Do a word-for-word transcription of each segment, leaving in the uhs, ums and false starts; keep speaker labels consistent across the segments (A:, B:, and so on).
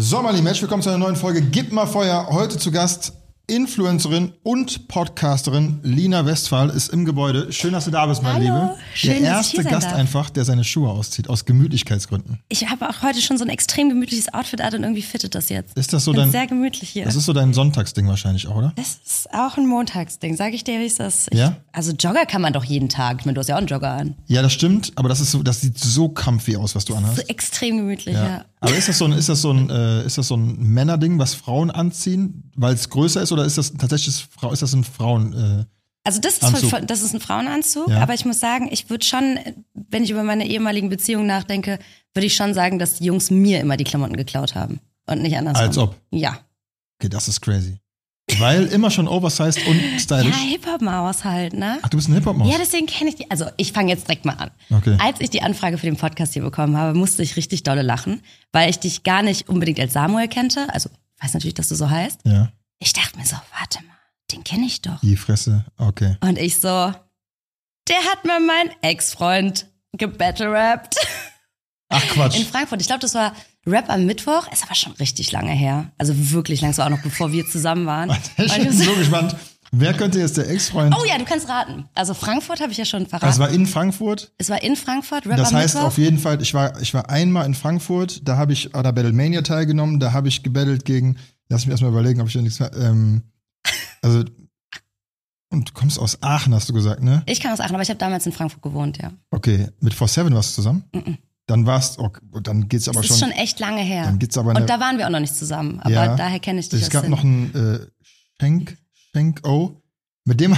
A: So, mein Lieben, herzlich willkommen zu einer neuen Folge Gib mal Feuer. Heute zu Gast Influencerin und Podcasterin Lina Westphal ist im Gebäude. Schön, dass du da bist, meine
B: Hallo.
A: Liebe.
B: Schön,
A: Der erste
B: dass ich hier
A: Gast
B: sein darf.
A: einfach, der seine Schuhe auszieht, aus Gemütlichkeitsgründen.
B: Ich habe auch heute schon so ein extrem gemütliches Outfit an und irgendwie fittet das jetzt.
A: Ist das so
B: Ich bin
A: dein,
B: sehr gemütlich hier.
A: das ist so dein Sonntagsding wahrscheinlich auch, oder?
B: Das ist auch ein Montagsding, sag ich dir, wie es ist. Ich,
A: Ja?
B: Also Jogger kann man doch jeden Tag. Ich meine, du hast ja auch einen Jogger an.
A: Ja, das stimmt, aber das ist so, das sieht so comfy aus, was du
B: So
A: anhast.
B: extrem gemütlich, ja.
A: Ja. Aber ist das so ein, ist das so ein, äh, ist das so ein Männerding, was Frauen anziehen, weil es größer ist, oder ist das tatsächlich, Frau, ist das ein Frauen, äh,
B: Also das ist,
A: Anzug.
B: von, das ist ein Frauenanzug,
A: Ja.
B: aber ich muss sagen, ich würde schon, wenn ich über meine ehemaligen Beziehungen nachdenke, würde ich schon sagen, dass die Jungs mir immer die Klamotten geklaut haben und nicht andersrum.
A: als ob?
B: Ja.
A: Okay, das ist crazy. Weil immer schon oversized und
B: Ja,
A: stylisch.
B: Hip-Hop-Maus halt, ne?
A: Ach, du bist ein Hip-Hop-Maus?
B: Ja, deswegen kenne ich die. Also ich fange jetzt direkt mal an.
A: Okay.
B: Als ich die Anfrage für den Podcast hier bekommen habe, musste ich richtig dolle lachen, weil ich dich gar nicht unbedingt als Samuel kannte. Also ich weiß natürlich, dass du so heißt.
A: Ja.
B: Ich dachte mir so, warte mal, den kenne ich doch.
A: Die Fresse, okay.
B: Und ich so, der hat mal meinen Ex-Freund gebattle-rappt.
A: Ach Quatsch.
B: In Frankfurt. Ich glaube, das war Rap am Mittwoch. Ist aber schon richtig lange her. Also wirklich lang. Es war auch noch bevor wir zusammen waren.
A: Ich bin so gespannt. Wer könnte jetzt der Ex-Freund?
B: Oh ja, du kannst raten. Also Frankfurt habe ich ja schon verraten.
A: Das war in Frankfurt.
B: Es war in Frankfurt, Rap
A: Das
B: am
A: heißt
B: Mittwoch.
A: auf jeden Fall, ich war, ich war einmal in Frankfurt, da habe ich an der Battlemania teilgenommen, da habe ich gebattelt gegen, lass mich erstmal überlegen, ob ich da nichts, ähm, also, und du kommst aus Aachen, hast du gesagt, ne?
B: Ich kam aus Aachen, aber ich habe damals in Frankfurt gewohnt, ja.
A: Okay, mit vier sieben warst du zusammen?
B: Mhm.
A: Dann warst, okay, dann geht's aber
B: Das
A: schon,
B: ist schon echt lange her.
A: dann geht's aber eine,
B: Und da waren wir auch noch nicht zusammen, aber
A: Ja.
B: daher kenne ich dich.
A: es
B: aus
A: gab
B: Sinn.
A: noch einen, äh, Schenk, Schenk, oh, mit dem,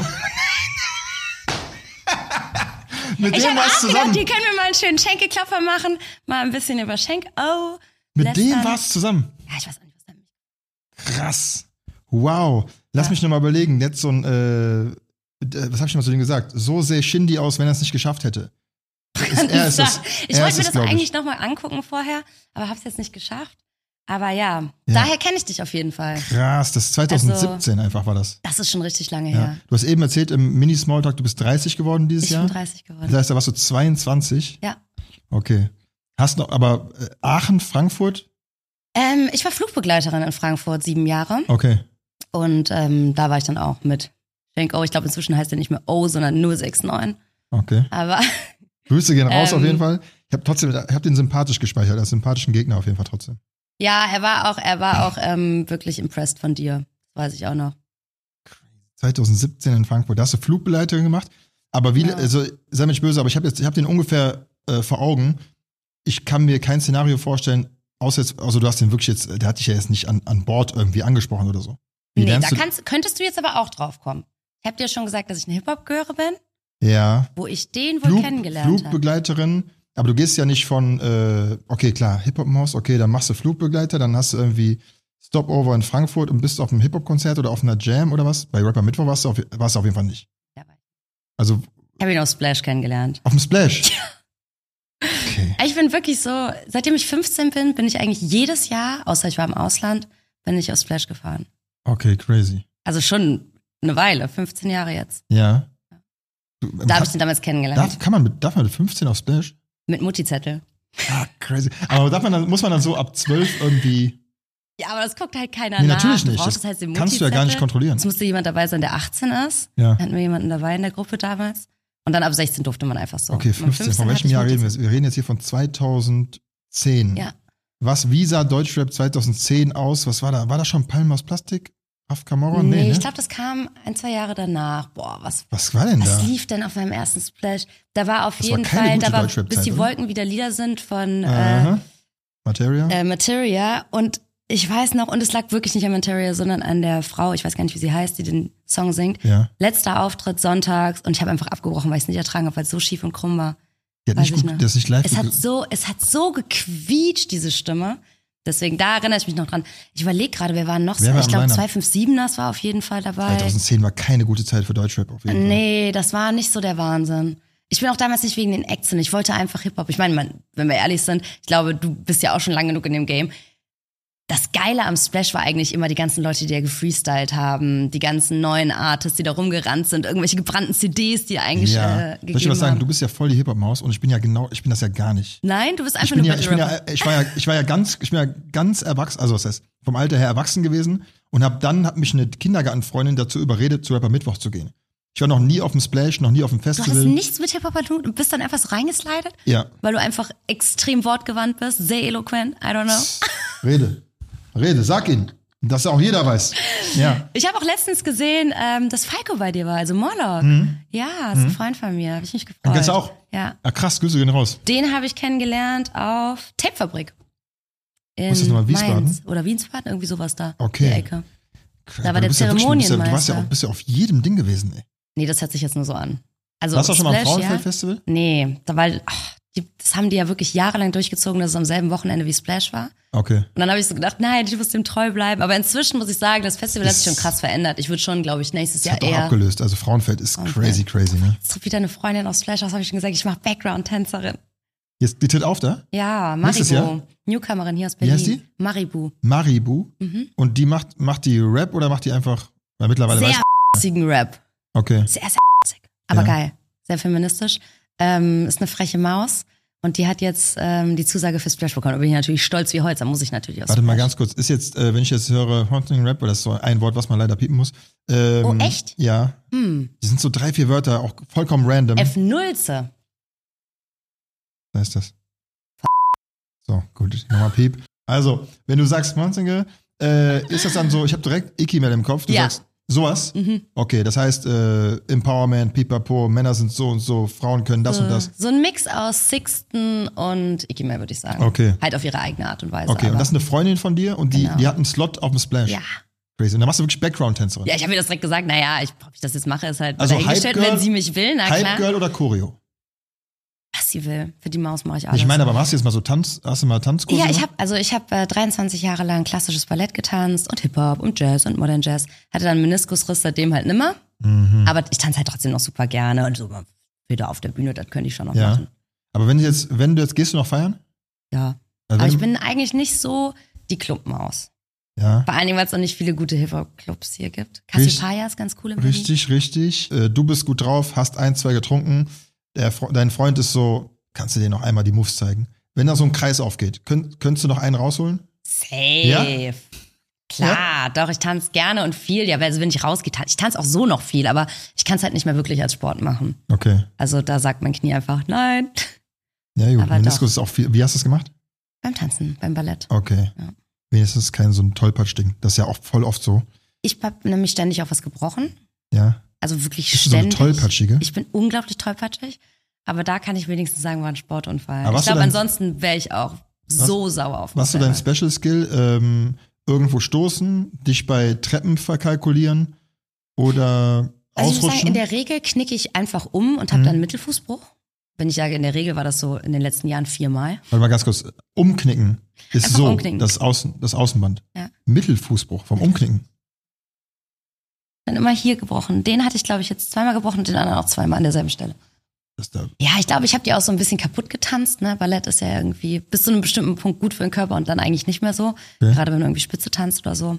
A: mit
B: Ich
A: dem
B: habe
A: warst
B: auch
A: du
B: gedacht,
A: zusammen.
B: hier können wir mal einen schönen Schenkelklopfer machen, mal ein bisschen über Schenk. Oh,
A: Mit
B: lästern.
A: dem warst du zusammen.
B: Ja, ich weiß auch nicht, was damit.
A: Krass. Wow. Lass
B: Ja.
A: mich nochmal überlegen. Jetzt so ein, äh, äh, was hab ich mal zu dem gesagt? So sähe Shindy aus, wenn er es nicht geschafft hätte. Ist, er ist es.
B: Ich
A: Er
B: wollte
A: ist
B: mir
A: es,
B: das
A: glaub ich.
B: eigentlich nochmal angucken vorher, aber habe es jetzt nicht geschafft. Aber ja,
A: Ja.
B: daher kenne ich dich auf jeden Fall.
A: Krass, das ist zwanzig siebzehn einfach war das.
B: Das ist schon richtig lange
A: Ja.
B: her.
A: Du hast eben erzählt im Mini-Smalltalk, du bist dreißig geworden dieses
B: Ich
A: Jahr.
B: bin dreißig geworden.
A: Das heißt, da warst du zweiundzwanzig.
B: Ja.
A: Okay. Hast noch, aber äh, Aachen, Frankfurt?
B: Ähm, ich war Flugbegleiterin in Frankfurt sieben Jahre.
A: Okay.
B: Und ähm, da war ich dann auch mit Schenk. Oh, ich glaube, inzwischen heißt er nicht mehr O, sondern nur sechs neun.
A: Okay.
B: Aber
A: Grüße gehen raus
B: Ähm.
A: auf jeden Fall. Ich habe trotzdem, ich habe den sympathisch gespeichert, als sympathischen Gegner auf jeden Fall trotzdem.
B: ja, er war auch, er war auch ähm, wirklich impressed von dir. Das weiß ich auch noch.
A: zwanzig siebzehn in Frankfurt. Da hast du Flugbegleiterin gemacht. Aber wie,
B: Ja.
A: also sei mir nicht böse, aber ich habe jetzt, ich habe den ungefähr äh, vor Augen. Ich kann mir kein Szenario vorstellen, außer jetzt, also du hast den wirklich jetzt, der hat dich ja jetzt nicht an, an Bord irgendwie angesprochen oder so. Wie
B: Nee, da
A: lernst du-
B: kannst, könntest du jetzt aber auch drauf kommen. Ich habe dir schon gesagt, dass ich eine Hip-Hop-Göre bin,
A: Ja.
B: wo ich den wohl
A: Flug,
B: kennengelernt habe.
A: Flugbegleiterin, aber du gehst ja nicht von, äh, okay, klar, Hip-Hop-Maus, okay, dann machst du Flugbegleiter, dann hast du irgendwie Stopover in Frankfurt und bist auf einem Hip-Hop-Konzert oder auf einer Jam oder was? Bei Rapper Mittwoch warst du auf, warst du auf jeden Fall nicht.
B: Ja, weiß.
A: Also
B: Ich habe ihn auf Splash kennengelernt.
A: auf dem Splash. Okay.
B: Ich bin wirklich so, seitdem ich fünfzehn bin, bin ich eigentlich jedes Jahr, außer ich war im Ausland, bin ich auf Splash gefahren.
A: Okay, crazy.
B: Also schon eine Weile, fünfzehn Jahre jetzt.
A: Ja. Du,
B: Da habe ich den damals kennengelernt.
A: darf, kann man mit, darf man mit fünfzehn auf Splash?
B: Mit Mutti-Zettel.
A: Ah, crazy. Aber darf man dann, muss man dann so ab zwölf irgendwie.
B: Ja, aber das guckt halt keiner
A: Nee,
B: nach.
A: natürlich
B: Du
A: nicht.
B: brauchst
A: Das
B: das heißt den
A: kannst du ja gar nicht
B: Mutti-Zettel.
A: kontrollieren.
B: Es musste jemand dabei sein, der achtzehn ist.
A: Ja.
B: Da hatten wir jemanden dabei in der Gruppe damals. Und dann ab sechzehn durfte man einfach so.
A: Okay,
B: Mit
A: fünfzehn. Von
B: hatte
A: welchem
B: ich
A: Jahr reden wir?
B: Mutti-Zettel.
A: Wir reden jetzt hier von zweitausendzehn.
B: Ja.
A: Was, wie sah Deutschrap zweitausendzehn aus? Was war da? War da schon Palmen aus Plastik? Raf Camorra?
B: Nee,
A: Nee,
B: ich
A: ne?
B: glaube, das kam ein, zwei Jahre danach. Boah, was,
A: Was war denn da?
B: was lief denn auf meinem ersten Splash? Da war auf
A: Das war
B: jeden
A: keine
B: Fall,
A: gute
B: da war
A: Deutschrap-Zeit,
B: bis die
A: oder?
B: Wolken wieder Lieder sind von äh,
A: Aha. Materia?
B: äh, Materia. Und ich weiß noch, und es lag wirklich nicht an Materia, sondern an der Frau, ich weiß gar nicht, wie sie heißt, die den Song singt.
A: Ja.
B: Letzter Auftritt sonntags und ich habe einfach abgebrochen, weil ich es nicht ertragen habe, weil es so schief und krumm war.
A: Die hat
B: weiß
A: nicht
B: ich
A: gut,
B: noch.
A: das ist nicht live.
B: Es hat
A: gut-
B: so, es hat so gequietscht, diese Stimme. Deswegen, da erinnere ich mich noch dran. Ich überlege gerade, wer waren noch so?
A: Wer war
B: Ich
A: am
B: glaube,
A: Line-Up?
B: zwei fünf siebeners war auf jeden Fall dabei.
A: zweitausendzehn war keine gute Zeit für Deutschrap auf jeden Fall.
B: Nee, das war nicht so der Wahnsinn. Ich bin auch damals nicht wegen den Acts hin. Ich wollte einfach Hip-Hop. Ich meine, man, wenn wir ehrlich sind, ich glaube, du bist ja auch schon lange genug in dem Game. Das Geile am Splash war eigentlich immer die ganzen Leute, die ja gefreestylt haben, die ganzen neuen Artists, die da rumgerannt sind, irgendwelche gebrannten C Ds, die eigentlich
A: ja.
B: äh, gegeben
A: Soll ich was sagen?
B: haben.
A: Du bist ja voll die Hip-Hop-Maus und ich bin ja genau, ich bin das ja gar nicht.
B: Nein, du bist einfach
A: ich bin
B: nur
A: ja, ich, bin ja, ich war ja, ich war ja ganz, ich bin ja ganz erwachsen, also was heißt, vom Alter her erwachsen gewesen und hab dann hat mich eine Kindergartenfreundin dazu überredet, zu Rapper Mittwoch zu gehen. Ich war noch nie auf dem Splash, noch nie auf dem
B: Du
A: Festival.
B: hast nichts mit Hip-Hop zu tun und bist dann einfach so reingeslidet?
A: Ja.
B: Weil du einfach extrem wortgewandt bist, sehr eloquent, I don't know.
A: Rede. Rede, sag ihn. Dass auch jeder weiß. Ja.
B: Ich habe auch letztens gesehen, ähm, dass Falco bei dir war, also Morlock.
A: Mhm.
B: Ja, ist ein Freund von mir, habe ich mich gefreut.
A: Und kennst du auch?
B: Ja.
A: Ah, krass, Grüße gehen raus.
B: Den habe ich kennengelernt auf Tapefabrik. In
A: Was ist das nochmal, Wiesbaden?
B: Mainz. Oder Wiesbaden, irgendwie sowas da.
A: Okay.
B: In der Ecke.
A: Krass,
B: Da war der
A: du bist ja wirklich- Du, bist ja, du warst ja
B: Zeremonienmeister.
A: auch, bist ja auf jedem Ding gewesen, ey.
B: Nee, das hört sich jetzt nur so an. Also
A: Warst du auch schon mal am
B: Splash, ja?
A: Frauenfeld-Festival?
B: Nee, da war, ach, die, das haben die ja wirklich jahrelang durchgezogen, dass es am selben Wochenende wie Splash war.
A: Okay.
B: Und dann habe ich so gedacht, nein, ich muss dem treu bleiben. Aber inzwischen muss ich sagen, das Festival hat sich schon krass verändert. Ich würde schon, glaube ich, nächstes
A: Das
B: Jahr
A: hat doch
B: eher.
A: abgelöst. Also Frauenfeld ist
B: Frauenfeld.
A: crazy, crazy, ne?
B: Jetzt tritt wieder eine Freundin aus Splash aus, habe ich schon gesagt, ich mache Background-Tänzerin.
A: Jetzt, die tritt auf da?
B: Ja,
A: Nächstes
B: Maribu.
A: Jahr?
B: Newcomerin hier aus
A: Wie
B: Berlin.
A: heißt die?
B: Maribu.
A: Maribu.
B: Mhm.
A: Und die macht, macht die Rap oder macht die einfach, weil mittlerweile weiß
B: Sehr witzigen Rap.
A: Okay.
B: Sehr, sehr witzig. Aber
A: Ja.
B: geil. Sehr feministisch. Ähm, ist eine freche Maus. Und die hat jetzt ähm, die Zusage für Splash bekommen. Da bin ich natürlich stolz wie Holz. Da muss ich natürlich aus
A: Warte mal
B: Splash.
A: ganz kurz. Ist jetzt, äh, wenn ich jetzt höre Haunting Rap, weil das ist so ein Wort, was man leider piepen muss. Ähm,
B: Oh, echt?
A: Ja.
B: Hm.
A: Die sind so drei, vier Wörter, auch vollkommen random.
B: F null C.
A: Was ist das? So, gut, nochmal Piep. Also, wenn du sagst Monzinger, äh, ist das dann so, ich habe direkt Icky-Mail im Kopf, du
B: Ja.
A: sagst sowas?
B: Mhm.
A: Okay, das heißt äh, Empowerment, Pipapo, Männer sind so und so, Frauen können das
B: so,
A: und das.
B: So ein Mix aus Sixten und Ikimel, würde ich sagen.
A: Okay.
B: Halt auf ihre eigene Art und Weise.
A: Okay,
B: aber
A: und das ist eine Freundin von dir und die,
B: Genau.
A: die hat einen Slot auf dem Splash.
B: Ja.
A: Crazy. Und dann machst du wirklich Background-Tänzerin.
B: Ja, ich habe mir das direkt gesagt, naja, ich, ob ich das jetzt mache, ist halt
A: Also
B: dahingestellt,
A: Hype Girl-
B: wenn sie mich will, na klar.
A: Hype-Girl oder Choreo?
B: Was sie will. Für die Maus mache ich alles.
A: Ich meine, aber hast du jetzt mal so Tanz, hast du mal Tanzkurse
B: Ja, ich
A: gemacht?
B: habe also ich habe äh, dreiundzwanzig Jahre lang klassisches Ballett getanzt und Hip-Hop und Jazz und Modern Jazz. Hatte dann einen Meniskusriss, seitdem halt nimmer.
A: Mhm.
B: Aber ich tanze halt trotzdem noch super gerne und so mal wieder auf der Bühne, das könnte ich schon noch
A: Ja.
B: machen.
A: Aber wenn du jetzt, wenn du jetzt, gehst du noch feiern?
B: Ja.
A: Also
B: Aber
A: wenn-
B: ich bin eigentlich nicht so die Clubmaus.
A: ja.
B: Vor allen Dingen, weil es noch nicht viele gute Hip-Hop-Clubs hier gibt.
A: Richtig-
B: Cassiopea ist ganz cool im Berlin.
A: Richtig, richtig. Äh, Du bist gut drauf, hast ein, zwei getrunken. Der, Fre- dein Freund ist so, kannst du dir noch einmal die Moves zeigen? Wenn da so ein Kreis aufgeht, könnt, könntest du noch einen rausholen?
B: Safe.
A: Ja?
B: Klar, doch, ich tanze gerne und viel. Ja, also wenn ich rausgehe, tan- ich tanze auch so noch viel, aber ich kann es halt nicht mehr wirklich als Sport machen.
A: Okay.
B: Also da sagt mein Knie einfach nein.
A: Ja, gut.
B: Aber
A: Meniskus
B: doch.
A: ist auch viel. Wie hast du es gemacht?
B: Beim Tanzen, beim Ballett.
A: Okay.
B: Ja.
A: Wenigstens kein so ein Tollpatsch-Ding. Das ist ja auch voll oft so.
B: Ich habe nämlich ständig auch was gebrochen.
A: Ja.
B: Also wirklich
A: Bist du so eine
B: ständig.
A: Tollpatschige?
B: Ich bin unglaublich tollpatschig. Aber da kann ich wenigstens sagen, war ein Sportunfall.
A: Aber
B: Ich
A: hast du
B: glaube,
A: dein-
B: ansonsten wäre ich auch so sauer auf mich
A: Was ist so dein
B: selber.
A: Special Skill? Ähm, irgendwo stoßen, dich bei Treppen verkalkulieren oder
B: Also ich muss sagen,
A: ausrutschen?
B: in der Regel knicke ich einfach um und habe
A: Mhm.
B: dann einen Mittelfußbruch. Wenn ich sage, in der Regel war das so in den letzten Jahren viermal.
A: Warte mal ganz kurz. Umknicken ist
B: Einfach
A: so,
B: umknicken.
A: das, Außen, das Außenband.
B: Ja.
A: Mittelfußbruch vom Umknicken.
B: Dann immer hier gebrochen. Den hatte ich, glaube ich, jetzt zweimal gebrochen und den anderen auch zweimal an derselben Stelle.
A: Das da,
B: Ja, ich glaube, ich habe die auch so ein bisschen kaputt getanzt. Ne? Ballett ist ja irgendwie bis zu einem bestimmten Punkt gut für den Körper und dann eigentlich nicht mehr so.
A: Okay.
B: Gerade wenn du irgendwie Spitze tanzt oder so.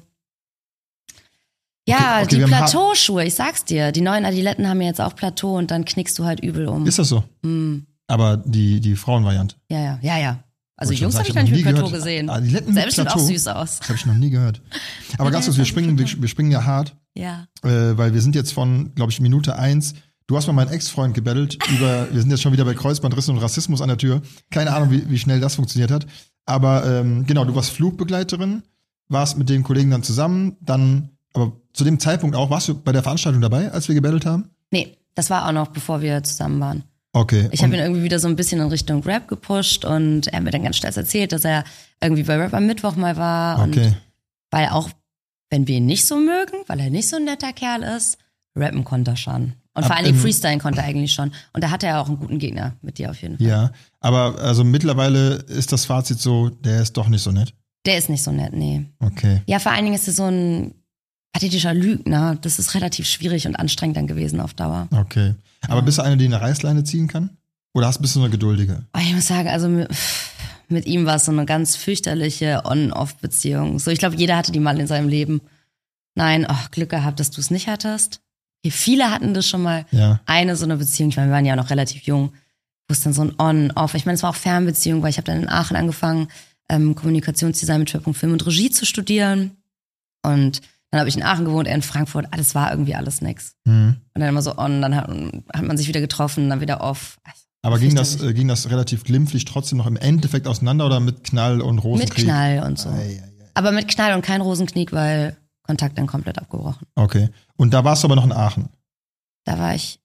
B: Ja,
A: Okay, okay,
B: die
A: wir haben
B: Plateauschuhe, ich sag's dir. Die neuen Adiletten haben ja jetzt auch Plateau und dann knickst du halt übel um.
A: ist das so?
B: Hm.
A: Aber die, die Frauenvariante.
B: Ja, ja, ja, ja. Also
A: Wollte ich schon
B: Jungs
A: sagen,
B: habe ich
A: hab
B: noch nicht mit
A: nie
B: Plateau
A: gehört.
B: gesehen.
A: Adiletten
B: Sah
A: mit
B: bestimmt auch
A: Plateau?
B: süß aus.
A: Das habe ich noch nie gehört. Aber
B: Ja,
A: ganz kurz,
B: das
A: wir
B: ist
A: springen, wir,
B: Plateau.
A: wir springen ja hart,
B: Ja.
A: äh, weil wir sind jetzt von, glaube ich, Minute eins. Du hast mal meinen Ex-Freund gebettelt über, wir sind jetzt schon wieder bei Kreuzbandrissen und Rassismus an der Tür. Keine Ahnung, wie, wie schnell das funktioniert hat. Aber ähm, genau, du warst Flugbegleiterin, warst mit den Kollegen dann zusammen, dann, aber zu dem Zeitpunkt auch, warst du bei der Veranstaltung dabei, als wir gebettelt haben?
B: Nee, das war auch noch, bevor wir zusammen waren.
A: Okay.
B: Ich
A: Und-
B: habe ihn irgendwie wieder so ein bisschen in Richtung Rap gepusht und er hat mir dann ganz stolz erzählt, dass er irgendwie bei Rap am Mittwoch mal war.
A: Okay.
B: Und weil auch, wenn wir ihn nicht so mögen, weil er nicht so ein netter Kerl ist, rappen konnte er schon. Und
A: Ab
B: vor allen Dingen
A: im-
B: Freestylen konnte er eigentlich schon. Und da hatte er auch einen guten Gegner mit dir auf jeden Fall.
A: Ja, aber also mittlerweile ist das Fazit so, der ist doch nicht so nett.
B: Der ist nicht so nett, nee.
A: Okay.
B: Ja, vor allen Dingen ist er so ein pathetischer Lügner. Das ist relativ schwierig und anstrengend dann gewesen auf Dauer.
A: Okay. Aber bist du eine, die eine Reißleine ziehen kann? Oder hast bist du eine geduldige?
B: Aber ich muss sagen, also mir- mit ihm war es so eine ganz fürchterliche On-Off-Beziehung. So, ich glaube, jeder hatte die mal in seinem Leben. Nein, oh, Glück gehabt, dass du es nicht hattest. Okay, viele hatten das schon mal.
A: Ja.
B: Eine so eine Beziehung, ich meine, wir waren ja auch noch relativ jung, wo es dann so ein On-Off, ich meine, es war auch Fernbeziehung, weil ich habe dann in Aachen angefangen, ähm, Kommunikationsdesign mit Schwerpunkt Film und Regie zu studieren. Und dann habe ich in Aachen gewohnt, er in Frankfurt. Ah, das war irgendwie alles nix.
A: Mhm.
B: Und dann immer so on, dann hat, hat man sich wieder getroffen, dann wieder off.
A: Aber ging das, äh, ging das relativ glimpflich trotzdem noch im Endeffekt auseinander oder mit Knall und Rosenkrieg?
B: Mit Knall und so.
A: Ei, ei, ei.
B: Aber mit Knall und kein Rosenkrieg, weil Kontakt dann komplett abgebrochen.
A: Okay. Und da warst du aber noch in Aachen?
B: Da war ich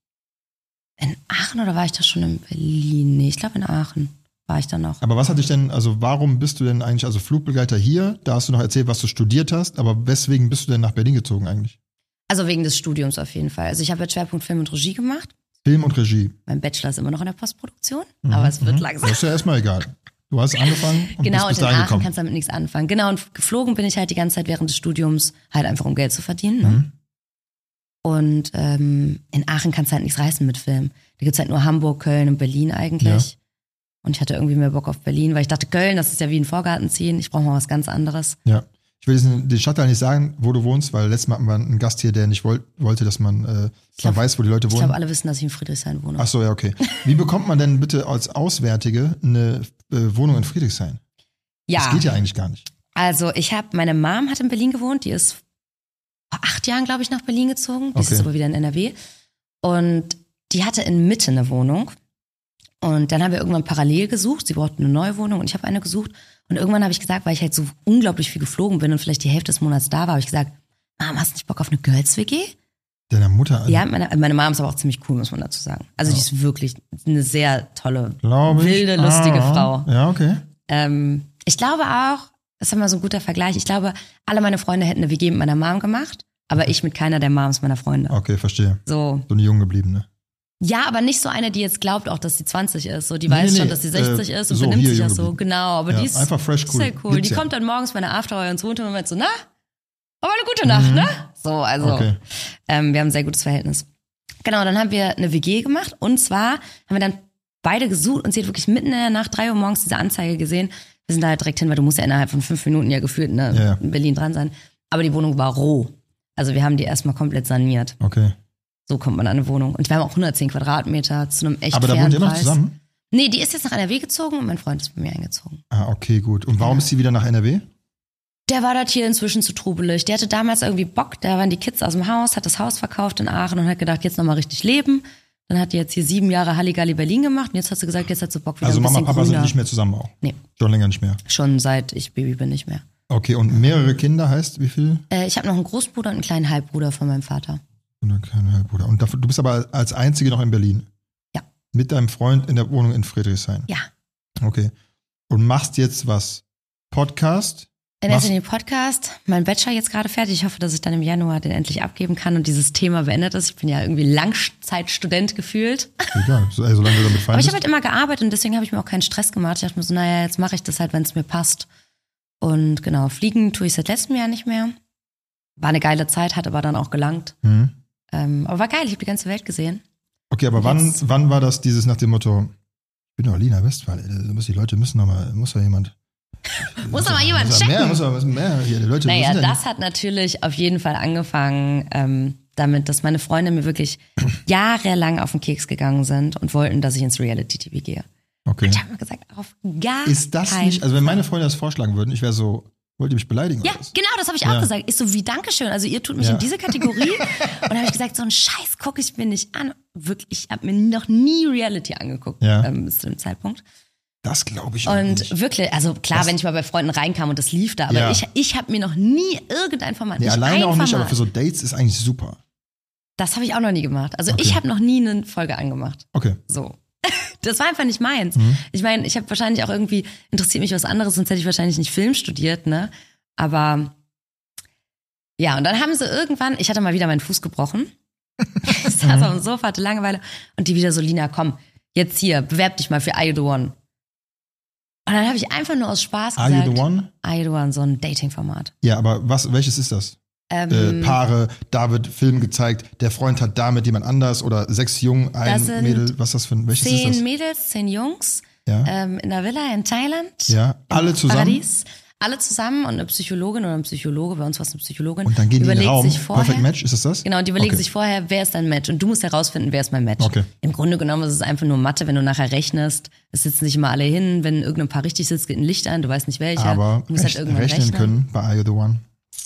B: in Aachen oder war ich da schon in Berlin? Nee, ich glaube in Aachen war ich da noch.
A: Aber was hat dich denn, also warum bist du denn eigentlich, also Flugbegleiter hier, da hast du noch erzählt, was du studiert hast, aber weswegen bist du denn nach Berlin gezogen eigentlich?
B: Also wegen des Studiums auf jeden Fall. Also ich habe jetzt Schwerpunkt Film und Regie gemacht.
A: Film und Regie.
B: Mein Bachelor ist immer noch in der Postproduktion,
A: Mhm,
B: aber es wird
A: mhm.
B: langsam.
A: Das ist ja erstmal egal. Du hast angefangen und
B: Genau,
A: bist bis
B: und in
A: dahin
B: Aachen
A: gekommen.
B: kannst du damit nichts anfangen. Genau, und geflogen bin ich halt die ganze Zeit während des Studiums, halt einfach um Geld zu verdienen. Ne?
A: Mhm.
B: Und ähm, in Aachen kannst du halt nichts reißen mit Film. Da gibt's halt nur Hamburg, Köln und Berlin eigentlich.
A: Ja.
B: Und ich hatte irgendwie mehr Bock auf Berlin, weil ich dachte, Köln, das ist ja wie ein Vorgarten ziehen. Ich brauche mal was ganz anderes.
A: Ja. Ich will diesen, den Stadtteil nicht sagen, wo du wohnst, weil letztes Mal hatten wir einen Gast hier, der nicht wollt, wollte, dass man, äh, dass
B: glaub,
A: man weiß, wo die Leute
B: Ich
A: wohnen.
B: glaube, alle wissen, dass ich in Friedrichshain wohne.
A: Ach so, ja, okay. Wie bekommt man denn bitte als Auswärtige eine äh, Wohnung in Friedrichshain?
B: Ja,
A: Das geht ja eigentlich gar nicht.
B: also ich habe, meine Mom hat in Berlin gewohnt, die ist vor acht Jahren, glaube ich, nach Berlin gezogen. Die ist
A: Okay.
B: jetzt aber wieder in N R W. Und die hatte in Mitte eine Wohnung. Und dann haben wir irgendwann parallel gesucht. Sie brauchten eine neue Wohnung und ich habe eine gesucht. Und irgendwann habe ich gesagt, weil ich halt so unglaublich viel geflogen bin und vielleicht die Hälfte des Monats da war, habe ich gesagt, Mom, hast du nicht Bock auf eine Girls-W G?
A: Deiner Mutter?
B: Ja, meine, meine Mom ist aber auch ziemlich cool, muss man dazu sagen. Also die ist wirklich eine sehr tolle,
A: Glaube ich.
B: wilde, lustige
A: Ah,
B: Frau.
A: Ja, okay.
B: Ähm, ich glaube auch, das ist immer so ein guter Vergleich, ich glaube, alle meine Freunde hätten eine W G mit meiner Mom gemacht, aber ich mit keiner der Moms meiner Freunde.
A: Okay, verstehe.
B: So.
A: So eine jung gebliebene.
B: Ja, aber nicht so eine, die jetzt glaubt auch, dass sie zwanzig ist. So, die
A: Nee,
B: weiß
A: nee,
B: schon,
A: nee,
B: dass sie sechzig
A: äh,
B: ist und
A: so,
B: benimmt
A: hier
B: sich ja
A: jung
B: so.
A: geblieben.
B: Genau, aber
A: Ja,
B: die ist
A: einfach fresh cool.
B: sehr cool.
A: Gibt's
B: die
A: ja.
B: kommt dann morgens bei einer Afterhour ins Wohnzimmer und meint so, na, aber eine gute Nacht, ne? So, also,
A: Okay.
B: ähm, wir haben ein sehr gutes Verhältnis. Genau, dann haben wir eine W G gemacht und zwar haben wir dann beide gesucht und sie hat wirklich mitten in der Nacht, drei Uhr morgens diese Anzeige gesehen. Wir sind da halt direkt hin, weil du musst ja innerhalb von fünf Minuten ja gefühlt ne,
A: Ja, ja.
B: in Berlin dran sein. Aber die Wohnung war roh. Also wir haben die erstmal komplett saniert.
A: Okay.
B: So kommt man an eine Wohnung. Und wir haben auch hundertzehn Quadratmeter zu einem echt
A: Aber da
B: fairen
A: wohnt ihr noch
B: Preis.
A: zusammen?
B: Nee, die ist jetzt nach N R W gezogen und mein Freund ist bei mir eingezogen.
A: Ah, okay, gut. Und warum ist sie wieder nach N R W?
B: Der war das hier inzwischen zu trubelig. Der hatte damals irgendwie Bock, da waren die Kids aus dem Haus, hat das Haus verkauft in Aachen und hat gedacht, jetzt nochmal richtig leben. Dann hat die jetzt hier sieben Jahre Halligalli Berlin gemacht und jetzt hat sie gesagt, jetzt hat sie Bock wieder
A: Also
B: ein
A: Mama
B: bisschen
A: und Papa
B: grüner.
A: sind nicht mehr zusammen auch?
B: Nee,
A: Schon länger nicht mehr.
B: schon seit ich Baby bin nicht mehr.
A: Okay, und mehrere Kinder heißt wie viel?
B: Äh, ich habe noch einen Großbruder und einen kleinen Halbbruder von meinem Vater.
A: Oder kein Halbbruder. Und dafür, du bist aber als Einzige noch in Berlin?
B: Ja.
A: Mit deinem Freund in der Wohnung in Friedrichshain?
B: Ja.
A: Okay. Und machst jetzt was? Podcast?
B: In
A: Was?
B: erster Linie Podcast, mein Bachelor jetzt gerade fertig. Ich hoffe, dass ich dann im Januar den endlich abgeben kann und dieses Thema beendet ist. Ich bin ja irgendwie Langzeitstudent gefühlt.
A: Egal, so, ey, solange du damit fein
B: Aber ich
A: bist.
B: habe halt immer gearbeitet und deswegen habe ich mir auch keinen Stress gemacht. Ich dachte mir so, naja, jetzt mache ich das halt, wenn es mir passt. Und genau, fliegen tue ich seit letztem Jahr nicht mehr. War eine geile Zeit, hat aber dann auch gelangt.
A: Mhm.
B: Ähm, aber war geil, ich habe die ganze Welt gesehen.
A: Okay, aber wann,
B: Jetzt-
A: wann war das dieses nach dem Motto, ich bin doch Lina Westphal, ey, da muss die Leute müssen noch mal, muss doch jemand.
B: Muss doch mal jemand
A: muss doch mehr,
B: checken.
A: muss doch müssen mehr hier, die Leute
B: Naja,
A: müssen ja
B: das hat natürlich auf jeden Fall angefangen ähm, damit, dass meine Freunde mir wirklich jahrelang auf den Keks gegangen sind und wollten, dass ich ins Reality-T V gehe.
A: nicht. Okay.
B: Und ich habe mir gesagt, auf gar
A: Ist das
B: keinen
A: nicht, also wenn meine Freunde das vorschlagen würden, ich wäre so, wollt ihr mich beleidigen
B: Ja,
A: oder was?
B: genau, das habe ich
A: Ja.
B: auch gesagt. Ich so, wie Dankeschön. Also ihr tut mich
A: Ja.
B: in diese Kategorie. Und dann habe ich gesagt, so einen Scheiß gucke ich mir nicht an. Wirklich, ich habe mir noch nie Reality angeguckt
A: Ja.
B: ähm, bis zu dem Zeitpunkt.
A: Das glaube ich auch
B: Und
A: nicht.
B: wirklich, also klar,
A: Das-
B: wenn ich mal bei Freunden reinkam und das lief da, aber
A: Ja.
B: ich, ich habe mir noch nie irgendein Format,
A: Nee,
B: nicht
A: alleine
B: ein
A: auch nicht,
B: Format.
A: aber für so Dates ist eigentlich super.
B: Das habe ich auch noch nie gemacht. Also
A: Okay.
B: ich habe noch nie eine Folge angemacht.
A: Okay.
B: So. Das war einfach nicht meins.
A: Mhm.
B: Ich meine, ich habe wahrscheinlich auch irgendwie, interessiert mich was anderes, sonst hätte ich wahrscheinlich nicht Film studiert, ne? Aber ja, und dann haben sie irgendwann, ich hatte mal wieder meinen Fuß gebrochen. Ich saß auf dem Sofa, hatte Langeweile und die wieder so, Lina, komm, jetzt hier, bewerb dich mal für Are You The One. Und dann habe ich einfach nur aus Spaß
A: Are
B: gesagt,
A: You The One?
B: Are You The One, so ein Dating-Format.
A: Ja, aber was, welches ist das?
B: Ähm,
A: Äh, Paare, da wird Film gezeigt, der Freund hat da mit jemand anders oder sechs Jungen, ein
B: Das sind
A: Mädel, was ist das für ein, welches ist
B: zehn
A: das?
B: Mädels, zehn Jungs.
A: Ja.
B: ähm, in der Villa in Thailand.
A: Ja, alle
B: im
A: zusammen.
B: Paradies. Alle zusammen und eine Psychologin oder ein Psychologe, bei uns war es eine Psychologin,
A: Und dann gehen die in den
B: überlegt
A: Raum.
B: sich vorher,
A: Perfect Match, ist das das?
B: Genau, und die überlegen
A: Okay.
B: sich vorher, wer ist dein Match? Und du musst herausfinden, wer ist mein Match.
A: Okay.
B: Im Grunde genommen ist es einfach nur Mathe, wenn du nachher rechnest. Es sitzen nicht immer alle hin. Wenn irgendein Paar richtig sitzt, geht ein Licht an, du weißt nicht welcher.
A: Aber
B: du musst
A: rech
B: halt irgendwann
A: rechnen,
B: rechnen.
A: können bei Are You The One.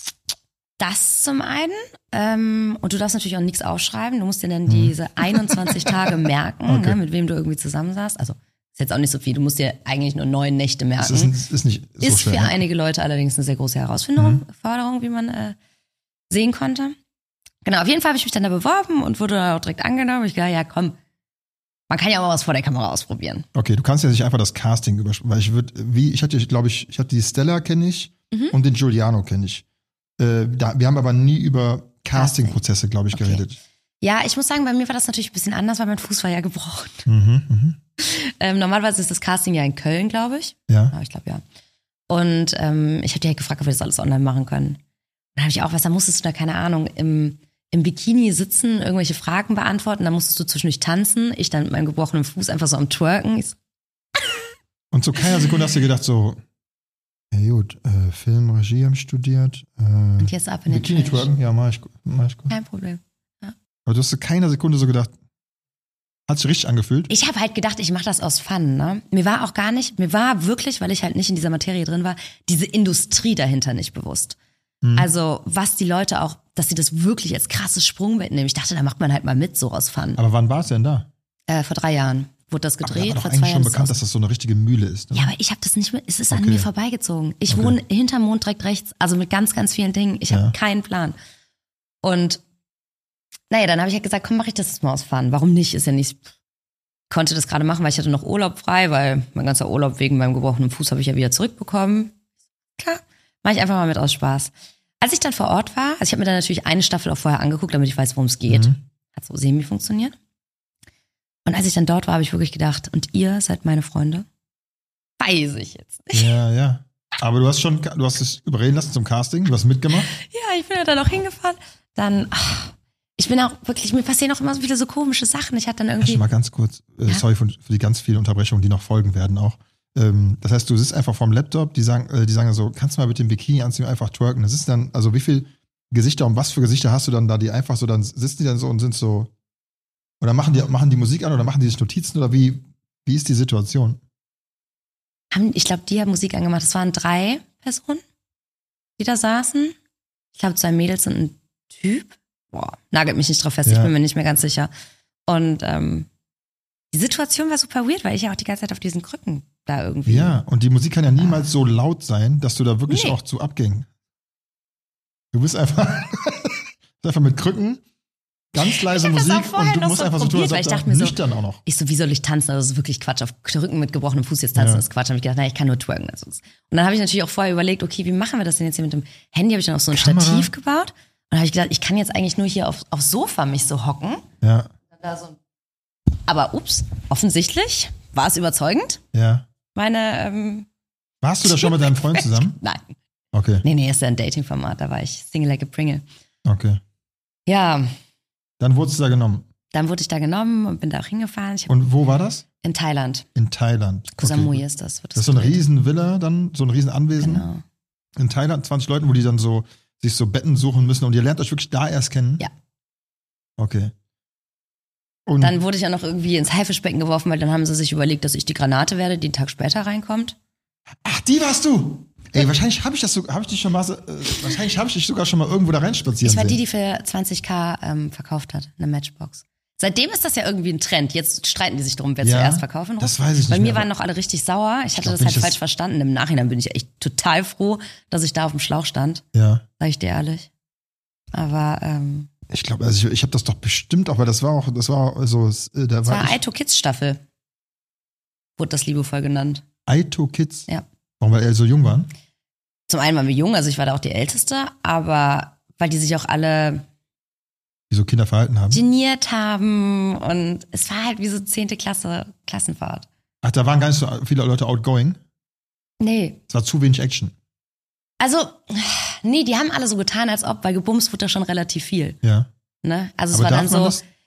B: Das zum einen. Ähm, und du darfst natürlich auch nichts aufschreiben. Du musst dir dann
A: Hm.
B: diese einundzwanzig Tage merken,
A: Okay.
B: ne, mit wem du irgendwie zusammen saßt. Also ist jetzt auch nicht so viel. Du musst dir eigentlich nur neun Nächte merken.
A: Das ist, ist nicht so
B: Ist
A: schwer.
B: für
A: ne?
B: einige Leute allerdings eine sehr große Herausforderung,
A: Mhm.
B: Forderung, wie man äh, sehen konnte. Genau, auf jeden Fall habe ich mich dann da beworben und wurde dann auch direkt angenommen. Ich dachte, ja komm, man kann ja auch mal was vor der Kamera ausprobieren.
A: Okay, du kannst ja nicht einfach das Casting überspringen, weil ich würde, wie, ich hatte, glaube ich, ich hatte die Stella kenne ich
B: Mhm.
A: und den Giuliano kenne ich. Äh, da, wir haben aber nie über Casting-Prozesse, glaube ich,
B: Okay.
A: geredet.
B: Ja, ich muss sagen, bei mir war das natürlich ein bisschen anders, weil mein Fuß war ja gebrochen.
A: Mhm, mhm.
B: Ähm, normalerweise ist das Casting ja in Köln, glaube ich.
A: Ja.
B: Ja, ich glaube ja. Und ähm, ich habe die halt gefragt, ob wir das alles online machen können. Dann habe ich auch was, da musstest du da, keine Ahnung, im, im Bikini sitzen, irgendwelche Fragen beantworten, dann musstest du zwischendurch tanzen. Ich dann mit meinem gebrochenen Fuß einfach so am Twerken. Ich so,
A: Und zu keiner Sekunde hast du gedacht so, ja gut, äh, Film, Regie habe ich studiert. Äh,
B: und jetzt ab in den
A: Bikini
B: Trash.
A: twerken, ja, mach ich, mach ich gut.
B: Kein Problem.
A: Aber du hast zu keiner Sekunde so gedacht, hat sich richtig angefühlt?
B: Ich habe halt gedacht, ich mache das aus Fun, ne? Mir war auch gar nicht, mir war wirklich, weil ich halt nicht in dieser Materie drin war, diese Industrie dahinter nicht bewusst.
A: Mhm.
B: Also, was die Leute auch, dass sie das wirklich als krasses Sprungbrett nehmen. Ich dachte, da macht man halt mal mit, so aus Fun.
A: Aber wann war es denn da?
B: Äh, vor drei Jahren wurde das
A: Aber da
B: gedreht,
A: war doch
B: vor
A: eigentlich
B: zwei
A: schon
B: Jahren.
A: bekannt,
B: ist
A: dass das so eine richtige Mühle ist. Ne?
B: ja, aber ich habe das nicht mehr, es ist an
A: Okay.
B: mir vorbeigezogen. Ich
A: Okay.
B: wohne hinterm Mond direkt rechts, also mit ganz, ganz vielen Dingen. Ich habe
A: Ja.
B: keinen Plan. Und naja, dann habe ich halt gesagt, komm, mache ich das jetzt mal aus Fun. Warum nicht? Ist ja nicht, konnte das gerade machen, weil ich hatte noch Urlaub frei, weil mein ganzer Urlaub wegen meinem gebrochenen Fuß habe ich ja wieder zurückbekommen. Klar, mache ich einfach mal mit aus Spaß. Als ich dann vor Ort war, also ich habe mir dann natürlich eine Staffel auch vorher angeguckt, damit ich weiß, worum es geht.
A: Mhm.
B: Hat so semi funktioniert. Und als ich dann dort war, habe ich wirklich gedacht, und ihr seid meine Freunde? Weiß ich jetzt nicht.
A: Ja, ja. Aber du hast schon, du hast dich überreden lassen zum Casting, du hast mitgemacht.
B: Ja, ich bin ja dann auch hingefahren. Dann, ach, ich bin auch wirklich, mir passieren auch immer so viele so komische Sachen. Ich hatte dann
A: Ja,
B: irgendwie,
A: schon mal ganz kurz, äh,
B: Ja?
A: sorry für, für die ganz vielen Unterbrechungen, die noch folgen werden auch. Ähm, das heißt, du sitzt einfach vorm Laptop, die sagen, äh, die sagen so, kannst du mal mit dem Bikini anziehen, einfach twerken. Das ist dann, also wie viel Gesichter und was für Gesichter hast du dann da, die einfach so, dann sitzen die dann so und sind so, oder machen die, machen die Musik an oder machen die sich Notizen oder wie, wie ist die Situation?
B: haben, ich glaube, die haben Musik angemacht. Es waren drei Personen, die da saßen. Ich glaube, zwei Mädels und ein Typ. Boah, nagelt mich nicht drauf fest,
A: Ja.
B: ich bin mir nicht mehr ganz sicher. Und ähm, die Situation war super weird, weil ich ja auch die ganze Zeit auf diesen Krücken da irgendwie.
A: Ja, und die Musik kann ja niemals so laut sein, dass du da wirklich
B: Nee.
A: auch zu abging. Du bist einfach, bist einfach mit Krücken, ganz leise
B: Ich hab das
A: Musik
B: auch vorher
A: und du
B: noch
A: musst
B: so
A: einfach so tun,
B: probiert,
A: als
B: weil
A: ob
B: ich
A: da
B: dachte mir so-
A: nüchtern auch noch.
B: Ich so, wie soll ich tanzen? Also das ist wirklich Quatsch. Auf Krücken mit gebrochenem Fuß jetzt tanzen
A: Ja.
B: ist Quatsch. Habe ich gedacht, na, ich kann nur twerken. Also. Und dann habe ich natürlich auch vorher überlegt, okay, wie machen wir das denn jetzt hier mit dem Handy? Habe ich dann auch so ein
A: Kamera?
B: Stativ gebaut. Und dann habe ich gedacht, ich kann jetzt eigentlich nur hier auf, aufs Sofa mich so hocken.
A: Ja,
B: Da so ein Aber ups, offensichtlich war es überzeugend.
A: ja.
B: Meine, ähm,
A: Warst du da schon mit deinem Freund zusammen?
B: nein.
A: Okay,
B: Nee, nee, ist ja ein Dating-Format. Da war ich Single like a Pringle.
A: okay.
B: Ja,
A: Dann wurdest du da genommen.
B: dann wurde ich da genommen und bin da auch hingefahren. Ich hab,
A: Und wo war das?
B: in Thailand.
A: In Thailand.
B: Koh
A: Okay.
B: Samui ist das. Wird
A: Das ist so eine
B: gedreht.
A: riesen Villa dann, so ein riesen Anwesen
B: Genau.
A: in Thailand, zwanzig Leuten, wo die dann so sich so Betten suchen müssen und ihr lernt euch wirklich da erst kennen?
B: Ja.
A: Okay. Und
B: Dann wurde ich auch noch irgendwie ins Haifischbecken geworfen, weil dann haben sie sich überlegt, dass ich die Granate werde, die einen Tag später reinkommt.
A: ach, die warst du! Ey, wahrscheinlich habe ich das so, habe ich dich schon mal, so, äh, wahrscheinlich habe ich dich sogar schon mal irgendwo da reinspazieren
B: Ich war die,
A: sehen.
B: die für zwanzigtausend ähm, verkauft hat, eine Matchbox. Seitdem ist das ja irgendwie ein Trend. Jetzt streiten die sich drum, wer
A: Ja,
B: zuerst verkaufen
A: das weiß ich nicht
B: Bei mir
A: mehr,
B: waren
A: aber-
B: noch alle richtig sauer. Ich hatte
A: glaub,
B: das
A: wenn
B: halt
A: ich das-
B: falsch verstanden. Im Nachhinein bin ich echt total froh, dass ich da auf dem Schlauch stand,
A: Ja.
B: sag ich dir ehrlich. Aber ähm,
A: Ich glaube, also ich, ich habe das doch bestimmt auch, weil das war auch, das war so, äh, da
B: es war
A: war ich,
B: Aito Kids Staffel. Wurde das liebevoll genannt.
A: Aito Kids.
B: Ja.
A: Warum, weil er so jung waren?
B: Zum einen waren wir jung, also ich war da auch die Älteste, aber weil die sich auch alle
A: Die so Kinder verhalten haben.
B: geniert haben und es war halt wie so zehnte Klasse Klassenfahrt.
A: Ach, da waren gar nicht so viele Leute outgoing.
B: Nee.
A: Es war zu wenig Action.
B: Also, nee, die haben alle so getan, als ob, weil gebumst wurde da schon relativ viel.
A: Ja.
B: Ne? Also es
A: Aber
B: war
A: darf
B: dann
A: man
B: so,
A: das?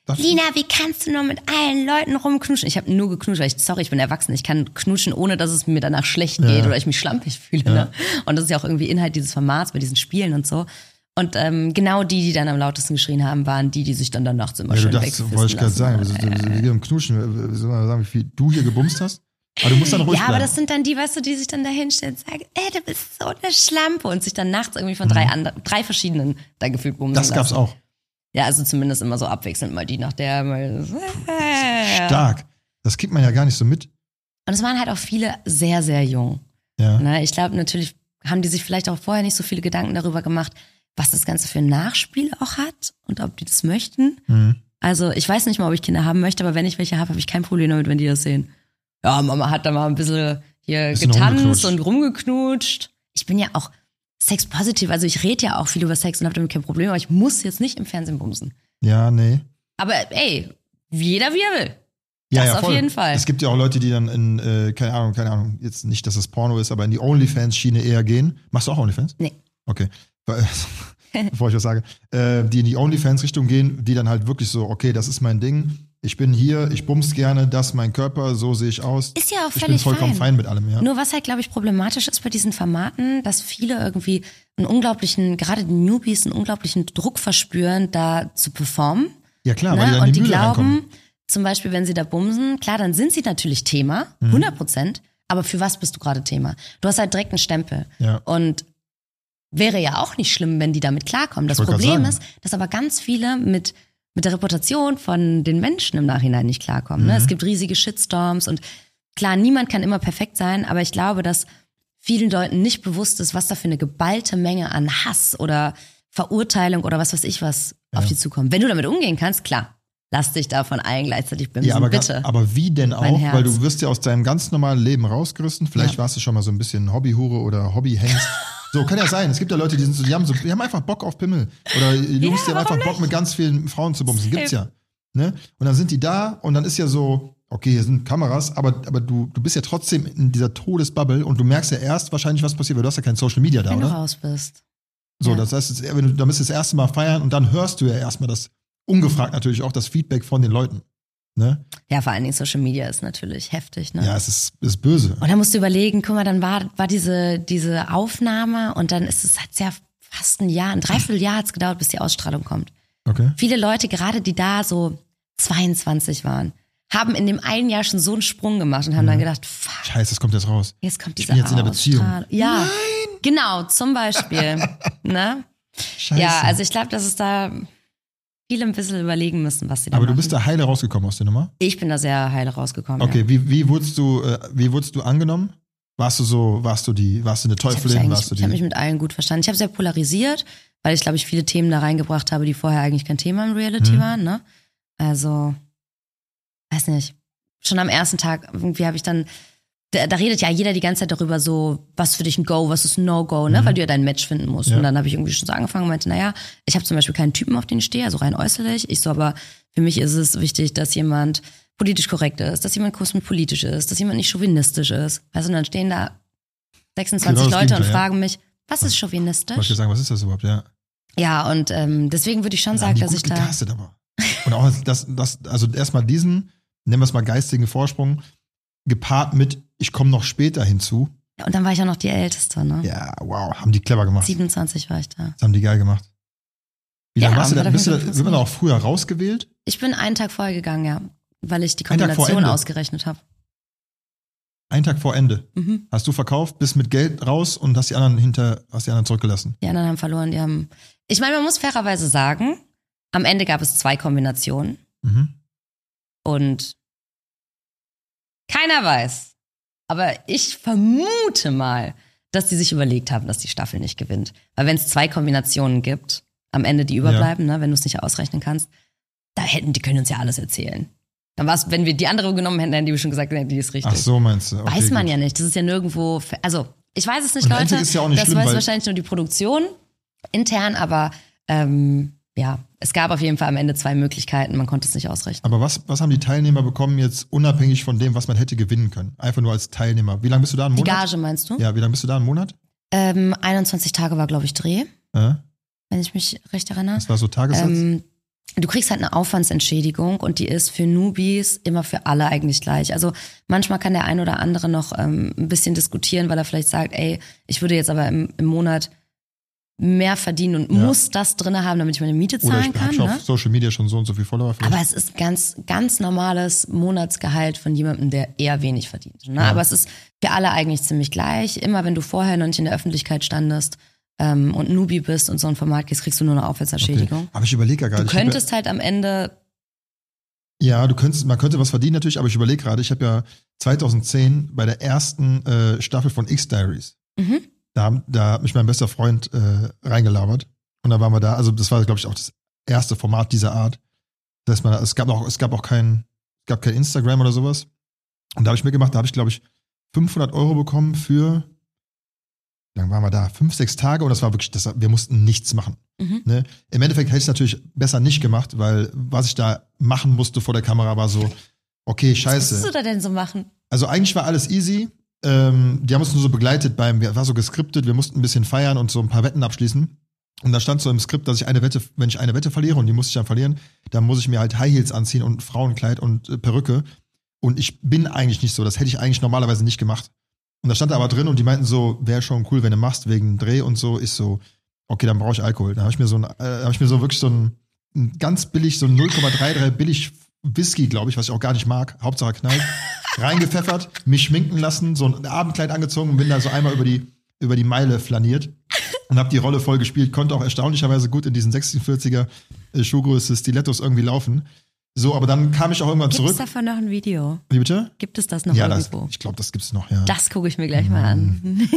A: Das
B: Lina, wie kannst du nur mit allen Leuten rumknutschen? Ich habe nur geknutscht, weil ich, sorry, ich bin erwachsen. Ich kann knutschen, ohne dass es mir danach schlecht geht
A: Ja.
B: oder ich mich schlampig fühle.
A: Ja.
B: Ne? Und das ist ja auch irgendwie Inhalt dieses Formats bei diesen Spielen und so. Und ähm, genau die, die dann am lautesten geschrien haben, waren die, die sich dann, dann nachts immer
A: Ja,
B: schön
A: du dachtest,
B: wegfissen
A: wollte ich gerade
B: lassen.
A: sagen, wir, wir, wir gehen um Knutschen, wir sollen mal sagen, wie viel du hier gebumst hast? Aber du musst dann ruhig
B: Ja, aber
A: bleiben.
B: das sind dann die, weißt du, die sich dann da hinstellen und sagen, ey, du bist so eine Schlampe und sich dann nachts irgendwie von drei anderen, drei verschiedenen da gefühlt bumsen
A: Das gab's
B: lassen.
A: auch.
B: Ja, also zumindest immer so abwechselnd, mal die nach der, mal
A: Stark. Das kriegt man ja gar nicht so mit.
B: Und es waren halt auch viele sehr, sehr jung.
A: Ja.
B: Ne? Ich glaube, natürlich haben die sich vielleicht auch vorher nicht so viele Gedanken darüber gemacht, was das Ganze für ein Nachspiel auch hat und ob die das möchten.
A: Mhm.
B: Also ich weiß nicht mal, ob ich Kinder haben möchte, aber wenn ich welche habe, habe ich kein Problem damit, wenn die das sehen. Ja, Mama hat da mal ein bisschen hier
A: Bisschen
B: getanzt
A: rumgeknutscht.
B: und rumgeknutscht. Ich bin ja auch sexpositiv, also ich rede ja auch viel über Sex und habe damit kein Problem, aber ich muss jetzt nicht im Fernsehen bumsen.
A: Ja, nee.
B: Aber ey, jeder wie er will.
A: Ja,
B: Das
A: ja,
B: auf
A: voll.
B: jeden Fall.
A: Es gibt ja auch Leute, die dann in, äh, keine Ahnung, keine Ahnung, jetzt nicht, dass es Porno ist, aber in die OnlyFans-Schiene eher gehen. Machst du auch OnlyFans?
B: Nee.
A: Okay. Bevor ich was sage. Äh, die in die OnlyFans-Richtung gehen, die dann halt wirklich so, okay, das ist mein Ding. Ich bin hier, ich bums gerne, das ist mein Körper, so sehe ich aus.
B: Ist ja auch
A: Ich bin
B: völlig
A: vollkommen
B: fein.
A: fein mit allem, ja.
B: Nur was halt, glaube ich, problematisch ist bei diesen Formaten, dass viele irgendwie einen unglaublichen, gerade die Newbies, einen unglaublichen Druck verspüren, da zu performen.
A: Ja klar, weil
B: Ne?
A: die dann
B: Und
A: in
B: die
A: die Mühle reinkommen.
B: glauben, zum Beispiel, wenn sie da bumsen, klar, dann sind sie natürlich Thema,
A: Mhm.
B: hundert Prozent. Aber für was bist du gerade Thema? Du hast halt direkt einen Stempel.
A: Ja.
B: Und wäre ja auch nicht schlimm, wenn die damit klarkommen. Das
A: Ich wollte grad
B: Problem
A: sagen.
B: ist, dass aber ganz viele mit, mit der Reputation von den Menschen im Nachhinein nicht klarkommen. Ne?
A: Mhm.
B: Es gibt riesige Shitstorms und klar, niemand kann immer perfekt sein, aber ich glaube, dass vielen Leuten nicht bewusst ist, was da für eine geballte Menge an Hass oder Verurteilung oder was weiß ich was
A: Ja.
B: auf die zukommt. Wenn du damit umgehen kannst, klar, lass dich da von allen gleichzeitig bimsen,
A: Ja, aber, ga-
B: bitte.
A: aber wie denn
B: Mein
A: auch?
B: Herz.
A: Weil du wirst ja aus deinem ganz normalen Leben rausgerissen. Vielleicht
B: Ja.
A: warst du schon mal so ein bisschen Hobbyhure oder Hobbyhengst. So, kann ja sein. Es gibt ja Leute, die sind so, die haben so, die haben einfach Bock auf Pimmel. Oder Jungs, die haben einfach Bock, mit ganz vielen Frauen zu bumsen. Gibt's ja. Ne? Und dann sind die da und dann ist ja so, okay, hier sind Kameras, aber, aber du, du bist ja trotzdem in dieser Todesbubble und du merkst ja erst wahrscheinlich, was passiert, weil du hast ja kein Social Media da,
B: wenn du
A: oder?
B: raus bist.
A: So,
B: Ja.
A: das heißt, es- wenn du, da bist du das erste Mal feiern und dann hörst du ja erstmal das, ungefragt natürlich auch das Feedback von den Leuten. Ne?
B: Ja, vor allen Dingen Social Media ist natürlich heftig, ne?
A: Ja, es ist, ist böse.
B: Und dann musst du überlegen, guck mal, dann war, war diese, diese Aufnahme und dann ist es, hat's ja fast ein Jahr, ein Dreivierteljahr hat's gedauert, bis die Ausstrahlung kommt.
A: Okay.
B: Viele Leute, gerade die da so zweiundzwanzig waren, haben in dem einen Jahr schon so einen Sprung gemacht und haben dann gedacht, fuck,
A: Scheiße, das kommt jetzt raus.
B: jetzt kommt
A: Ich
B: diese
A: bin jetzt in der Beziehung.
B: Ausstrahlung. Ja, genau, zum Beispiel. ne?
A: Scheiße.
B: Ja, also ich glaube, dass es da viele ein bisschen überlegen müssen, was sie da
A: Aber
B: machen.
A: du bist da heile rausgekommen aus der Nummer?
B: Ich bin da sehr heile rausgekommen.
A: Okay,
B: ja.
A: wie, wie wurdest du, äh, wie wurdest du angenommen? Warst du so, warst du die, warst du eine
B: Ich habe mich,
A: Teufelin,
B: eigentlich-
A: warst du
B: ich hab mich
A: die?
B: mit allen gut verstanden. Ich habe sehr polarisiert, weil ich, glaube ich, viele Themen da reingebracht habe, die vorher eigentlich kein Thema im Reality
A: Mhm.
B: waren. Ne? Also, weiß nicht. Schon am ersten Tag irgendwie habe ich dann, da, da redet ja jeder die ganze Zeit darüber so, was für dich ein Go, was ist ein No-Go, ne?
A: Mhm.
B: Weil du ja dein Match finden musst.
A: Ja.
B: Und dann habe ich irgendwie schon so angefangen und meinte, naja, ich habe zum Beispiel keinen Typen, auf den ich stehe, also rein äußerlich. Ich so, aber für mich ist es wichtig, dass jemand politisch korrekt ist, dass jemand kosmopolitisch ist, dass jemand nicht chauvinistisch ist. Weißt du, und dann stehen da sechsundzwanzig
A: Genau das
B: Leute und
A: Gegenteil, ja.
B: fragen mich, was ist
A: Wollte ich
B: chauvinistisch?
A: sagen, was ist das überhaupt? Ja.
B: Ja, und ähm, deswegen würde ich schon
A: Haben
B: sagen,
A: die
B: dass
A: gut
B: ich da.
A: gecastet aber. Und auch das, das, also erstmal diesen, nennen wir es mal geistigen Vorsprung, gepaart mit, ich komme noch später hinzu.
B: Und dann war ich ja noch die Älteste, ne?
A: Ja, wow, haben die clever gemacht.
B: siebenundzwanzig war ich da.
A: Das haben die geil gemacht. Wie
B: Ja,
A: lange warst du
B: hat
A: da?
B: auf
A: Bist du
B: jeden
A: da,
B: Fall
A: wird man da auch
B: funktioniert.
A: früher rausgewählt?
B: Ich bin einen Tag vorher gegangen, ja. Weil ich die
A: Einen Tag vor
B: Kombination
A: Ende?
B: ausgerechnet habe.
A: Einen Tag vor Ende.
B: Mhm.
A: Hast du verkauft, bist mit Geld raus und hast die anderen hinter, hast die anderen zurückgelassen.
B: Die anderen haben verloren, die haben. Ich meine, man muss fairerweise sagen, am Ende gab es zwei Kombinationen
A: Mhm.
B: und keiner weiß. Aber ich vermute mal, dass die sich überlegt haben, dass die Staffel nicht gewinnt. Weil wenn es zwei Kombinationen gibt, am Ende die überbleiben, ne, wenn du es nicht ausrechnen kannst, da hätten die können uns ja alles erzählen. Dann war es, wenn wir die andere genommen hätten, hätten die schon gesagt, die ist richtig.
A: Ach so, meinst du? Okay,
B: weiß man
A: gut.
B: ja nicht. Das ist ja nirgendwo. fe- Also, ich weiß es nicht,
A: Und
B: Leute.
A: Endeffekt ist ja auch nicht
B: das
A: schlimm,
B: weiß
A: weil-
B: wahrscheinlich nur die Produktion intern, aber ähm, ja, es gab auf jeden Fall am Ende zwei Möglichkeiten. Man konnte es nicht ausrechnen.
A: Aber was, was haben die Teilnehmer bekommen jetzt unabhängig von dem, was man hätte gewinnen können? Einfach nur als Teilnehmer. Wie lange bist du da? Einen
B: Die
A: Monat?
B: Gage meinst du?
A: Ja, wie lange bist du da? Einen Monat?
B: Ähm, einundzwanzig Tage war, glaube ich, Dreh,
A: Äh?
B: wenn ich mich recht erinnere.
A: Das war so Tagessatz?
B: Ähm, du kriegst halt eine Aufwandsentschädigung und die ist für Newbies immer für alle eigentlich gleich. Also manchmal kann der ein oder andere noch ähm, ein bisschen diskutieren, weil er vielleicht sagt, ey, ich würde jetzt aber im, im Monat mehr verdienen und
A: Ja.
B: muss das drin haben, damit ich meine Miete
A: Oder
B: zahlen
A: ich
B: kann.
A: habe schon
B: Ne?
A: auf Social Media schon so und so viel Follower. vielleicht.
B: Aber es ist ganz, ganz normales Monatsgehalt von jemandem, der eher wenig verdient. Ne?
A: Ja.
B: Aber es ist für alle eigentlich ziemlich gleich. Immer wenn du vorher noch nicht in der Öffentlichkeit standest ähm, und Newbie bist und so ein Format gehst, kriegst du nur eine Aufwandsentschädigung.
A: Okay. Aber ich überlege ja gerade.
B: Du
A: ich hab
B: könntest halt am Ende,
A: Ja, ja, du könntest, man könnte was verdienen natürlich, aber ich überlege gerade, ich habe ja zweitausendzehn bei der ersten äh, Staffel von X-Diaries,
B: mhm.
A: da, da hat mich mein bester Freund äh, reingelabert. Und da waren wir da, also das war, glaube ich, auch das erste Format dieser Art. Das heißt, man, es gab auch, es gab auch kein, es gab kein Instagram oder sowas. Und da habe ich mitgemacht, da habe ich, glaube ich, fünfhundert Euro bekommen für, wie lange waren wir da? Fünf, sechs Tage und das war wirklich, das, wir mussten nichts machen.
B: Mhm.
A: Ne? Im Endeffekt hätte ich es natürlich besser nicht gemacht, weil was ich da machen musste vor der Kamera war so, okay,
B: was
A: scheiße.
B: musstest du da denn so machen?
A: Also eigentlich war alles easy. Ähm, die haben uns nur so begleitet beim, war so geskriptet, wir mussten ein bisschen feiern und so ein paar Wetten abschließen. Und da stand so im Skript, dass ich eine Wette, wenn ich eine Wette verliere und die muss ich dann verlieren, dann muss ich mir halt High Heels anziehen und ein Frauenkleid und äh, Perücke. Und ich bin eigentlich nicht so, das hätte ich eigentlich normalerweise nicht gemacht. Und da stand da aber drin und die meinten so, wäre schon cool, wenn du machst, wegen Dreh und so, ist so, okay, dann brauche ich Alkohol. Da habe ich mir so ein, äh, habe ich mir so wirklich so ein, ein ganz billig, so ein null Komma dreiunddreißig billig Whisky, glaube ich, was ich auch gar nicht mag, Hauptsache knallt, reingepfeffert, mich schminken lassen, so ein Abendkleid angezogen und bin da so einmal über die, über die Meile flaniert und habe die Rolle voll gespielt, konnte auch erstaunlicherweise gut in diesen sechsundvierziger äh, Schuhgröße Stilettos irgendwie laufen. So, aber dann kam ich auch irgendwann
B: Gibt es
A: zurück.
B: davon noch ein Video?
A: Wie bitte?
B: Gibt es das noch
A: Ja, das,
B: irgendwo?
A: ich glaube, das gibt's noch, ja.
B: Das gucke ich mir gleich mal an.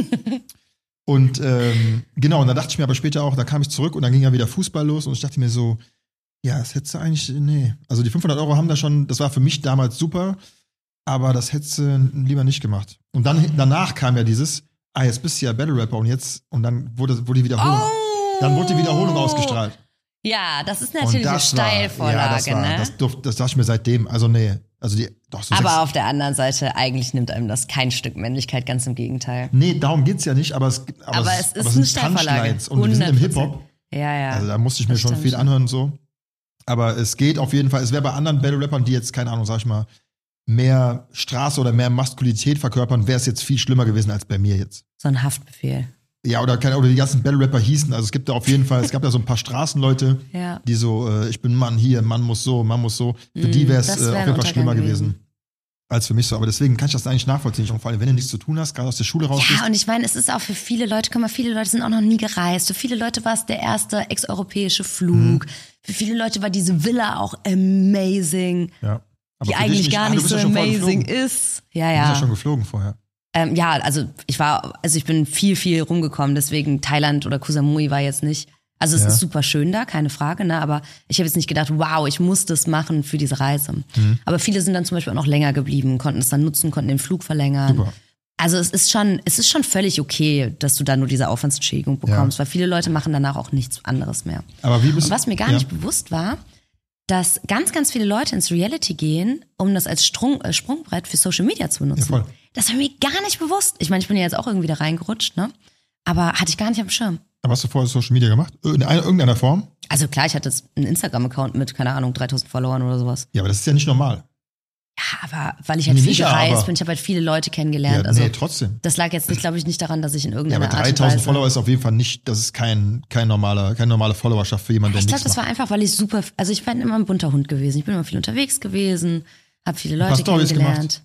A: Und ähm, genau, und dann dachte ich mir aber später auch, da kam ich zurück und dann ging ja wieder Fußball los und ich dachte mir so, ja, das hättest du eigentlich, nee. Also die fünfhundert Euro haben da schon, das war für mich damals super, aber das hättest du lieber nicht gemacht. Und dann danach kam ja dieses, ah, jetzt bist du ja Battle Rapper und jetzt, und dann wurde, wurde die Wiederholung,
B: Oh!
A: dann wurde die Wiederholung ausgestrahlt.
B: Ja, das ist
A: Und
B: natürlich eine
A: das war,
B: Steilvorlage,
A: ja, das war,
B: ne?
A: das, durf, das dachte ich mir seitdem, also nee, also die, doch so
B: Aber
A: sechs,
B: auf der anderen Seite, eigentlich nimmt einem das kein Stück Männlichkeit, ganz im Gegenteil.
A: nee, darum geht's ja nicht, aber es, aber
B: Aber
A: es,
B: es ist
A: aber es
B: eine
A: sind
B: Steilvorlage.
A: Punchlines und wir sind im
B: hundert Prozent.
A: Hip-Hop.
B: Ja, ja.
A: Also da musste ich mir
B: Das
A: schon
B: stimmt
A: viel
B: schon.
A: anhören so. Aber es geht auf jeden Fall, es wäre bei anderen Battle-Rappern, die jetzt, keine Ahnung, sag ich mal, mehr Straße oder mehr Maskulinität verkörpern, wäre es jetzt viel schlimmer gewesen als bei mir jetzt.
B: So ein Haftbefehl.
A: Ja, oder, keine, oder die ganzen Battle-Rapper hießen, also es gibt da auf jeden Fall, es gab da so ein paar Straßenleute,
B: Ja.
A: die so, äh, ich bin Mann hier, Mann muss so, Mann muss so. Für die wäre es
B: das
A: äh,
B: wär
A: auf
B: ein
A: jeden Fall schlimmer
B: Untergang
A: gewesen.
B: gewesen.
A: Als für mich so. Aber deswegen kann ich das eigentlich nachvollziehen. Und vor allem, wenn du nichts zu tun hast, gerade aus der Schule raus
B: Ja,
A: bist.
B: und ich meine, es ist auch für viele Leute, guck mal, viele Leute sind auch noch nie gereist. Für viele Leute war es der erste exeuropäische Flug.
A: Mhm.
B: Für viele Leute war diese Villa auch amazing,
A: Ja. Aber
B: die
A: für dich
B: eigentlich gar
A: Ah, du
B: nicht
A: bist
B: so
A: ja schon vorher
B: amazing
A: geflogen.
B: ist. Ja,
A: Du bist ja
B: ja.
A: schon geflogen vorher.
B: Ähm, ja, also ich war, also ich bin viel, viel rumgekommen, deswegen Thailand oder Koh Samui war jetzt nicht. Also es
A: Ja.
B: ist super schön da, keine Frage, ne? Aber ich habe jetzt nicht gedacht, wow, ich muss das machen für diese Reise.
A: Mhm.
B: Aber viele sind dann zum Beispiel auch noch länger geblieben, konnten es dann nutzen, konnten den Flug verlängern.
A: Super.
B: Also es ist schon, es ist schon völlig okay, dass du da nur diese Aufwandsentschädigung bekommst,
A: Ja.
B: weil viele Leute machen danach auch nichts anderes mehr.
A: Aber wie bist
B: Und was mir gar
A: ja.
B: nicht bewusst war, dass ganz, ganz viele Leute ins Reality gehen, um das als Sprung, äh, Sprungbrett für Social Media zu benutzen.
A: Ja, voll.
B: Das war mir gar nicht bewusst. Ich meine, ich bin ja jetzt auch irgendwie da reingerutscht, ne? Aber hatte ich gar nicht auf dem Schirm.
A: Aber hast du vorher Social Media gemacht? In einer- irgendeiner Form?
B: Also klar, ich hatte jetzt einen Instagram-Account mit, keine Ahnung, dreitausend Followern oder sowas.
A: Ja, aber das ist ja nicht normal.
B: Ja, aber weil ich halt
A: Nee,
B: viel
A: nicht,
B: gereist
A: aber-
B: bin, ich habe halt viele Leute kennengelernt.
A: Ja,
B: also
A: nee, trotzdem.
B: das lag jetzt nicht, glaube ich, nicht daran, dass ich in
A: Ja,
B: irgendeiner
A: aber
B: Art und
A: dreitausend
B: Weise...
A: Follower ist auf jeden Fall nicht, das ist kein, kein normaler, keine normale Followerschaft für jemanden, der
B: Ich glaube,
A: nichts
B: das war
A: macht.
B: einfach, weil ich super, also ich bin immer ein bunter Hund gewesen. Ich bin immer viel unterwegs gewesen, habe viele
A: paar
B: Leute
A: Storys
B: kennengelernt.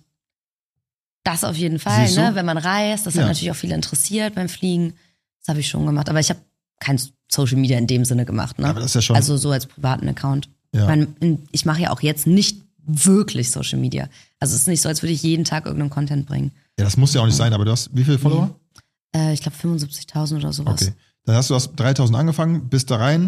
B: Das auf jeden Fall,
A: Siehst du?
B: ne? Wenn man reist, das
A: Ja.
B: hat natürlich auch viele interessiert beim Fliegen. Das habe ich schon gemacht. Aber ich habe kein Social Media in dem Sinne gemacht, ne?
A: Aber das ist ja schon,
B: Also so als privaten Account.
A: Ja.
B: Ich, meine, in- ich mache ja auch jetzt nicht wirklich Social Media. Also es ist nicht so, als würde ich jeden Tag irgendeinen Content bringen.
A: ja, das muss ja auch nicht sein, aber du hast, wie viele Follower?
B: Äh, ich glaube fünfundsiebzigtausend oder sowas.
A: Okay. Dann hast du aus dreitausend angefangen, bist da rein.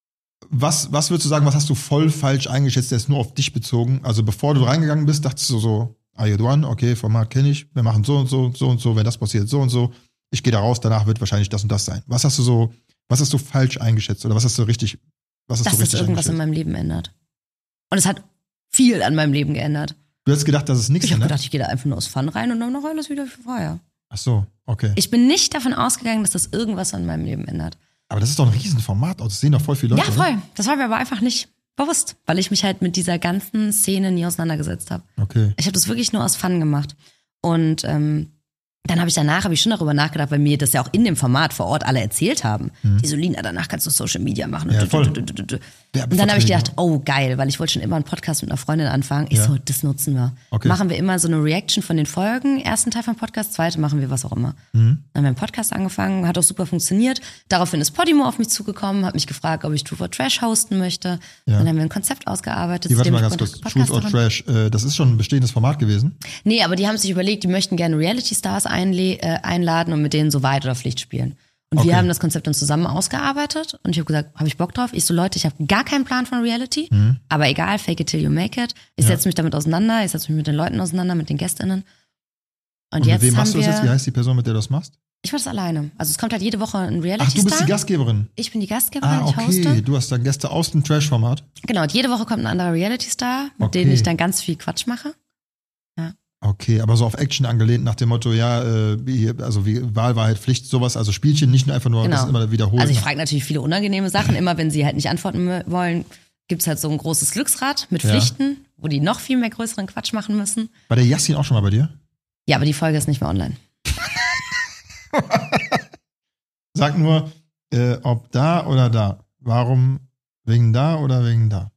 A: Was, was würdest du sagen, was hast du voll falsch eingeschätzt, der ist nur auf dich bezogen? Also bevor du reingegangen bist, dachtest du so, Ayedouan, okay, Format kenne ich, wir machen so und so, so und so, wenn das passiert, so und so. Ich gehe da raus, danach wird wahrscheinlich das und das sein. Was hast du so, was hast du falsch eingeschätzt oder was hast du richtig, was hast
B: Dass
A: du
B: das
A: richtig
B: irgendwas in
A: eingeschätzt?
B: meinem Leben ändert. Und es hat viel an meinem Leben geändert.
A: Du hättest gedacht, dass es nichts
B: Ich habe
A: ändert?
B: gedacht, ich gehe da einfach nur aus Fun rein und dann noch alles wieder wie vorher.
A: Ach so, okay.
B: Ich bin nicht davon ausgegangen, dass das irgendwas an meinem Leben ändert.
A: Aber das ist doch ein Riesenformat, das sehen doch voll viele Leute.
B: Ja, voll. Das war mir aber einfach nicht Bewusst, weil ich mich halt mit dieser ganzen Szene nie auseinandergesetzt habe.
A: Okay.
B: Ich habe das wirklich nur aus Fun gemacht. Und ähm, dann habe ich danach, habe ich schon darüber nachgedacht, weil mir das ja auch in dem Format vor Ort alle erzählt haben. Mhm. Die so, Lina, danach kannst du Social Media machen.
A: Ja,
B: und,
A: voll.
B: du, du, du, du. Und dann habe ich gedacht, oh geil, weil ich wollte schon immer einen Podcast mit einer Freundin anfangen. Ich
A: ja.
B: so, das nutzen wir.
A: Okay.
B: Machen wir immer so eine Reaction von den Folgen. Ersten Teil vom Podcast, zweite machen wir was auch immer.
A: Mhm.
B: Dann haben wir einen Podcast angefangen, hat auch super funktioniert. Daraufhin ist Podimo auf mich zugekommen, hat mich gefragt, ob ich True or Trash hosten möchte.
A: Ja.
B: Dann haben wir ein Konzept ausgearbeitet.
A: Die, warte mal ganz kurz, Truth or Trash, äh, das ist schon ein bestehendes Format gewesen?
B: Nee, aber die haben sich überlegt, die möchten gerne Reality-Stars einle- äh, einladen und mit denen so Wahrheit oder Pflicht spielen. Und
A: Okay.
B: wir haben das Konzept dann zusammen ausgearbeitet und ich habe gesagt, habe ich Bock drauf? Ich so, Leute, ich habe gar keinen Plan von Reality,
A: Mhm.
B: aber egal, fake it till you make it. Ich
A: Ja.
B: setze mich damit auseinander, ich setze mich mit den Leuten auseinander, mit den GästInnen. Und,
A: Und
B: jetzt
A: mit wem
B: haben
A: machst du das
B: wir,
A: jetzt? Wie heißt die Person, mit der du das machst?
B: ich mache das alleine. Also es kommt halt jede Woche ein
A: Ach,
B: Reality-Star.
A: du bist die Gastgeberin.
B: Ich bin die Gastgeberin,
A: Ah,
B: ich
A: okay.
B: hoste.
A: Du hast dann Gäste aus dem Trash-Format.
B: Genau, und jede Woche kommt ein anderer Reality-Star, mit
A: Okay.
B: denen ich dann ganz viel Quatsch mache.
A: Okay, aber so auf Action angelehnt nach dem Motto, ja, äh, wie, also wie Wahl, Wahrheit, Pflicht, sowas, also Spielchen, nicht nur einfach nur
B: Genau.
A: das immer wiederholen.
B: Also ich frage natürlich viele unangenehme Sachen. Immer wenn sie halt nicht antworten mö- wollen, gibt's halt so ein großes Glücksrad mit
A: Ja.
B: Pflichten, wo die noch viel mehr größeren Quatsch machen müssen.
A: War der Yassin auch schon mal bei dir?
B: Ja, aber die Folge ist nicht mehr online.
A: Sag nur, äh, ob da oder da. Warum wegen da oder wegen da?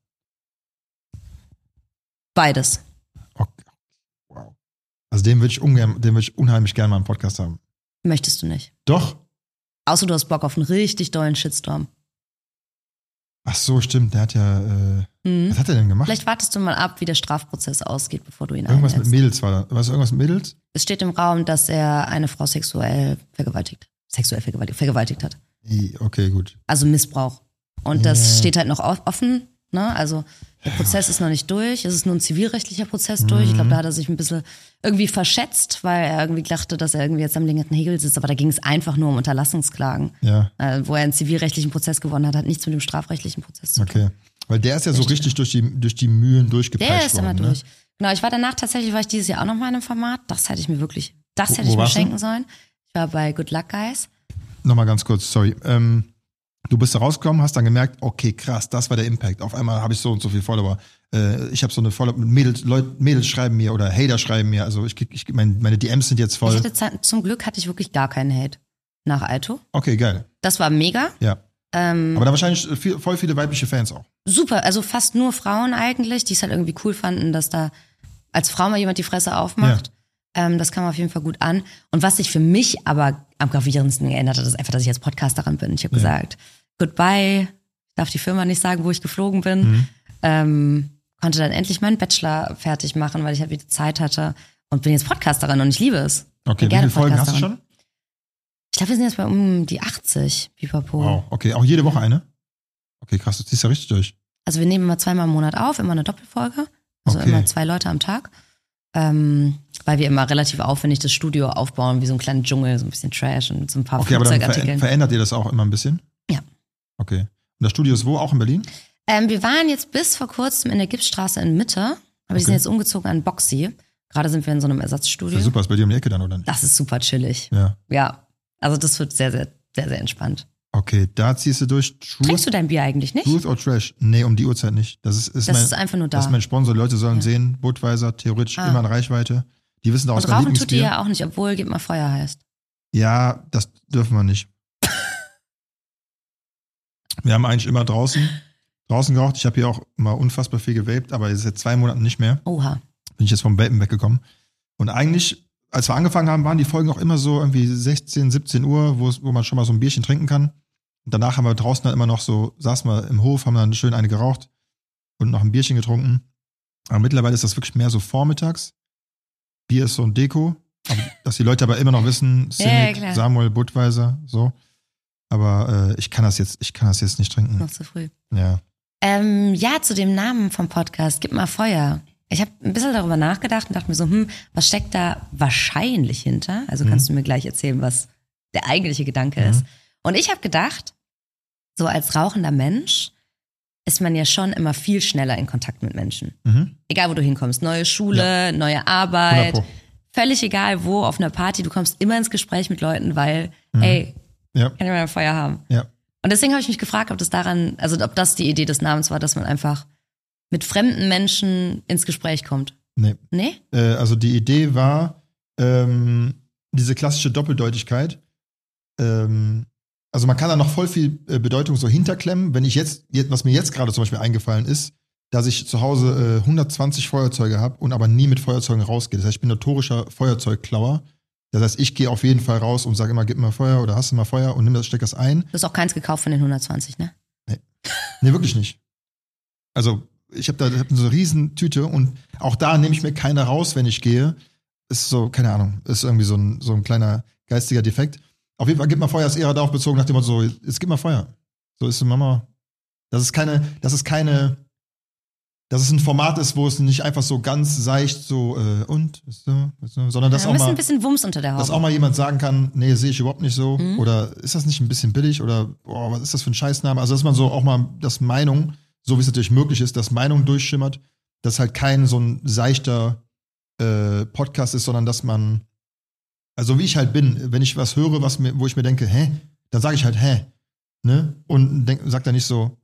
B: Beides.
A: Okay. Wow. Also den würde ich ungern, den würde ich unheimlich gerne mal im Podcast haben.
B: Möchtest du nicht.
A: Doch?
B: Außer du hast Bock auf einen richtig dollen Shitstorm.
A: Ach so, stimmt, der hat ja, äh,
B: Mhm.
A: was hat er denn gemacht?
B: Vielleicht wartest du mal ab, wie der Strafprozess ausgeht, bevor du ihn
A: Irgendwas mit
B: einlädst.
A: Mädels war da. Was irgendwas mit Mädels?
B: Es steht im Raum, dass er eine Frau sexuell vergewaltigt. Sexuell vergewaltigt, vergewaltigt hat.
A: I- Okay, gut.
B: Also Missbrauch. Und das
A: Ja.
B: steht halt noch au- offen. Ne? Also der Prozess ist noch nicht durch. Es ist nur ein zivilrechtlicher Prozess durch. Ich glaube, da hat er sich ein bisschen irgendwie verschätzt, weil er irgendwie dachte, dass er irgendwie jetzt am linken Hegel sitzt. Aber da ging es einfach nur um Unterlassungsklagen.
A: Ja,
B: Äh, wo er einen zivilrechtlichen Prozess gewonnen hat, hat nichts mit dem strafrechtlichen Prozess zu tun.
A: okay. Weil der ist ja so richtig durch die, durch die Mühlen durchgepeitscht
B: Der ist immer
A: worden.
B: durch. Genau, ich war danach tatsächlich, war ich dieses Jahr auch noch mal in einem Format. Das hätte ich mir wirklich, das
A: Wo-
B: hätte
A: wo
B: ich mir
A: warst du?
B: schenken sollen. Ich war bei Good Luck Guys.
A: Ne? Nochmal ganz kurz, sorry. Ähm, du bist da rausgekommen, hast dann gemerkt, okay, krass, das war der Impact. Auf einmal habe ich so und so viele Follower. Äh, ich habe so eine Follower, Mädels, Leute, Mädels schreiben mir oder Hater schreiben mir. Also ich, krieg- ich mein, meine D Ms sind jetzt
B: Ich
A: voll.
B: hatte Zeit, zum Glück hatte ich wirklich gar keinen Hate nach Alto.
A: Okay, geil.
B: Das war mega.
A: Ja.
B: Ähm,
A: Aber da wahrscheinlich viel, voll viele weibliche Fans auch.
B: super, also fast nur Frauen eigentlich, die es halt irgendwie cool fanden, dass da als Frau mal jemand die Fresse aufmacht. Ähm, das kam auf jeden Fall gut an. Und was sich für mich aber am gravierendsten geändert hat, ist einfach, dass ich jetzt Podcasterin bin. Ich habe
A: Ja.
B: gesagt, goodbye, ich darf die Firma nicht sagen, wo ich geflogen bin.
A: Mhm.
B: Ähm, konnte dann endlich meinen Bachelor fertig machen, weil ich halt wieder Zeit hatte und bin jetzt Podcasterin und ich liebe es.
A: Okay,
B: Bin
A: wie
B: gerne
A: viele Folgen hast du
B: Podcasterin.
A: schon?
B: Ich glaube, wir sind jetzt bei um die achtzig, Pipapo.
A: Wow, okay, auch jede Woche eine? Okay, krass, du ziehst ja richtig durch.
B: Also wir nehmen immer zweimal im Monat auf, immer eine Doppelfolge. Also
A: Okay.
B: immer zwei Leute am Tag. Ähm, weil wir immer relativ aufwendig das Studio aufbauen, wie so ein kleiner Dschungel, so ein bisschen Trash und so ein paar
A: Okay, aber dann ver
B: Flugzeugartikeln.
A: verändert ihr das auch immer ein bisschen?
B: Ja.
A: Okay. Und das Studio ist wo? Auch in Berlin?
B: Ähm, wir waren jetzt bis vor kurzem in der Gipsstraße in Mitte, aber wir
A: Okay.
B: sind jetzt umgezogen an Boxy. Gerade sind wir in so einem
A: Ist
B: Ersatzstudio.
A: ja super, ist bei dir um die Ecke dann, oder nicht?
B: Das ist super chillig.
A: Ja.
B: Ja, also das wird sehr, sehr, sehr, sehr entspannt.
A: Okay, da ziehst du durch. Truth,
B: Trinkst du dein Bier eigentlich nicht?
A: Truth or Trash? Nee, um die Uhrzeit nicht. Das ist, ist,
B: Das
A: mein,
B: ist einfach nur da.
A: das ist mein Sponsor. Die Leute sollen
B: Ja.
A: sehen, Budweiser, theoretisch
B: Ah.
A: immer in Reichweite. Die wissen auch aus
B: Und
A: meinem
B: rauchen tut ihr
A: Lieblingsbier.
B: ja auch nicht, obwohl Gib mal Feuer heißt.
A: Ja, das dürfen wir nicht. Wir haben eigentlich immer draußen, draußen geraucht. Ich habe hier auch immer unfassbar viel gewaped, aber seit zwei Monaten nicht mehr.
B: Oha.
A: Bin ich jetzt vom Vapen weggekommen. Und eigentlich, als wir angefangen haben, waren die Folgen auch immer so irgendwie sechzehn, siebzehn Uhr, wo, es- wo man schon mal so ein Bierchen trinken kann. Und danach haben wir draußen dann immer noch so, saßen wir im Hof, haben dann schön eine geraucht und noch ein Bierchen getrunken. Aber mittlerweile ist das wirklich mehr so vormittags. Bier ist so ein Deko. Aber, dass die Leute aber immer noch wissen,
B: Ja, ja,
A: Cynic,
B: klar.
A: Samuel, Budweiser, so. Aber äh, ich kann das jetzt, ich kann das jetzt nicht trinken.
B: Noch zu früh.
A: Ja.
B: Ähm, ja, zu dem Namen vom Podcast, Gib mal Feuer. Ich habe ein bisschen darüber nachgedacht und dachte mir so, hm, was steckt da wahrscheinlich hinter? Also kannst du mir gleich erzählen, was der eigentliche Gedanke
A: Mhm.
B: ist. Und ich habe gedacht, so als rauchender Mensch ist man ja schon immer viel schneller in Kontakt mit Menschen.
A: Mhm.
B: Egal, wo du hinkommst. Neue Schule, neue Arbeit.
A: hundert Pro.
B: Völlig egal, wo, auf einer Party. Du kommst immer ins Gespräch mit Leuten, weil,
A: Mhm.
B: ey,
A: Ja.
B: kann ich mal ein Feuer haben?
A: Ja.
B: Und deswegen habe ich mich gefragt, ob das daran, also ob das die Idee des Namens war, dass man einfach mit fremden Menschen ins Gespräch kommt.
A: Nee.
B: Nee?
A: Äh, also die Idee war, ähm, diese klassische Doppeldeutigkeit. Ähm, also man kann da noch voll viel äh, Bedeutung so hinterklemmen. Wenn ich jetzt, jetzt, was mir jetzt gerade zum Beispiel eingefallen ist, dass ich zu Hause äh, hundertzwanzig Feuerzeuge habe und aber nie mit Feuerzeugen rausgehe. Das heißt, ich bin notorischer Feuerzeugklauer. Das heißt, ich gehe auf jeden Fall raus und sage immer, gib mir Feuer oder hast du mal Feuer und nimm das, steck das ein.
B: Du hast auch keins gekauft von den hundertzwanzig, ne?
A: Nee, nee wirklich nicht. Also ich habe da hab so eine riesen Tüte und auch da nehme ich mir keine raus, wenn ich gehe. Ist so, keine Ahnung, ist irgendwie so ein, so ein kleiner geistiger Defekt. Auf jeden Fall, gib mal Feuer, ist eher darauf bezogen, nach dem Motto so, jetzt gib mal Feuer. So ist so, Mama, das ist keine, das ist keine, dass es ein Format ist, wo es nicht einfach so ganz seicht so äh, und so, so, sondern dass
B: Ja,
A: auch mal
B: ein bisschen Wumms unter der Haube.
A: dass auch mal jemand sagen kann, nee, sehe ich überhaupt nicht so
B: Mhm.
A: oder ist das nicht ein bisschen billig oder boah, was ist das für ein Scheißname? Also dass man so auch mal das Meinung, so wie es natürlich möglich ist, dass Meinung durchschimmert, dass halt kein so ein seichter äh, Podcast ist, sondern dass man, also wie ich halt bin, wenn ich was höre, was mir, wo ich mir denke, hä, dann sage ich halt hä, ne? Und denk, sag dann nicht so,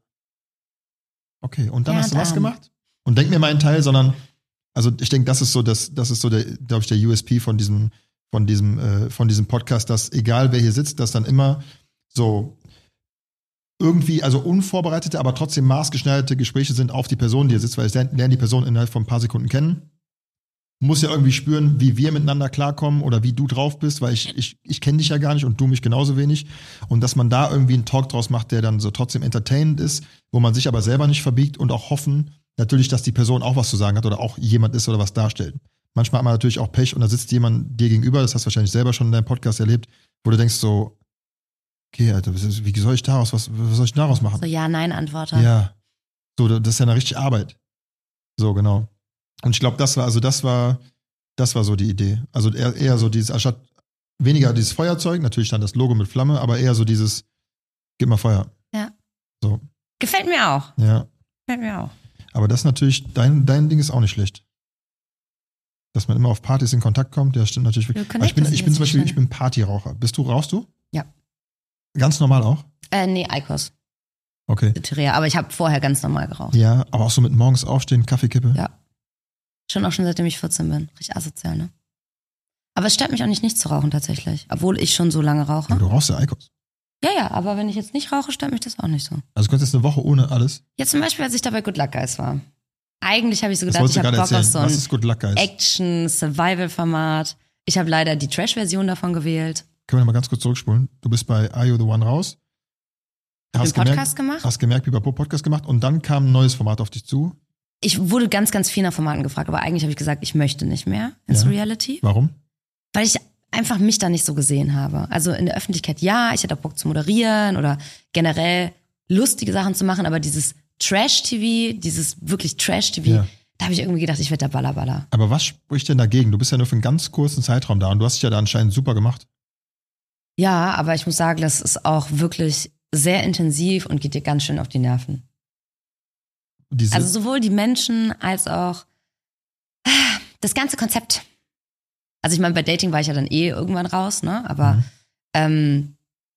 A: okay, und dann
B: Ja,
A: hast du was
B: dann.
A: gemacht? Und denk mir meinen Teil, sondern, also ich denke, das ist so das, das ist so der, glaube ich, der U S P von diesem, von diesem, äh, von diesem Podcast, dass egal wer hier sitzt, dass dann immer so irgendwie, also unvorbereitete, aber trotzdem maßgeschneiderte Gespräche sind auf die Person, die hier sitzt, weil ich lerne die Person innerhalb von ein paar Sekunden kennen. Muss ja irgendwie spüren, wie wir miteinander klarkommen oder wie du drauf bist, weil ich, ich, ich kenne dich ja gar nicht und du mich genauso wenig. Und dass man da irgendwie einen Talk draus macht, der dann so trotzdem entertainend ist, wo man sich aber selber nicht verbiegt und auch hoffen, natürlich, dass die Person auch was zu sagen hat oder auch jemand ist oder was darstellt. Manchmal hat man natürlich auch Pech und da sitzt jemand dir gegenüber, das hast du wahrscheinlich selber schon in deinem Podcast erlebt, wo du denkst so, okay, Alter, wie soll ich daraus, was, was soll ich daraus machen?
B: So Ja-Nein-Antworter.
A: Ja, so, das ist ja eine richtige Arbeit. So, genau. Und ich glaube, das war, also das war, das war so die Idee. Also eher, eher so dieses, anstatt weniger dieses Feuerzeug, natürlich dann das Logo mit Flamme, aber eher so dieses, gib mal Feuer.
B: Ja.
A: So,
B: Gefällt mir auch.
A: ja.
B: Gefällt mir auch.
A: Aber das natürlich, dein, dein Ding ist auch nicht schlecht. Dass man immer auf Partys in Kontakt kommt, ja, stimmt natürlich.
B: Wir
A: Aber ich bin,
B: connecten
A: ich bin zum
B: jetzt
A: Beispiel,
B: schnell.
A: ich bin Partyraucher. Bist du, rauchst du?
B: Ja.
A: Ganz normal auch?
B: Äh, nee, Eikos.
A: Okay.
B: Pizzeria. Aber ich habe vorher ganz normal geraucht.
A: Ja, aber auch so mit morgens aufstehen, Kaffeekippe?
B: Ja. Schon auch schon seitdem ich vierzehn bin. Richtig asozial, ne? Aber es stört mich auch nicht, nicht zu rauchen tatsächlich. Obwohl ich schon so lange rauche.
A: Aber du rauchst ja Eikos.
B: Ja, ja, aber wenn ich jetzt nicht rauche, stört mich das auch nicht so.
A: Also du könntest eine Woche ohne alles.
B: Jetzt zum Beispiel, als ich da bei Good Luck Guys war. Eigentlich habe ich so
A: Das
B: gedacht,
A: wolltest
B: ich
A: du
B: habe
A: gerade
B: Bock auf
A: erzählen.
B: so
A: Was
B: ein
A: ist Good Luck, Guys?
B: Action-Survival-Format. Ich habe leider die Trash-Version davon gewählt.
A: Können wir mal ganz kurz zurückspulen? Du bist bei Are You The One raus.
B: Hab
A: Hast
B: den
A: gemerkt,
B: Podcast gemacht.
A: hast gemerkt, Pipapo Podcast gemacht und dann kam ein neues Format auf dich zu.
B: Ich wurde ganz, ganz viel nach Formaten gefragt, aber eigentlich habe ich gesagt, ich möchte nicht mehr ins
A: Ja.
B: Reality,
A: Warum?
B: weil ich einfach mich da nicht so gesehen habe. Also in der Öffentlichkeit ja, ich hätte auch Bock zu moderieren oder generell lustige Sachen zu machen, aber dieses Trash-T V, dieses wirklich Trash-T V,
A: Ja.
B: da habe ich irgendwie gedacht, ich werde der Ballerballer.
A: Aber was spricht denn dagegen? Du bist ja nur für einen ganz kurzen Zeitraum da und du hast dich ja da anscheinend super gemacht.
B: Ja, aber ich muss sagen, das ist auch wirklich sehr intensiv und geht dir ganz schön auf die Nerven.
A: Diese,
B: Also sowohl die Menschen als auch ah, das ganze Konzept. Also ich meine, bei Dating war ich ja dann eh irgendwann raus, ne? Aber
A: Mhm.
B: ähm,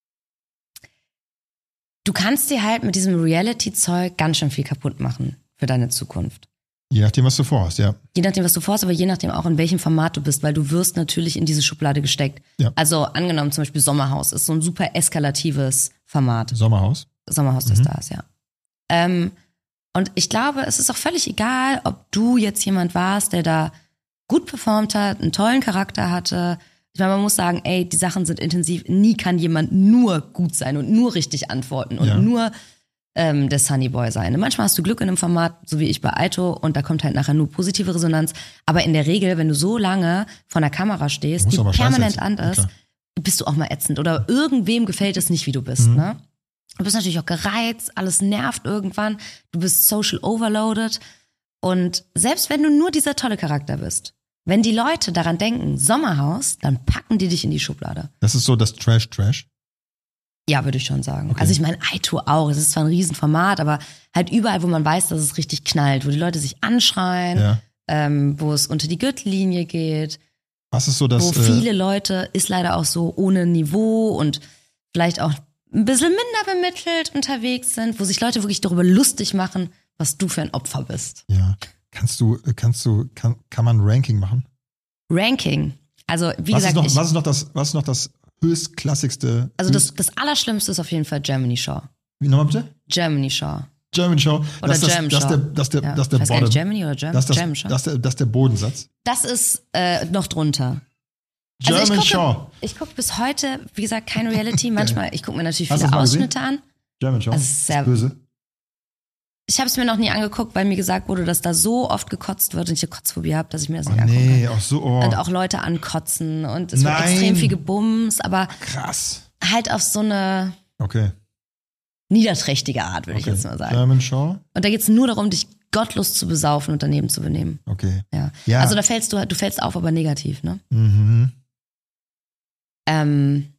B: du kannst dir halt mit diesem Reality-Zeug ganz schön viel kaputt machen für deine Zukunft.
A: je nachdem, was du vorhast, ja.
B: Je nachdem, was du vorhast, aber je nachdem auch, in welchem Format du bist, weil du wirst natürlich in diese Schublade gesteckt.
A: Ja.
B: Also angenommen zum Beispiel Sommerhaus ist so ein super eskalatives Format.
A: Sommerhaus.
B: Sommerhaus der
A: Mhm.
B: Stars, ja. Ähm, und ich glaube, es ist auch völlig egal, ob du jetzt jemand warst, der da gut performt hat, einen tollen Charakter hatte. Ich meine, man muss sagen, ey, die Sachen sind intensiv. Nie kann jemand nur gut sein und nur richtig antworten und
A: Ja.
B: nur ähm, der Sunny Boy sein. Manchmal hast du Glück in einem Format, so wie ich bei Aito, und da kommt halt nachher nur positive Resonanz. Aber in der Regel, wenn du so lange vor der Kamera stehst,
A: Muss
B: die
A: aber scheiße
B: permanent
A: erzählen.
B: an
A: Ja,
B: ist,
A: klar.
B: bist du auch mal ätzend. Oder irgendwem gefällt es nicht, wie du bist,
A: Mhm.
B: ne? Du bist natürlich auch gereizt, alles nervt irgendwann, du bist social overloaded. Und selbst wenn du nur dieser tolle Charakter bist, wenn die Leute daran denken, Sommerhaus, dann packen die dich in die Schublade.
A: Das ist so das Trash-Trash.
B: Ja, würde ich schon sagen.
A: Okay.
B: Also ich meine, Aito auch, es ist zwar ein Riesenformat, aber halt überall, wo man weiß, dass es richtig knallt, wo die Leute sich anschreien,
A: Ja.
B: ähm, wo es unter die Gürtellinie geht,
A: Was ist so das?
B: wo
A: äh,
B: viele Leute, ist leider auch so ohne Niveau und vielleicht auch ein bisschen minder bemittelt unterwegs sind, wo sich Leute wirklich darüber lustig machen, was du für ein Opfer bist.
A: Ja. Kannst du, kannst du, kann, kann man ein Ranking machen?
B: Ranking. Also, wie
A: was
B: gesagt,
A: ist noch,
B: ich,
A: was ist noch das, was ist noch das höchstklassigste?
B: also
A: höchst,
B: das, das Allerschlimmste ist auf jeden Fall Germany Shore.
A: Wie nochmal bitte?
B: Germany Shore.
A: German Show.
B: Oder
A: das,
B: German
A: das, das,
B: Show.
A: das, das, der,
B: Ja.
A: das der
B: Ich weiß gar nicht,
A: Bottom.
B: Germany oder German,
A: Das, das,
B: German Shore?
A: das, der, das der Bodensatz.
B: Das ist äh, noch drunter.
A: German
B: also ich
A: Show.
B: gucke, ich gucke bis heute, wie gesagt, kein Reality. Manchmal, ich gucke mir natürlich
A: Hast du
B: viele
A: das mal
B: Ausschnitte an.
A: German Show.
B: Also es ist sehr-
A: böse.
B: Ich habe es mir noch nie angeguckt, weil mir gesagt wurde, dass da so oft gekotzt wird und ich eine Kotzphobie habe, dass ich mir das
A: Oh,
B: nicht angucke.
A: nee, auch so. Oh.
B: Und auch Leute ankotzen und es wird
A: Nein.
B: extrem viel Gebums, aber
A: Krass.
B: halt auf so eine
A: Okay.
B: niederträchtige Art, würde ich
A: okay.
B: jetzt mal sagen.
A: German Show.
B: Und da geht's nur darum, dich gottlos zu besaufen und daneben zu benehmen.
A: Okay.
B: Ja.
A: Ja.
B: Also da fällst du, du fällst auf, aber negativ, ne?
A: Mhm.
B: Ähm,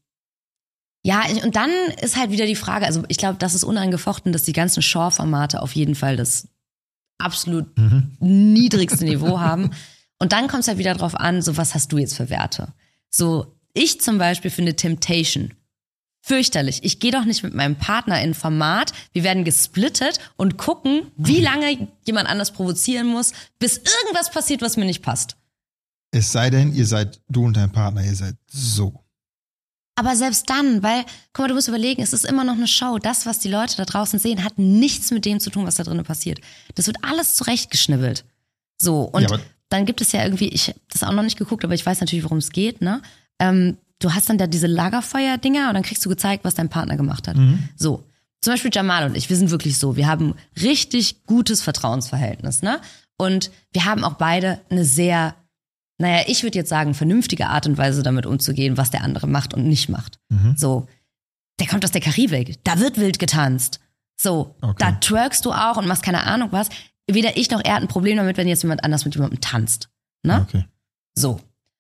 B: ja, und dann ist halt wieder die Frage, also ich glaube, das ist unangefochten, dass die ganzen Shore-Formate auf jeden Fall das absolut
A: Mhm.
B: niedrigste Niveau haben. Und dann kommt es halt wieder drauf an, so was hast du jetzt für Werte? So, ich zum Beispiel finde Temptation fürchterlich. Ich gehe doch nicht mit meinem Partner in ein Format, wir werden gesplittet und gucken, wie lange jemand anders provozieren muss, bis irgendwas passiert, was mir nicht passt.
A: Es sei denn, ihr seid, du und dein Partner, ihr seid so.
B: Aber selbst dann, weil, guck mal, du musst überlegen, es ist immer noch eine Show. Das, was die Leute da draußen sehen, hat nichts mit dem zu tun, was da drinnen passiert. Das wird alles zurechtgeschnibbelt. So, und
A: Ja, aber-
B: dann gibt es ja irgendwie, ich habe das auch noch nicht geguckt, aber ich weiß natürlich, worum es geht, ne? Ähm, du hast dann da diese Lagerfeuer-Dinger und dann kriegst du gezeigt, was dein Partner gemacht hat.
A: Mhm.
B: So, zum Beispiel Jamal und ich, wir sind wirklich so, wir haben richtig gutes Vertrauensverhältnis, ne? Und wir haben auch beide eine sehr, naja, ich würde jetzt sagen, vernünftige Art und Weise damit umzugehen, was der andere macht und nicht macht.
A: Mhm.
B: So, der kommt aus der Karibik, da wird wild getanzt. So,
A: Okay.
B: da twerkst du auch und machst keine Ahnung was. Weder ich noch er hat ein Problem damit, wenn jetzt jemand anders mit jemandem tanzt. Ne?
A: Okay.
B: So.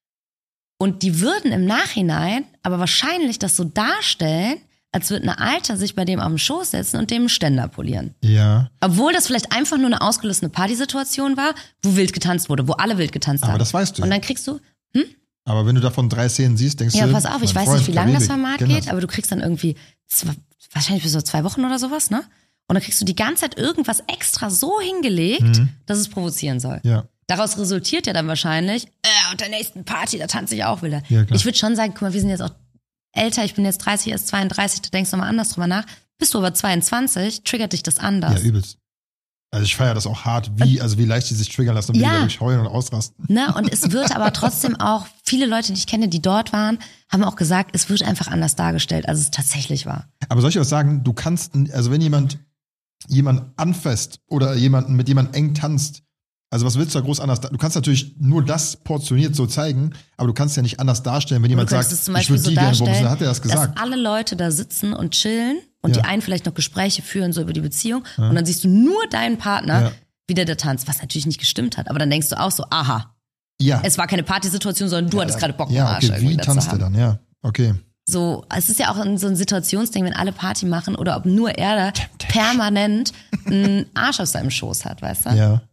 B: Und die würden im Nachhinein aber wahrscheinlich das so darstellen, als würde eine Alte sich bei dem auf den Schoß setzen und dem einen Ständer polieren.
A: Ja.
B: Obwohl das vielleicht einfach nur eine ausgelöste Partysituation war, wo wild getanzt wurde, wo alle wild getanzt
A: Aber
B: haben.
A: das weißt du
B: Und
A: ja.
B: dann kriegst du,
A: Aber wenn du davon drei Szenen siehst, denkst
B: ja,
A: du.
B: pass auf, ich
A: mein
B: weiß
A: Freund,
B: nicht, wie lange das
A: Karibik,
B: Format
A: kenn
B: geht,
A: das.
B: aber du kriegst dann irgendwie zwei, wahrscheinlich bis so zwei Wochen oder sowas, ne? Und dann kriegst du die ganze Zeit irgendwas extra so hingelegt,
A: Mhm.
B: dass es provozieren soll.
A: Ja.
B: Daraus resultiert ja dann wahrscheinlich, äh, und der nächsten Party, da tanze ich auch wieder.
A: Ja, klar.
B: Ich würde schon sagen, guck mal, wir sind jetzt auch älter, ich bin jetzt dreißig, er ist zweiunddreißig, da denkst du mal anders drüber nach. Bist du aber zweiundzwanzig, triggert dich das anders.
A: Ja, übelst. Also ich feiere das auch hart, wie, also wie leicht die sich triggern lassen und wie
B: Ja.
A: die da wirklich heulen und ausrasten.
B: Ne? Und es wird aber trotzdem auch, viele Leute, die ich kenne, die dort waren, haben auch gesagt, es wird einfach anders dargestellt, als es tatsächlich war.
A: Aber soll ich was sagen? Du kannst, also wenn jemand jemand anfasst oder jemanden mit jemandem eng tanzt, also was willst du da groß anders? Du kannst natürlich nur das portioniert so zeigen, aber du kannst ja nicht anders darstellen, wenn
B: Du
A: jemand
B: könntest
A: sagt,
B: es zum
A: ich
B: Beispiel
A: würde
B: so
A: die gerne bumsen,
B: darstellen,
A: dann hat er das gesagt.
B: dass alle Leute da sitzen und chillen und
A: Ja.
B: die einen vielleicht noch Gespräche führen, so über die Beziehung. Und dann siehst du nur deinen Partner,
A: Ja.
B: wie der da tanzt, was natürlich nicht gestimmt hat. Aber dann denkst du auch so, aha,
A: Ja.
B: es war keine Partysituation, sondern du hattest gerade Bock im
A: Ja,
B: Arsch
A: okay,
B: irgendwie
A: wie
B: da zu
A: tanzt er
B: haben.
A: dann? Ja, okay.
B: So, es ist ja auch ein- so ein Situationsding, wenn alle Party machen oder ob nur er da permanent einen Arsch auf seinem Schoß hat, weißt du?
A: Ja.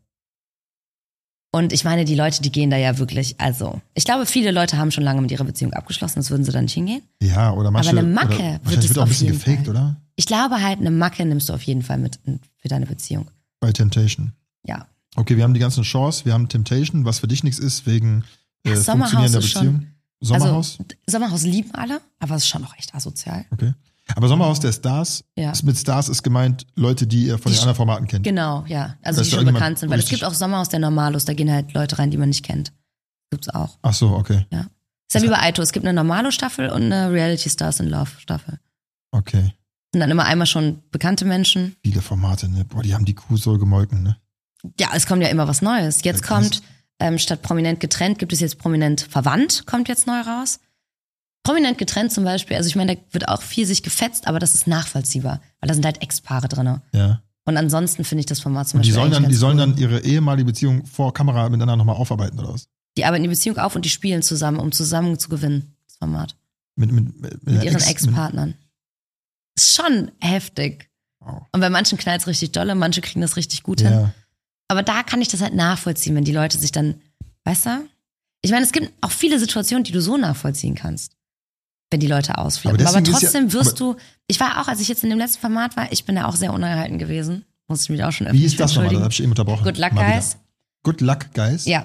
B: Und ich meine, die Leute, die gehen da ja wirklich, also, ich glaube, viele Leute haben schon lange mit ihrer Beziehung abgeschlossen, sonst würden sie da nicht hingehen.
A: Ja, oder manche.
B: Aber eine Macke
A: oder,
B: wird
A: wahrscheinlich
B: es
A: wird auch ein
B: auf
A: bisschen
B: jeden
A: gefaked,
B: Fall.
A: oder?
B: Ich glaube halt, eine Macke nimmst du auf jeden Fall mit für deine Beziehung.
A: Bei Temptation.
B: Ja.
A: Okay, wir haben die ganzen Chance, wir haben Temptation, was für dich nichts ist, wegen äh,
B: Ja, Sommerhaus
A: funktionierender
B: ist schon-
A: Beziehung. Sommerhaus?
B: Also, Sommerhaus lieben alle, aber es ist schon noch echt asozial.
A: Okay. Aber Sommerhaus der Stars,
B: Ja.
A: ist mit Stars ist gemeint Leute, die ihr von
B: Die
A: den anderen Formaten kennt.
B: Genau, ja. Also
A: Das
B: die
A: ist
B: schon
A: irgendjemand
B: bekannt sind. Weil es
A: richtig-
B: gibt auch Sommerhaus der Normalos, da gehen halt Leute rein, die man nicht kennt. Gibt's auch.
A: Ach so, okay.
B: Ja. Ist ja wie bei Aito. Es gibt eine Normalo-Staffel und eine Reality Stars in Love-Staffel.
A: Okay.
B: Sind dann immer einmal schon bekannte Menschen.
A: Viele Formate, ne? Boah, die haben die Kuh so gemolken, ne?
B: Ja, es kommt ja immer was Neues. Jetzt
A: Ja, krass.
B: kommt, ähm, statt prominent getrennt, gibt es jetzt prominent verwandt, kommt jetzt neu raus. Prominent getrennt zum Beispiel, also ich meine, da wird auch viel sich gefetzt, aber das ist nachvollziehbar, weil da sind halt Ex-Paare drin.
A: Ja.
B: Und ansonsten finde ich das Format zum
A: Und die
B: Beispiel
A: sollen dann,
B: eigentlich
A: die sollen
B: ganz
A: dann ihre ehemalige Beziehung vor Kamera miteinander nochmal aufarbeiten, oder was?
B: cool. Die arbeiten die Beziehung auf und die spielen zusammen, um zusammen zu gewinnen, das Format.
A: Mit, mit, mit,
B: Mit
A: der
B: ihren
A: Ex-
B: Ex-Partnern. Ist schon heftig.
A: Wow.
B: Und bei manchen knallt es richtig dolle, manche kriegen das richtig gut hin.
A: Ja.
B: Aber da kann ich das halt nachvollziehen, wenn die Leute sich dann, weißt du? Ich meine, es gibt auch viele Situationen, die du so nachvollziehen kannst, wenn die Leute ausflippen.
A: Aber
B: Aber,
A: deswegen ist
B: trotzdem
A: ja-
B: wirst du, ich war auch, als ich jetzt in dem letzten Format war, ich bin da auch sehr unerhalten gewesen. Muss ich mich auch schon
A: Wie
B: öffentlich
A: ist das nochmal? Das
B: entschuldigen.
A: habe ich eben unterbrochen.
B: Good Luck
A: Mal wieder.
B: Guys.
A: Good Luck Guys?
B: Ja.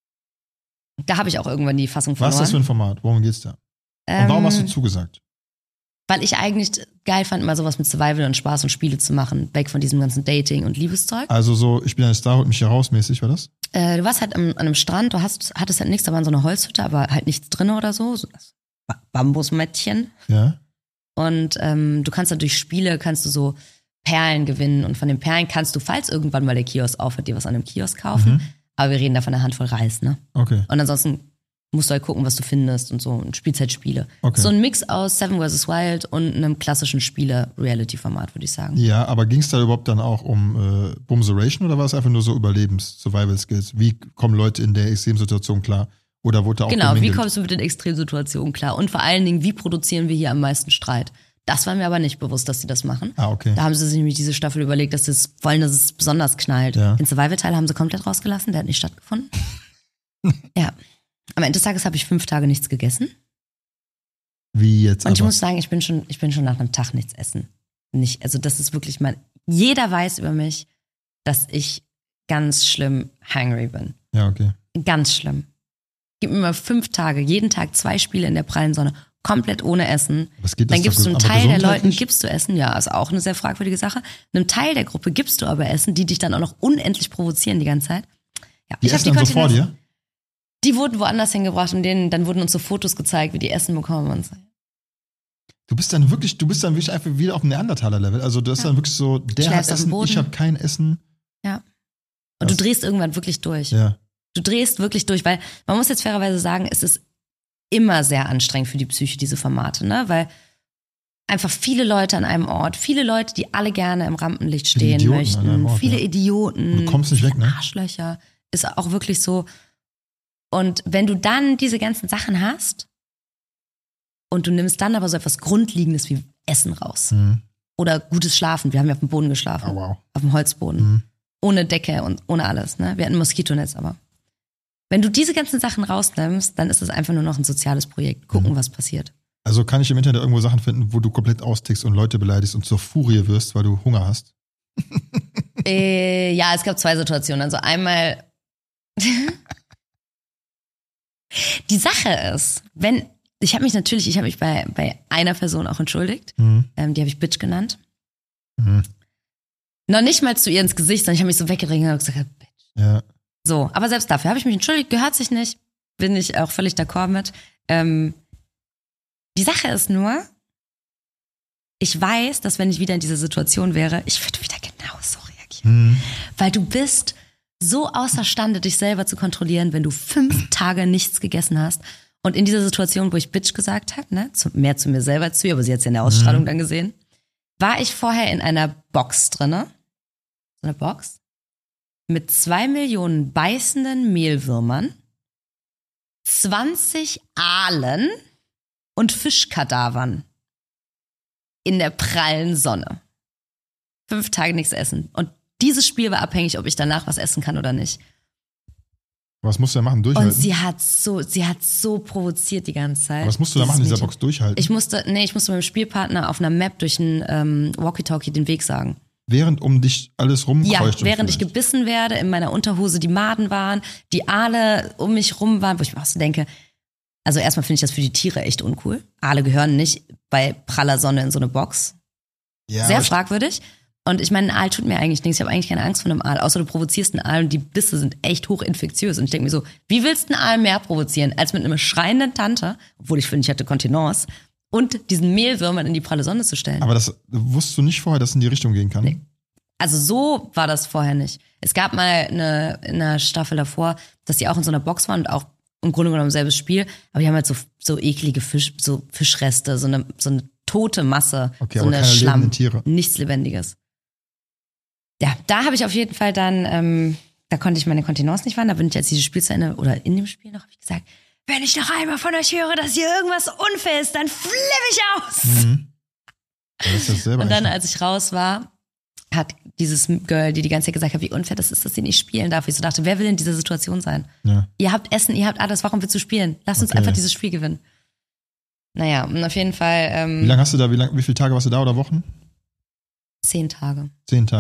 B: Da habe ich auch irgendwann die Fassung
A: Was
B: verloren.
A: ist das für ein Format? Worum geht's da? Und
B: Ähm,
A: warum hast du zugesagt?
B: Weil ich eigentlich geil fand, mal sowas mit Survival und Spaß und Spiele zu machen. Weg von diesem ganzen Dating und Liebeszeug.
A: Also so, ich bin ein Star, holt mich hier raus mäßig, war das?
B: Äh, du warst halt am, an einem Strand, du hast, hattest halt nichts, da war so eine Holzhütte, aber halt nichts drin oder so. So das Ba- Bambusmättchen.
A: Ja.
B: Und ähm, du kannst dann durch Spiele, kannst du so Perlen gewinnen. Und von den Perlen kannst du, falls irgendwann mal der Kiosk aufhört, dir was an einem Kiosk kaufen.
A: Mhm.
B: Aber wir reden da von einer Handvoll Reis, ne?
A: Okay.
B: Und ansonsten musst du halt gucken, was du findest und so. Und spielst halt Spiele.
A: Okay.
B: So ein Mix aus Seven versus. Wild und einem klassischen Spiele-Reality-Format, würde ich sagen.
A: Ja, aber ging es da überhaupt dann auch um äh, Bumseration oder war es einfach nur so Überlebens-Survival-Skills? Wie kommen Leute in der Extremsituation klar? Oder wurde da auch
B: Genau, wie
A: gemingelt?
B: kommst du mit den Extremsituationen klar? Und vor allen Dingen, wie produzieren wir hier am meisten Streit? Das war mir aber nicht bewusst, dass sie das machen.
A: Ah, okay.
B: Da haben sie sich nämlich diese Staffel überlegt, dass sie es wollen, dass es besonders knallt.
A: Ja.
B: Den Survival-Teil haben sie komplett rausgelassen, der hat nicht stattgefunden. Ja. Am Ende des Tages habe ich fünf Tage nichts gegessen.
A: Wie jetzt
B: Und ich
A: aber?
B: muss sagen, ich bin schon, ich bin schon nach einem Tag nichts essen. Nicht, also das ist wirklich mein, jeder weiß über mich, dass ich ganz schlimm hungry bin.
A: Ja, okay.
B: Ganz schlimm. Gib mir mal fünf Tage, jeden Tag zwei Spiele in der prallen Sonne, komplett ohne Essen.
A: Aber es geht
B: Dann
A: das
B: gibst
A: doch
B: du einem
A: ges- aber
B: Teil der Leuten,
A: gesundheitlich?
B: gibst du Essen, ja, ist auch eine sehr fragwürdige Sache. Einem Teil der Gruppe gibst du aber Essen, die dich dann auch noch unendlich provozieren die ganze Zeit. Ja,
A: Die
B: ich hab
A: essen dann so vor
B: Kontinenz-
A: dir?
B: Die wurden woanders hingebracht und denen, dann wurden uns so Fotos gezeigt, wie die Essen bekommen und so.
A: Du bist dann wirklich, du bist dann wirklich einfach wieder auf dem Neandertaler-Level. Also das ist
B: Ja.
A: dann wirklich so, der hat
B: Schläfst auf dem
A: Essen,
B: Boden.
A: ich habe kein Essen.
B: Ja. Und
A: Das-
B: du drehst irgendwann wirklich durch.
A: Ja.
B: Du drehst wirklich durch, weil man muss jetzt fairerweise sagen, es ist immer sehr anstrengend für die Psyche, diese Formate, ne? Weil einfach viele Leute an einem Ort, viele Leute, die alle gerne im Rampenlicht
A: Viele
B: stehen
A: Idioten an
B: möchten,
A: einem Ort,
B: viele
A: ja.
B: Idioten,
A: Und du kommst nicht weg, ne?
B: Arschlöcher, ist auch wirklich so. Und wenn du dann diese ganzen Sachen hast und du nimmst dann aber so etwas Grundlegendes wie Essen raus
A: Mhm.
B: oder gutes Schlafen, wir haben ja auf dem Boden geschlafen,
A: Oh, wow.
B: auf dem Holzboden,
A: Mhm.
B: ohne Decke und ohne alles, ne? Wir hatten ein Moskitonetz aber. Wenn du diese ganzen Sachen rausnimmst, dann ist es einfach nur noch ein soziales Projekt. Gucken,
A: Mhm.
B: was passiert.
A: Also kann ich im Internet irgendwo Sachen finden, wo du komplett austickst und Leute beleidigst und zur Furie wirst, weil du Hunger hast?
B: äh, ja, es gab zwei Situationen. Also einmal die Sache ist, wenn, ich habe mich natürlich, ich habe mich bei, bei einer Person auch entschuldigt.
A: Mhm.
B: Ähm, die habe ich Bitch genannt.
A: Mhm.
B: Noch nicht mal zu ihr ins Gesicht, sondern ich habe mich so weggedrängt und gesagt, Bitch.
A: Ja.
B: So, aber selbst dafür habe ich mich entschuldigt, gehört sich nicht. Bin ich auch völlig d'accord mit. Ähm, die Sache ist nur, ich weiß, dass wenn ich wieder in dieser Situation wäre, ich würde wieder genauso reagieren.
A: Mhm.
B: Weil du bist so außerstande, dich selber zu kontrollieren, wenn du fünf Tage nichts gegessen hast. Und in dieser Situation, wo ich Bitch gesagt habe, ne, zu, mehr zu mir selber zu, aber sie hat es ja in der Ausstrahlung
A: Mhm.
B: dann gesehen, war ich vorher in einer Box drinne. So eine Box mit zwei Millionen beißenden Mehlwürmern, zwanzig Aalen und Fischkadavern in der prallen Sonne. Fünf Tage nichts essen. Und dieses Spiel war abhängig, ob ich danach was essen kann oder nicht.
A: Was musst du da machen?
B: Und
A: Durchhalten?
B: sie hat so, sie hat so provoziert die ganze Zeit.
A: Was musst du da
B: dieses
A: machen in dieser
B: Mädchen.
A: Box? Durchhalten?
B: Ich musste, nee, ich musste meinem Spielpartner auf einer Map durch ein ähm, Walkie-Talkie den Weg sagen.
A: Während um dich alles rumkreucht?
B: Ja,
A: und
B: während ich
A: fleucht.
B: gebissen werde, in meiner Unterhose die Maden waren, die Aale um mich rum waren, wo ich mir auch so denke, also erstmal finde ich das für die Tiere echt uncool. Aale gehören nicht bei praller Sonne in so eine Box.
A: Ja,
B: Sehr
A: aber ich-
B: fragwürdig. Und ich meine, ein Aal tut mir eigentlich nichts. Ich habe eigentlich keine Angst vor einem Aal, außer du provozierst einen Aal und die Bisse sind echt hochinfektiös. Und ich denke mir so, wie willst du einen Aal mehr provozieren, als mit einer schreienden Tante, obwohl ich finde, ich hatte Kontenance, und diesen Mehlwürmern in die pralle Sonne zu stellen.
A: Aber das wusstest du nicht vorher, dass es in die Richtung gehen kann?
B: Nee. Also so war das vorher nicht. Es gab mal eine, in einer Staffel davor, dass die auch in so einer Box waren und auch im Grunde genommen selbes Spiel, aber die haben halt so, so eklige Fisch, so Fischreste, so eine, so eine tote Masse,
A: Okay,
B: so
A: aber
B: eine
A: keine
B: Schlamm,
A: lebenden Tiere.
B: nichts Lebendiges. Ja, da habe ich auf jeden Fall dann, ähm, da konnte ich meine Kontenance nicht wahren, da bin ich als dieses Spiel zu Ende, oder in dem Spiel noch, habe ich gesagt, wenn ich noch einmal von euch höre, dass hier irgendwas unfair ist, dann flippe ich aus.
A: Mhm. Ja, das ist das selber
B: Und dann,
A: nicht.
B: als ich raus war, hat dieses Girl, die die ganze Zeit gesagt hat, wie unfair das ist, dass sie nicht spielen darf. Ich so dachte, wer will in dieser Situation sein?
A: Ja.
B: Ihr habt Essen, ihr habt alles, warum willst du spielen? Lass uns
A: Okay.
B: einfach dieses Spiel gewinnen. Naja, und auf jeden Fall
A: Wie
B: ähm,
A: lange hast du da, wie, lang, wie viele Tage warst du da oder Wochen?
B: zehn Tage.
A: Zehn Tage.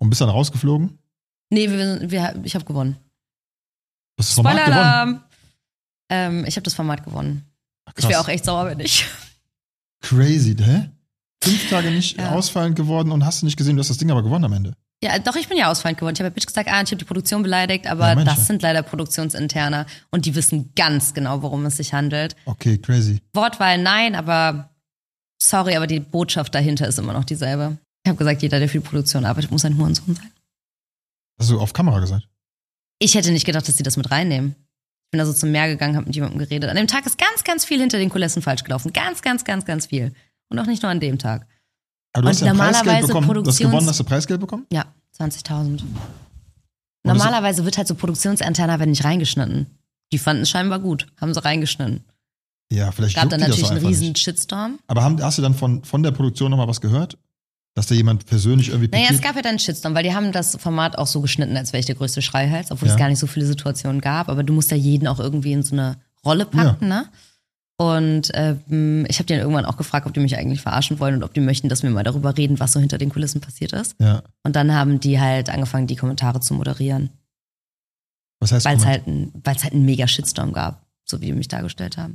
A: Und bist dann rausgeflogen?
B: Nee, wir, wir, ich habe gewonnen.
A: Du hast das Format gewonnen?
B: Spoiler-Alarm! Ähm, ich habe das Format gewonnen.
A: Ach,
B: Ich wäre auch echt sauer, wenn nicht.
A: Crazy, hä? Fünf Tage nicht
B: Ja.
A: ausfallend geworden und hast du nicht gesehen, du hast das Ding aber gewonnen am Ende.
B: Ja, doch, ich bin ja ausfallend geworden. Ich habe ja Bitch gesagt, ah, ich habe die Produktion beleidigt, aber
A: Ja, Mensch, ja.
B: das sind leider Produktionsinterne und die wissen ganz genau, worum es sich handelt.
A: Okay, crazy.
B: Wortwahl nein, aber sorry, aber die Botschaft dahinter ist immer noch dieselbe. Ich habe gesagt, jeder, der für die Produktion arbeitet, muss ein Hurensohn sein.
A: Hast du auf Kamera gesagt?
B: Ich hätte nicht gedacht, dass sie das mit reinnehmen. Ich bin also zum Meer gegangen, habe mit jemandem geredet. An dem Tag ist ganz, ganz viel hinter den Kulissen falsch gelaufen. Ganz, ganz, ganz, ganz viel. Und auch nicht nur an dem Tag.
A: Aber du
B: Und
A: hast ja
B: normalerweise
A: Preisgeld bekommen. Du hast
B: Produktions-
A: gewonnen, hast du Preisgeld bekommen?
B: Ja, zwanzigtausend.
A: das-
B: Normalerweise wird halt so Produktionsinterner werden nicht reingeschnitten. Die fanden es scheinbar gut, haben sie reingeschnitten.
A: Ja, vielleicht
B: Gab
A: juckt
B: dann
A: die das
B: natürlich
A: auch
B: einen
A: einfach
B: riesen
A: nicht.
B: Shitstorm.
A: Aber haben, hast du dann von, von der Produktion nochmal was gehört? Dass da jemand persönlich irgendwie
B: Naja,
A: pikiert?
B: es gab ja dann einen Shitstorm, weil die haben das Format auch so geschnitten, als wäre ich der größte Schreihals, obwohl
A: Ja.
B: es gar nicht so viele Situationen gab. Aber du musst ja jeden auch irgendwie in so eine Rolle packen, ne? Und ähm, ich habe die dann irgendwann auch gefragt, ob die mich eigentlich verarschen wollen und ob die möchten, dass wir mal darüber reden, was so hinter den Kulissen passiert ist.
A: Ja.
B: Und dann haben die halt angefangen, die Kommentare zu moderieren,
A: Was heißt
B: weil es
A: Comment?
B: halt, ein- weil es halt einen mega Shitstorm gab, so wie die mich dargestellt haben.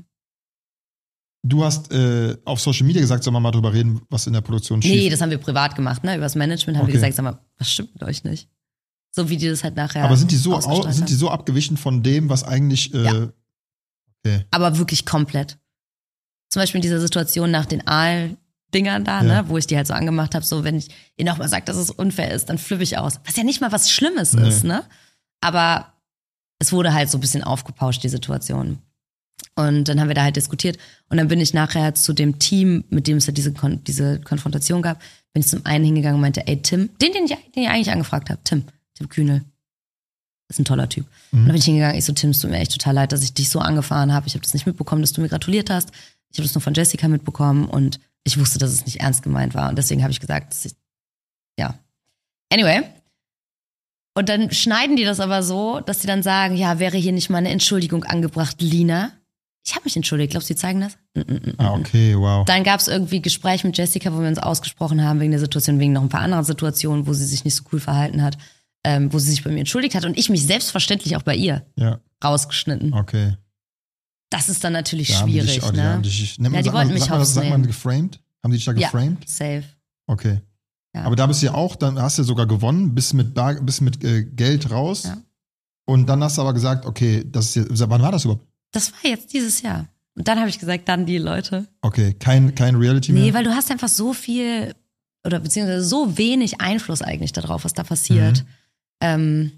A: Du hast äh, auf Social Media gesagt, sollen wir mal drüber reden, was in der Produktion schief
B: Nee, das haben wir privat gemacht, ne? Über das Management haben
A: Okay.
B: wir gesagt, sag mal, was stimmt mit euch nicht? So wie die das halt nachher
A: Aber sind die so au,
B: ausgestrahlt
A: sind die
B: haben.
A: so abgewichen von dem, was eigentlich äh,
B: Ja.
A: okay.
B: Aber wirklich komplett. Zum Beispiel in dieser Situation nach den Aal-Dingern da,
A: Ja.
B: ne, wo ich die halt so angemacht habe, so wenn ich ihr nochmal sagt, dass es unfair ist, dann flippe ich aus. Was ja nicht mal was Schlimmes
A: Nee.
B: ist, ne? Aber es wurde halt so ein bisschen aufgepauscht, die Situation. Und dann haben wir da halt diskutiert. Und dann bin ich nachher zu dem Team, mit dem es ja diese, Kon- diese Konfrontation gab, bin ich zum einen hingegangen und meinte, ey Tim, den, den ich, den ich eigentlich angefragt habe, Tim, Tim Kühnel. Ist ein toller Typ.
A: Mhm.
B: Und dann bin ich hingegangen, ich so, Tim, es tut mir echt total leid, dass ich dich so angefahren habe. Ich habe das nicht mitbekommen, dass du mir gratuliert hast. Ich habe das nur von Jessica mitbekommen und ich wusste, dass es nicht ernst gemeint war. Und deswegen habe ich gesagt, dass ich, ja. Anyway. Und dann schneiden die das aber so, dass die dann sagen, ja, wäre hier nicht mal eine Entschuldigung angebracht, Lina? Ich habe mich entschuldigt. Glaubst du, die zeigen das? Mm, mm, mm,
A: Ah, okay, wow.
B: Dann gab es irgendwie Gespräch mit Jessica, wo wir uns ausgesprochen haben wegen der Situation, wegen noch ein paar anderen Situationen, wo sie sich nicht so cool verhalten hat, ähm, wo sie sich bei mir entschuldigt hat und ich mich selbstverständlich auch bei ihr
A: Ja,
B: rausgeschnitten.
A: okay.
B: Das ist dann natürlich
A: Da haben die
B: schwierig,
A: dich, oh, die
B: ne?
A: haben dich, nennt man,
B: Ja, die
A: sagt man,
B: wollten mich
A: sagt man, das-
B: hops
A: sagt man
B: nehmen.
A: geframed? Haben die dich da
B: Ja.
A: geframed?
B: Safe.
A: Okay.
B: Ja.
A: Aber da bist du ja auch, dann hast du ja sogar gewonnen, bist mit, Bar, bist mit äh, Geld raus.
B: Ja.
A: Und dann hast du aber gesagt, okay, das ist jetzt, wann war das überhaupt?
B: Das war jetzt dieses Jahr. Und dann habe ich gesagt, dann die Leute.
A: Okay, kein, kein Reality mehr?
B: Nee, weil du hast einfach so viel oder beziehungsweise so wenig Einfluss eigentlich darauf, was da passiert.
A: Mhm.
B: Ähm,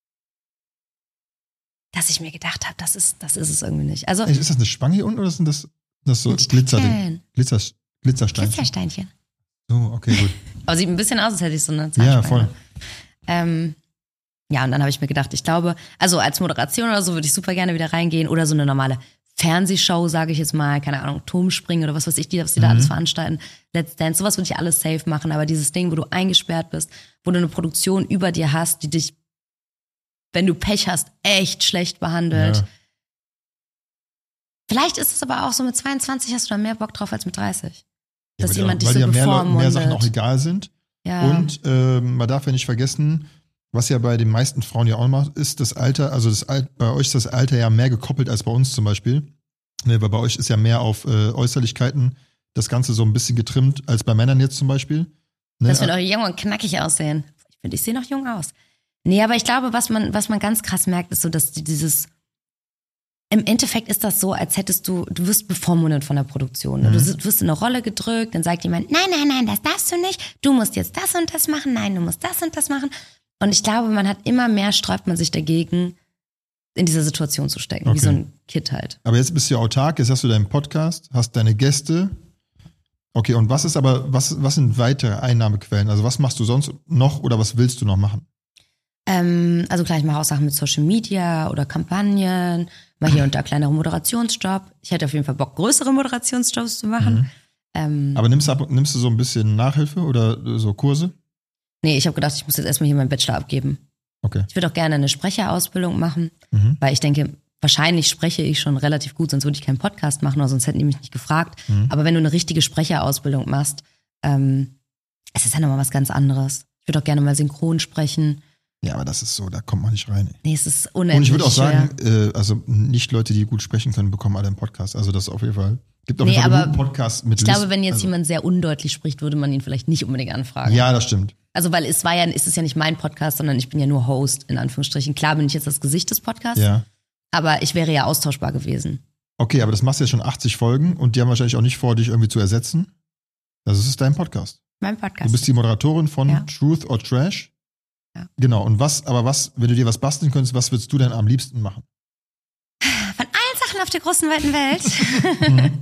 B: dass ich mir gedacht habe, das ist, das ist es irgendwie nicht. Also
A: Ey, ist das eine Spange hier unten oder sind das, das so
B: ein
A: Glitzerding?
B: Steinchen.
A: Glitzer, Glitzersteinchen?
B: Glitzersteinchen.
A: So, okay, gut.
B: Aber sieht ein bisschen aus, als hätte ich so eine
A: Ja,
B: Zahnspange.
A: voll.
B: Ähm, ja, und dann habe ich mir gedacht, ich glaube, also als Moderation oder so würde ich super gerne wieder reingehen oder so eine normale Fernsehshow, sage ich jetzt mal, keine Ahnung, Turmspringen oder was weiß ich, die, was die da
A: Mhm.
B: alles veranstalten, Let's Dance, sowas würde ich alles safe machen, aber dieses Ding, wo du eingesperrt bist, wo du eine Produktion über dir hast, die dich, wenn du Pech hast, echt schlecht behandelt.
A: Ja.
B: Vielleicht ist es aber auch so, mit zweiundzwanzig hast du da mehr Bock drauf als mit dreißig.
A: Ja,
B: Dass
A: weil
B: jemand
A: die,
B: dich
A: weil
B: so
A: dir mehr, Leuten- mehr
B: bevormundet.
A: Sachen auch egal sind.
B: Ja.
A: Und ähm, man darf ja nicht vergessen, was ja bei den meisten Frauen ja auch noch ist, das Alter, also das Al bei euch ist das Alter ja mehr gekoppelt als bei uns zum Beispiel. Ne, weil bei euch ist ja mehr auf äh, Äußerlichkeiten das Ganze so ein bisschen getrimmt als bei Männern jetzt zum Beispiel. Ne?
B: Dass wir doch jung und knackig aussehen. Ich finde, ich sehe noch jung aus. Nee, aber ich glaube, was man, was man ganz krass merkt, ist so, dass die- dieses, im Endeffekt ist das so, als hättest du, du wirst bevormundet von der Produktion. Ne? Du si- wirst in eine Rolle gedrückt, dann sagt jemand, nein, nein, nein, das darfst du nicht. Du musst jetzt das und das machen. Nein, du musst das und das machen. Und ich glaube, man hat immer mehr, sträubt man sich dagegen, in dieser Situation zu stecken. Wie
A: Okay.
B: so ein Kind halt.
A: Aber jetzt bist du ja autark, jetzt hast du deinen Podcast, hast deine Gäste. Okay, und was ist aber, was, was sind weitere Einnahmequellen? Also was machst du sonst noch oder was willst du noch machen?
B: Ähm, also klar, ich mache auch Sachen mit Social Media oder Kampagnen, mal hier und da kleinere Moderationsjob. Ich hätte auf jeden Fall Bock, größere Moderationsjobs zu machen.
A: Mhm.
B: Ähm,
A: Aber nimmst du, ab, nimmst du so ein bisschen Nachhilfe oder so Kurse?
B: nee, ich habe gedacht, ich muss jetzt erstmal hier meinen Bachelor abgeben.
A: Okay.
B: Ich würde auch gerne eine Sprecherausbildung machen,
A: Mhm.
B: weil ich denke, wahrscheinlich spreche ich schon relativ gut, sonst würde ich keinen Podcast machen oder sonst hätten die mich nicht gefragt.
A: Mhm.
B: Aber wenn du eine richtige Sprecherausbildung machst, ähm, es ist ja nochmal was ganz anderes. Ich würde auch gerne mal synchron sprechen.
A: Ja, aber das ist so, da kommt man nicht rein. Ey.
B: Nee, es ist unendlich
A: Und ich würde auch
B: schwer.
A: sagen, äh, also nicht Leute, die gut sprechen können, bekommen alle einen Podcast. Also das auf jeden Fall. Gibt auf
B: Nee,
A: jeden Fall
B: aber
A: genug Podcasts mit
B: Ich glaube,
A: List-
B: wenn jetzt
A: also,
B: jemand sehr undeutlich spricht, würde man ihn vielleicht nicht unbedingt anfragen.
A: Ja, das stimmt.
B: Also, weil es war ja, es ist ja nicht mein Podcast, sondern ich bin ja nur Host, in Anführungsstrichen. Klar bin ich jetzt das Gesicht des Podcasts,
A: Ja.
B: aber ich wäre ja austauschbar gewesen.
A: Okay, aber das machst du ja schon achtzig Folgen und die haben wahrscheinlich auch nicht vor, dich irgendwie zu ersetzen. Das ist dein Podcast.
B: Mein Podcast.
A: Du bist die Moderatorin von
B: Ja.
A: Truth or Trash.
B: Ja.
A: Genau. Und was, aber was, wenn du dir was basteln könntest, was würdest du denn am liebsten machen?
B: Von allen Sachen auf der großen, weiten Welt.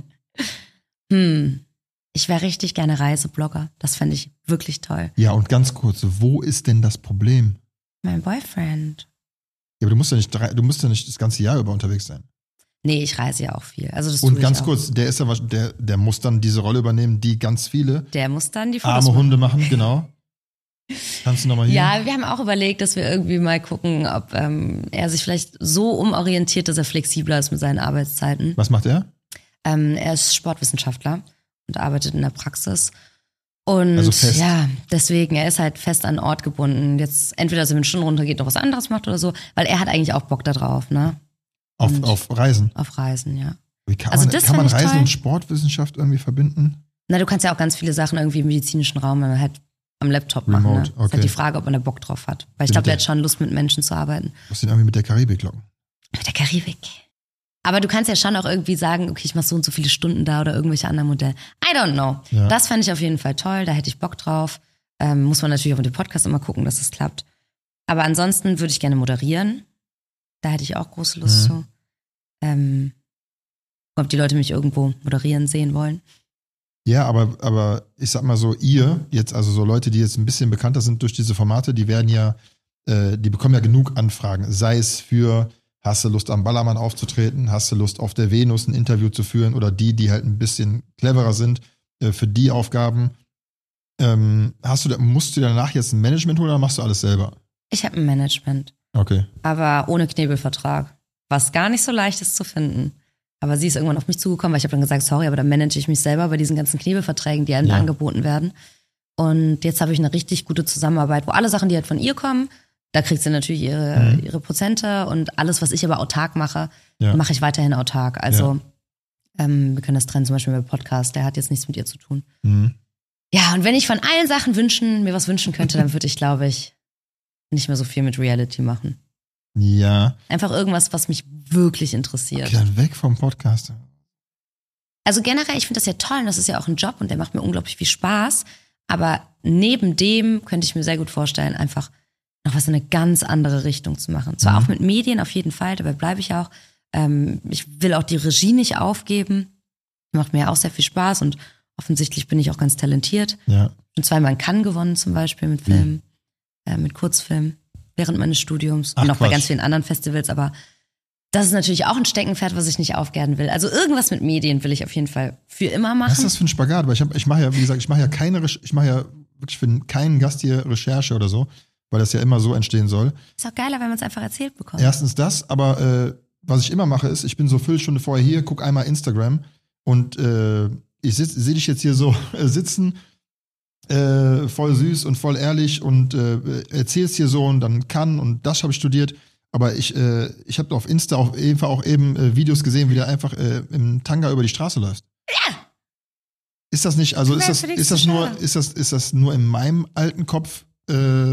B: hm. Ich wäre richtig gerne Reiseblogger. Das fände ich wirklich toll.
A: Ja, und ganz kurz, wo ist denn das Problem?
B: Mein Boyfriend.
A: Ja, aber du musst ja nicht, drei- du musst ja nicht das ganze Jahr über unterwegs sein.
B: Nee, ich reise ja auch viel. Also das
A: Und
B: tue
A: ganz
B: ich auch.
A: kurz, der ist ja, wahrsch- der, der muss dann diese Rolle übernehmen, die ganz viele
B: Der muss dann die Fotos
A: arme
B: machen.
A: Hunde machen, genau. Kannst du nochmal hier?
B: Ja, wir haben auch überlegt, dass wir irgendwie mal gucken, ob ähm, er sich vielleicht so umorientiert, dass er flexibler ist mit seinen Arbeitszeiten.
A: Was macht er?
B: Ähm, er ist Sportwissenschaftler und arbeitet in der Praxis. Und
A: Also fest.
B: ja, deswegen, er ist halt fest an einen Ort gebunden. Jetzt entweder, dass er mit Stunden runtergeht, noch was anderes macht oder so, weil er hat eigentlich auch Bock da drauf, ne?
A: Auf,
B: Und-
A: auf Reisen.
B: Auf Reisen, ja.
A: Wie kann
B: Also
A: man,
B: das
A: kann man
B: fand ich
A: Reisen
B: toll.
A: und Sportwissenschaft irgendwie verbinden?
B: Na, du kannst ja auch ganz viele Sachen irgendwie im medizinischen Raum halt am Laptop machen.
A: Remote,
B: Ne? Ist
A: okay.
B: halt die Frage, ob man da Bock drauf hat. Weil ich
A: Mit
B: glaube,
A: der-
B: der hat schon Lust, mit Menschen zu arbeiten.
A: Muss den irgendwie mit der Karibik locken.
B: Mit der Karibik. Aber du kannst ja schon auch irgendwie sagen, okay, ich mache so und so viele Stunden da oder irgendwelche anderen Modelle. I don't know.
A: Ja.
B: Das fand ich auf jeden Fall toll, da hätte ich Bock drauf. Ähm, muss man natürlich auch mit dem Podcast immer gucken, dass es klappt. Aber ansonsten würde ich gerne moderieren. Da hätte ich auch große Lust
A: Mhm.
B: zu. Ähm, ob die Leute mich irgendwo moderieren sehen wollen.
A: Ja, aber, aber ich sag mal so, ihr jetzt, also so Leute, die jetzt ein bisschen bekannter sind durch diese Formate, die werden ja, äh, die bekommen ja genug Anfragen. Sei es für, hast du Lust am Ballermann aufzutreten, hast du Lust auf der Venus ein Interview zu führen oder die, die halt ein bisschen cleverer sind, äh, für die Aufgaben. Ähm, hast du, da- musst du danach jetzt ein Management holen oder machst du alles selber?
B: Ich habe ein Management,
A: Okay.
B: aber ohne Knebelvertrag. Was gar nicht so leicht ist zu finden. Aber sie ist irgendwann auf mich zugekommen, weil ich habe dann gesagt, sorry, aber dann manage ich mich selber bei diesen ganzen Knebelverträgen, die einem
A: Ja.
B: da angeboten werden. Und jetzt habe ich eine richtig gute Zusammenarbeit, wo alle Sachen, die halt von ihr kommen, da kriegt sie natürlich ihre,
A: Mhm.
B: ihre Prozente und alles, was ich aber autark mache,
A: Ja.
B: mache ich weiterhin autark. Also ähm, wir können das trennen, zum Beispiel beim Podcast, der hat jetzt nichts mit ihr zu tun.
A: Mhm.
B: Ja, und wenn ich von allen Sachen wünschen, mir was wünschen könnte, dann würde ich, glaube ich, nicht mehr so viel mit Reality machen.
A: Ja.
B: Einfach irgendwas, was mich wirklich interessiert.
A: Okay, dann weg vom Podcast.
B: Also generell, ich finde das ja toll und das ist ja auch ein Job und der macht mir unglaublich viel Spaß. Aber neben dem könnte ich mir sehr gut vorstellen, einfach noch was in eine ganz andere Richtung zu machen. Zwar
A: Mhm.
B: auch mit Medien auf jeden Fall, dabei bleibe ich auch. Ähm, ich will auch die Regie nicht aufgeben. Macht mir auch sehr viel Spaß und offensichtlich bin ich auch ganz talentiert.
A: Ja.
B: Ich bin zweimal in Cannes gewonnen zum Beispiel mit Filmen, äh, mit Kurzfilmen während meines Studiums
A: Ach,
B: und auch bei
A: Quatsch.
B: ganz vielen anderen Festivals, aber das ist natürlich auch ein Steckenpferd, was ich nicht aufgeben will. Also irgendwas mit Medien will ich auf jeden Fall für immer machen.
A: Was ist das für ein Spagat? Weil ich, hab- ich mache ja, wie gesagt, ich mache ja keine, Resch- ich mache ja wirklich für keinen Gast hier Recherche oder so, weil das ja immer so entstehen soll.
B: Ist auch geiler, wenn man es einfach erzählt bekommt.
A: Erstens das, aber äh, was ich immer mache, ist, ich bin so Viertelstunde vorher hier, guck einmal Instagram und äh, ich sehe dich jetzt hier so äh, sitzen, äh, voll süß und voll ehrlich und äh, erzählst hier so und dann kann und das habe ich studiert. Aber ich, äh, ich habe auf Insta auf jeden Fall auch eben äh, Videos gesehen, wie der einfach äh, im Tanga über die Straße läuft.
B: Ja.
A: Ist das nicht, also
B: Tut
A: ist
B: mir
A: das,
B: für dich
A: ist
B: zu
A: das nur,
B: schade.
A: ist das, ist das nur in meinem alten Kopf äh,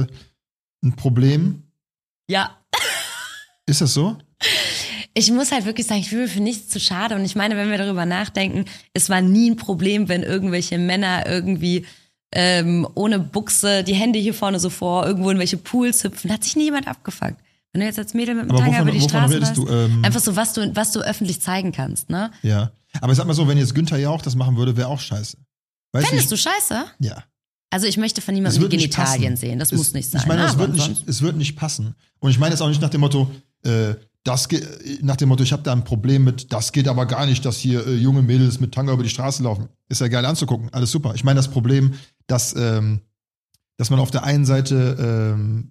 A: ein Problem?
B: Ja.
A: Ist das so?
B: Ich muss halt wirklich sagen, ich fühle mich für nichts zu schade. Und ich meine, wenn wir darüber nachdenken, es war nie ein Problem, wenn irgendwelche Männer irgendwie ähm, ohne Buchse die Hände hier vorne so vor, irgendwo in welche Pools hüpfen. Hat sich nie jemand abgefuckt. Wenn du jetzt als Mädel mit dem
A: Aber
B: Tanga
A: wovon,
B: über die
A: wovon
B: Straße
A: redest
B: läufst,
A: du? Ähm,
B: einfach so, was du, was du öffentlich zeigen kannst, ne?
A: Ja. Aber ich sag mal so, wenn jetzt Günther Jauch das machen würde, wäre auch scheiße. Weißt
B: Fändest
A: du?
B: du scheiße?
A: Ja.
B: Also ich möchte von
A: Es
B: niemandem die
A: wird nicht
B: Genitalien
A: passen.
B: sehen. Das
A: Es-
B: muss nicht sein.
A: Ich meine,
B: ne?
A: es
B: Aber
A: wird, nicht,
B: ansonsten-
A: es wird nicht passen. Und ich meine jetzt auch nicht nach dem Motto, äh, das geht, nach dem Motto, ich habe da ein Problem mit, das geht aber gar nicht, dass hier äh, junge Mädels mit Tanga über die Straße laufen. Ist ja geil anzugucken, alles super. Ich meine das Problem, dass, ähm, dass man auf der einen Seite ähm,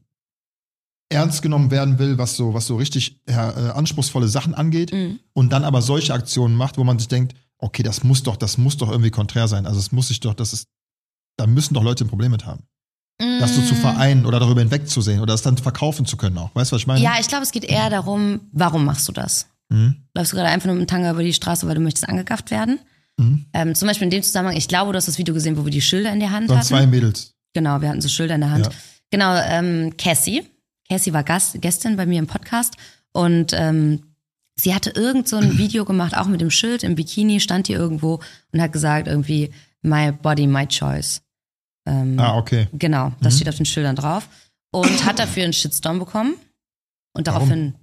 A: ernst genommen werden will, was so, was so richtig äh, anspruchsvolle Sachen angeht,
B: Mhm.
A: und dann aber solche Aktionen macht, wo man sich denkt, okay, das muss doch, das muss doch irgendwie konträr sein. Also es muss sich doch, das ist, da müssen doch Leute ein Problem mit haben. Das so zu vereinen oder darüber hinwegzusehen oder das dann verkaufen zu können auch. Weißt du, was ich meine?
B: Ja, ich glaube, es geht eher darum, warum machst du das?
A: Mhm.
B: Läufst du gerade einfach nur mit dem Tanga über die Straße, weil du möchtest angegafft werden?
A: Mhm.
B: Ähm, zum Beispiel in dem Zusammenhang, ich glaube, du hast das Video gesehen, wo wir die Schilder in der Hand
A: Das waren
B: hatten.
A: zwei Mädels.
B: Genau, wir hatten so Schilder in der Hand.
A: Ja.
B: Genau, ähm, Cassie. Cassie war Gast, Gästin bei mir im Podcast und ähm, sie hatte irgend so ein Video gemacht, auch mit dem Schild im Bikini, stand die irgendwo und hat gesagt irgendwie, my body, my choice. Ähm,
A: Ah, okay.
B: Genau, das
A: Mhm.
B: steht auf den Schildern drauf. Und hat dafür einen Shitstorm bekommen. Und daraufhin,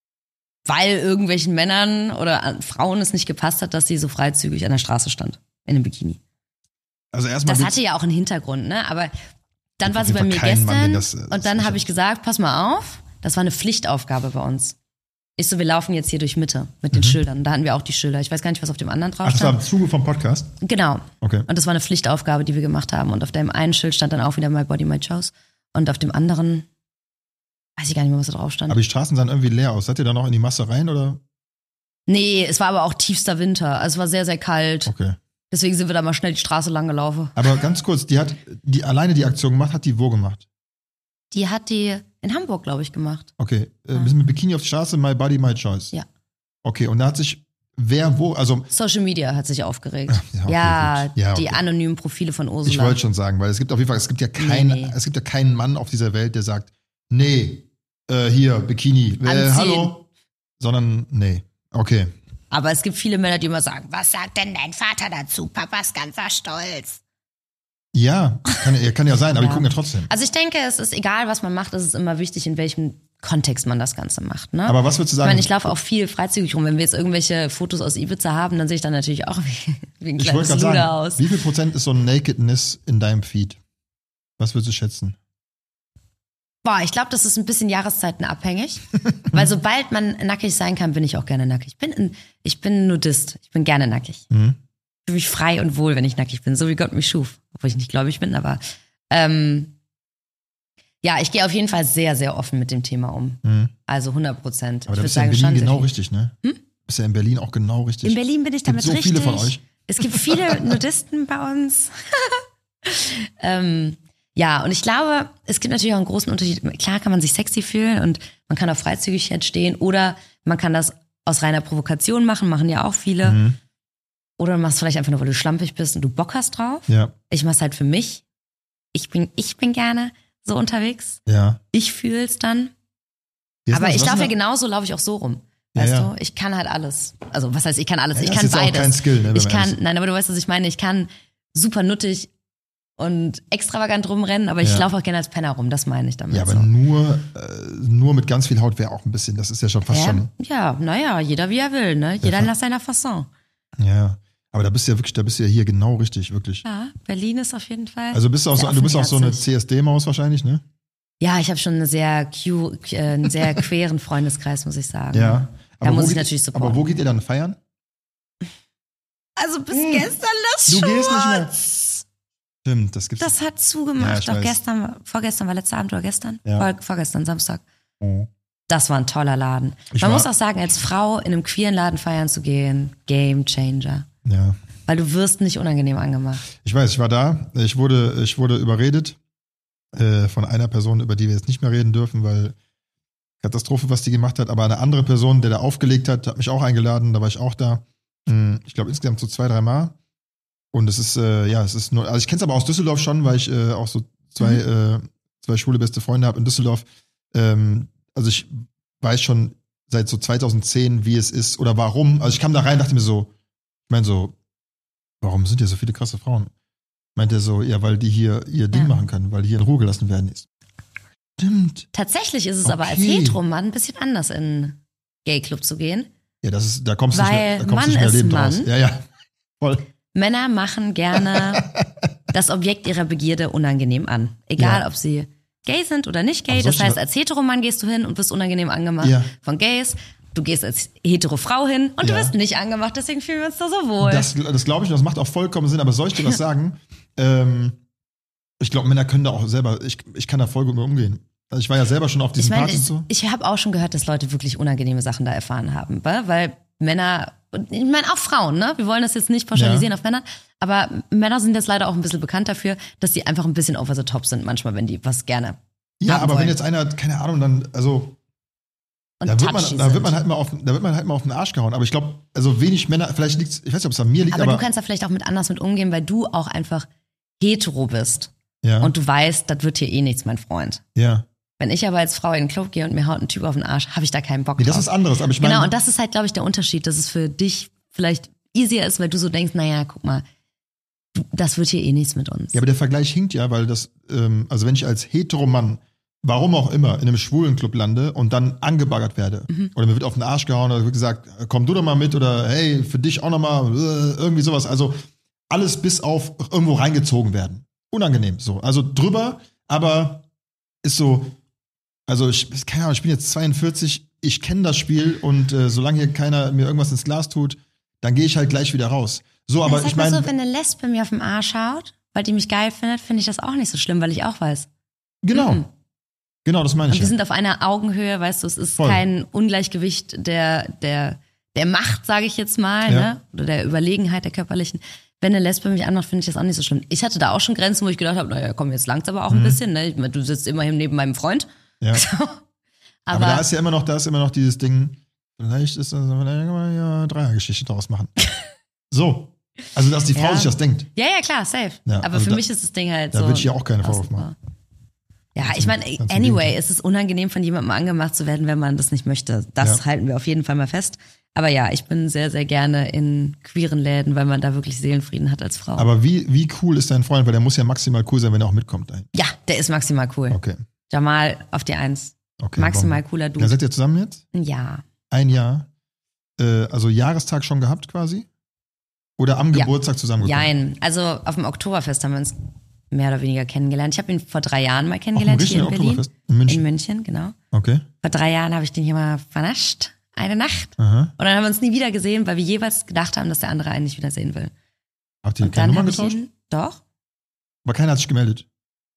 B: weil irgendwelchen Männern oder an Frauen es nicht gepasst hat, dass sie so freizügig an der Straße stand, in einem Bikini.
A: Also erstmal
B: Das
A: wird's-
B: hatte ja auch einen Hintergrund, ne? Aber dann
A: Gibt
B: war
A: auf
B: sie bei
A: jeden
B: mir
A: Fall keinen Mann,
B: gestern
A: den das, äh,
B: und dann
A: das
B: habe ich gesagt, pass mal auf, das war eine Pflichtaufgabe bei uns. Ich so, wir laufen jetzt hier durch Mitte mit den Schildern. Da hatten wir auch die Schilder. Ich weiß gar nicht, was auf dem anderen drauf
A: Ach, das war
B: stand.
A: im Zuge vom Podcast?
B: Genau.
A: Okay.
B: Und das war eine Pflichtaufgabe, die wir gemacht haben. Und auf dem einen Schild stand dann auch wieder My Body, My Choice. Und auf dem anderen weiß ich gar nicht mehr, was da drauf stand.
A: Aber die Straßen sahen irgendwie leer aus. Seid ihr da noch in die Masse rein oder?
B: Nee, es war aber auch tiefster Winter. Also es war sehr, sehr kalt.
A: Okay.
B: Deswegen sind wir da mal schnell die Straße lang gelaufen.
A: Aber ganz kurz, die hat die alleine die Aktion gemacht, hat die wo gemacht?
B: Die hat die in Hamburg, glaube ich, gemacht.
A: Okay. Äh, wir sind mit Bikini auf die Straße, my body, my choice.
B: Ja.
A: Okay, und da hat sich wer wo, also
B: Social Media hat sich aufgeregt.
A: Ja, okay,
B: ja,
A: gut. Ja,
B: die
A: okay.
B: anonymen Profile von Ursula.
A: ich wollte schon sagen, weil es gibt auf jeden Fall, es gibt ja keinen,
B: Nee, nee.
A: es gibt ja keinen Mann auf dieser Welt, der sagt, nee, äh, hier, Bikini, äh,
B: Anziehen.
A: hallo, sondern nee. Okay.
B: Aber es gibt viele Männer, die immer sagen, was sagt denn dein Vater dazu? Papa ist ganz stolz.
A: Ja, kann, ja, kann ja sein, aber
B: Ja.
A: die gucken ja trotzdem.
B: Also ich denke, es ist egal, was man macht, es ist immer wichtig, in welchem Kontext man das Ganze macht. Ne?
A: Aber was würdest du
B: Ich
A: sagen?
B: meine, ich laufe auch viel freizügig rum. Wenn wir jetzt irgendwelche Fotos aus Ibiza haben, dann sehe ich dann natürlich auch wie, wie ein
A: ich wollte
B: kleines
A: gerade
B: Luder
A: sagen,
B: aus.
A: wie viel Prozent ist so ein Nakedness in deinem Feed? Was würdest du schätzen?
B: Boah, ich glaube, das ist ein bisschen jahreszeitenabhängig. Weil sobald man nackig sein kann, bin ich auch gerne nackig. Ich bin, ein, ich bin Nudist. Ich bin gerne nackig.
A: Mhm.
B: Ich fühle mich frei und wohl, wenn ich nackig bin. So wie Gott mich schuf. Obwohl ich nicht gläubig bin, aber ähm, ja, ich gehe auf jeden Fall sehr, sehr offen mit dem Thema um.
A: Mhm.
B: Also hundert Prozent.
A: Aber
B: Ich
A: da
B: würde
A: bist du ja in
B: sagen,
A: Berlin
B: schon sehr
A: genau
B: viel.
A: richtig, ne? Hm? Bist ja in Berlin auch genau richtig.
B: In Berlin bin ich damit
A: Gibt so
B: richtig.
A: viele von euch.
B: Es gibt viele Nudisten bei uns. ähm, ja, und ich glaube, es gibt natürlich auch einen großen Unterschied. Klar kann man sich sexy fühlen und man kann auf Freizügigkeit stehen oder man kann das aus reiner Provokation machen, machen ja auch viele.
A: Mhm.
B: Oder du machst vielleicht einfach nur, weil du schlampig bist und du Bock hast drauf.
A: Ja,
B: Ich mach's halt für mich. Ich bin, ich bin gerne so unterwegs.
A: ja.
B: Ich fühl's dann.
A: Wie ist
B: Aber
A: das?
B: ich
A: Was
B: laufe ja
A: ist denn
B: genauso, laufe ich auch so rum.
A: Ja,
B: Weißt
A: ja.
B: du? Ich kann halt alles. Also, was heißt, ich kann alles?
A: Ja,
B: ich
A: das
B: kann
A: ist jetzt auch
B: beides.
A: kein Skill, ne, wenn
B: ich
A: man
B: kann,
A: ehrlich ist.
B: nein, aber du weißt, was ich meine. Ich kann super nuttig und extravagant rumrennen, aber ich
A: Ja.
B: laufe auch gerne als Penner rum. Das meine ich damit.
A: Ja, aber
B: so.
A: nur, äh, nur mit ganz viel Haut wäre auch ein bisschen, das ist ja schon fast
B: ja,
A: schon.
B: ja, naja, jeder wie er will, ne? Jeder
A: Ja.
B: nach seiner Fasson.
A: Ja. Aber da bist du ja wirklich, da bist du ja hier genau richtig, wirklich.
B: Ja, Berlin ist auf jeden Fall.
A: Also bist du auch
B: sehr
A: so, du bist auch so eine
B: offenherzig.
A: C S D-Maus wahrscheinlich, ne?
B: Ja, ich habe schon eine sehr, Q, äh, einen sehr queren Freundeskreis, muss ich sagen.
A: Ja.
B: Da muss
A: wo
B: ich
A: geht-
B: natürlich supporten.
A: Aber wo geht ihr dann feiern?
B: Also bis
A: Hm.
B: gestern das
A: Du
B: schon.
A: gehst nicht mehr. Stimmt, das gibt's.
B: Das hat
A: Ja,
B: zugemacht.
A: ich
B: Doch
A: weiß.
B: gestern, vorgestern war letzter Abend oder gestern?
A: Ja.
B: Vor, vorgestern, Samstag.
A: Oh.
B: Das war ein toller Laden.
A: Ich
B: Man
A: war-
B: muss auch sagen, als Frau in einem queeren Laden feiern zu gehen, Game Changer.
A: Ja.
B: Weil du wirst nicht unangenehm angemacht.
A: Ich weiß, ich war da. Ich wurde, ich wurde überredet äh, von einer Person, über die wir jetzt nicht mehr reden dürfen, weil Katastrophe, was die gemacht hat. Aber eine andere Person, der da aufgelegt hat, hat mich auch eingeladen. Da war ich auch da. Hm, Ich glaube insgesamt so zwei, drei Mal. Und es ist, äh, ja, es ist nur, also ich kenne es aber aus Düsseldorf schon, weil ich äh, auch so zwei, äh, zwei schwule beste Freunde habe in Düsseldorf. Ähm, also ich weiß schon seit so zweitausendzehn, wie es ist oder warum. Also ich kam da rein, dachte mir so, ich meine so, warum sind hier so viele krasse Frauen? Meint er so, ja, weil die hier ihr Ding
B: Ja.
A: machen können, weil die hier in Ruhe gelassen werden. Stimmt.
B: Tatsächlich ist es
A: Okay.
B: aber als Heteromann ein bisschen anders, in einen Gay-Club zu gehen.
A: Ja, das ist, da kommst du nicht
B: Weil
A: mehr, da kommst
B: Mann
A: du nicht mehr
B: ist
A: lebend
B: Mann.
A: raus. Ja, ja. Voll.
B: Männer machen gerne das Objekt ihrer Begierde unangenehm an. Egal,
A: Ja.
B: ob sie gay sind oder nicht gay.
A: Aber
B: Das
A: solche-
B: heißt, als Heteromann gehst du hin und wirst unangenehm angemacht
A: Ja.
B: von Gays. Du gehst als hetero Frau hin und
A: Ja.
B: du wirst nicht angemacht, deswegen fühlen wir uns da so wohl.
A: Das, das glaube ich, das macht auch vollkommen Sinn. Aber soll ich dir was sagen? Ähm, ich glaube, Männer können da auch selber, ich, ich kann da voll gut mit umgehen. Also ich war ja selber schon auf
B: ich
A: diesen
B: meine,
A: Partys
B: ich,
A: so.
B: ich habe auch schon gehört, dass Leute wirklich unangenehme Sachen da erfahren haben, wa? Weil Männer ich meine auch Frauen, ne? Wir wollen das jetzt nicht pauschalisieren
A: Ja.
B: auf Männer, aber Männer sind jetzt leider auch ein bisschen bekannt dafür, dass sie einfach ein bisschen over the top sind manchmal, wenn die was gerne
A: Ja,
B: haben
A: aber
B: wollen.
A: wenn jetzt einer, keine Ahnung, dann, also,
B: und
A: da wird, man,
B: touchy
A: da, wird
B: sind.
A: man halt mal auf, da wird man halt mal auf den Arsch gehauen. Aber ich glaube, also wenig Männer, vielleicht liegt's, ich weiß nicht, ob es an mir liegt,
B: aber,
A: aber.
B: du kannst da vielleicht auch mit anders mit umgehen, weil du auch einfach hetero bist.
A: ja,
B: Und du weißt, das wird hier eh nichts, mein Freund.
A: ja.
B: Wenn ich aber als Frau in den Club gehe und mir haut ein Typ auf den Arsch, habe ich da keinen Bock
A: Nee,
B: drauf.
A: das ist anderes, aber ich meine.
B: Genau, und das ist halt, glaube ich, der Unterschied, dass es für dich vielleicht easier ist, weil du so denkst, naja, guck mal, du- das wird hier eh nichts mit uns.
A: Ja, aber der Vergleich hinkt ja, weil das, ähm, also wenn ich als Heteromann, warum auch immer, in einem schwulen Club lande und dann angebaggert werde,
B: Mhm.
A: oder mir wird auf den Arsch gehauen oder wird gesagt, komm du doch mal mit oder hey, für dich auch noch mal, äh, irgendwie sowas. Also alles bis auf irgendwo reingezogen werden. Unangenehm so. Also drüber, aber ist so, also ich, keine Ahnung, ich bin jetzt zweiundvierzig, ich kenne das Spiel und äh, solange hier keiner mir irgendwas ins Glas tut, dann gehe ich halt gleich wieder raus. So, aber
B: Sag
A: ich
B: mal
A: meine,
B: so, wenn eine Lesbe mir auf den Arsch haut, weil die mich geil findet, finde ich das auch nicht so schlimm, weil ich auch weiß.
A: genau,
B: Mhm.
A: genau, das meine
B: Und
A: ich.
B: wir
A: Ja.
B: sind auf einer Augenhöhe, weißt du, es ist
A: Voll.
B: kein Ungleichgewicht der, der, der Macht, sage ich jetzt mal,
A: Ja.
B: ne? Oder der Überlegenheit der körperlichen. Wenn eine Lesbe mich anmacht, finde ich das auch nicht so schlimm. Ich hatte da auch schon Grenzen, wo ich gedacht habe, naja, komm, jetzt langt's aber auch ein bisschen, ne? Ich meine, du sitzt immerhin neben meinem Freund.
A: Ja.
B: Aber,
A: Aber da ist ja immer noch, da ist immer noch dieses Ding, vielleicht ist das, vielleicht kann man ja Dreiergeschichte draus machen. So. Also, dass die Frau
B: Ja.
A: sich das denkt.
B: ja, ja, klar, safe.
A: Ja,
B: aber
A: also
B: für
A: da-
B: mich ist das Ding halt
A: da
B: so.
A: würde ich ihr auch keine Vorwurf
B: außen vor.
A: machen.
B: Ja,
A: Ganz
B: ich
A: im-
B: meine,
A: ganz im
B: anyway,
A: Gegenteil.
B: es ist unangenehm, von jemandem angemacht zu werden, wenn man das nicht möchte. Das
A: Ja.
B: halten wir auf jeden Fall mal fest. Aber ja, ich bin sehr, sehr gerne in queeren Läden, weil man da wirklich Seelenfrieden hat als Frau.
A: Aber wie, wie cool ist dein Freund? Weil der muss ja maximal cool sein, wenn er auch mitkommt. Dahin.
B: ja, der ist maximal cool.
A: Okay.
B: Jamal auf die Eins.
A: okay
B: Maximal
A: Bombe.
B: cooler
A: Ja,
B: Dude.
A: seid ihr zusammen jetzt?
B: Ja.
A: Ein Jahr. Äh, also Jahrestag schon gehabt quasi? Oder am
B: Ja.
A: Geburtstag zusammengekommen?
B: Jein. Also auf dem Oktoberfest haben wir uns mehr oder weniger kennengelernt. Ich habe ihn vor drei Jahren mal
A: Auf dem
B: kennengelernt hier
A: richtigen
B: in Berlin.
A: Oktoberfest? In München?
B: In München, genau.
A: Okay.
B: Vor drei Jahren habe ich den hier mal vernascht. Eine Nacht.
A: Aha.
B: Und dann haben wir uns nie wieder gesehen, weil wir jeweils gedacht haben, dass der andere einen nicht wieder sehen will.
A: Habt ihr
B: Und
A: keine
B: dann
A: Nummer
B: habe ich
A: getauscht?
B: ihn, doch.
A: Aber keiner hat sich gemeldet.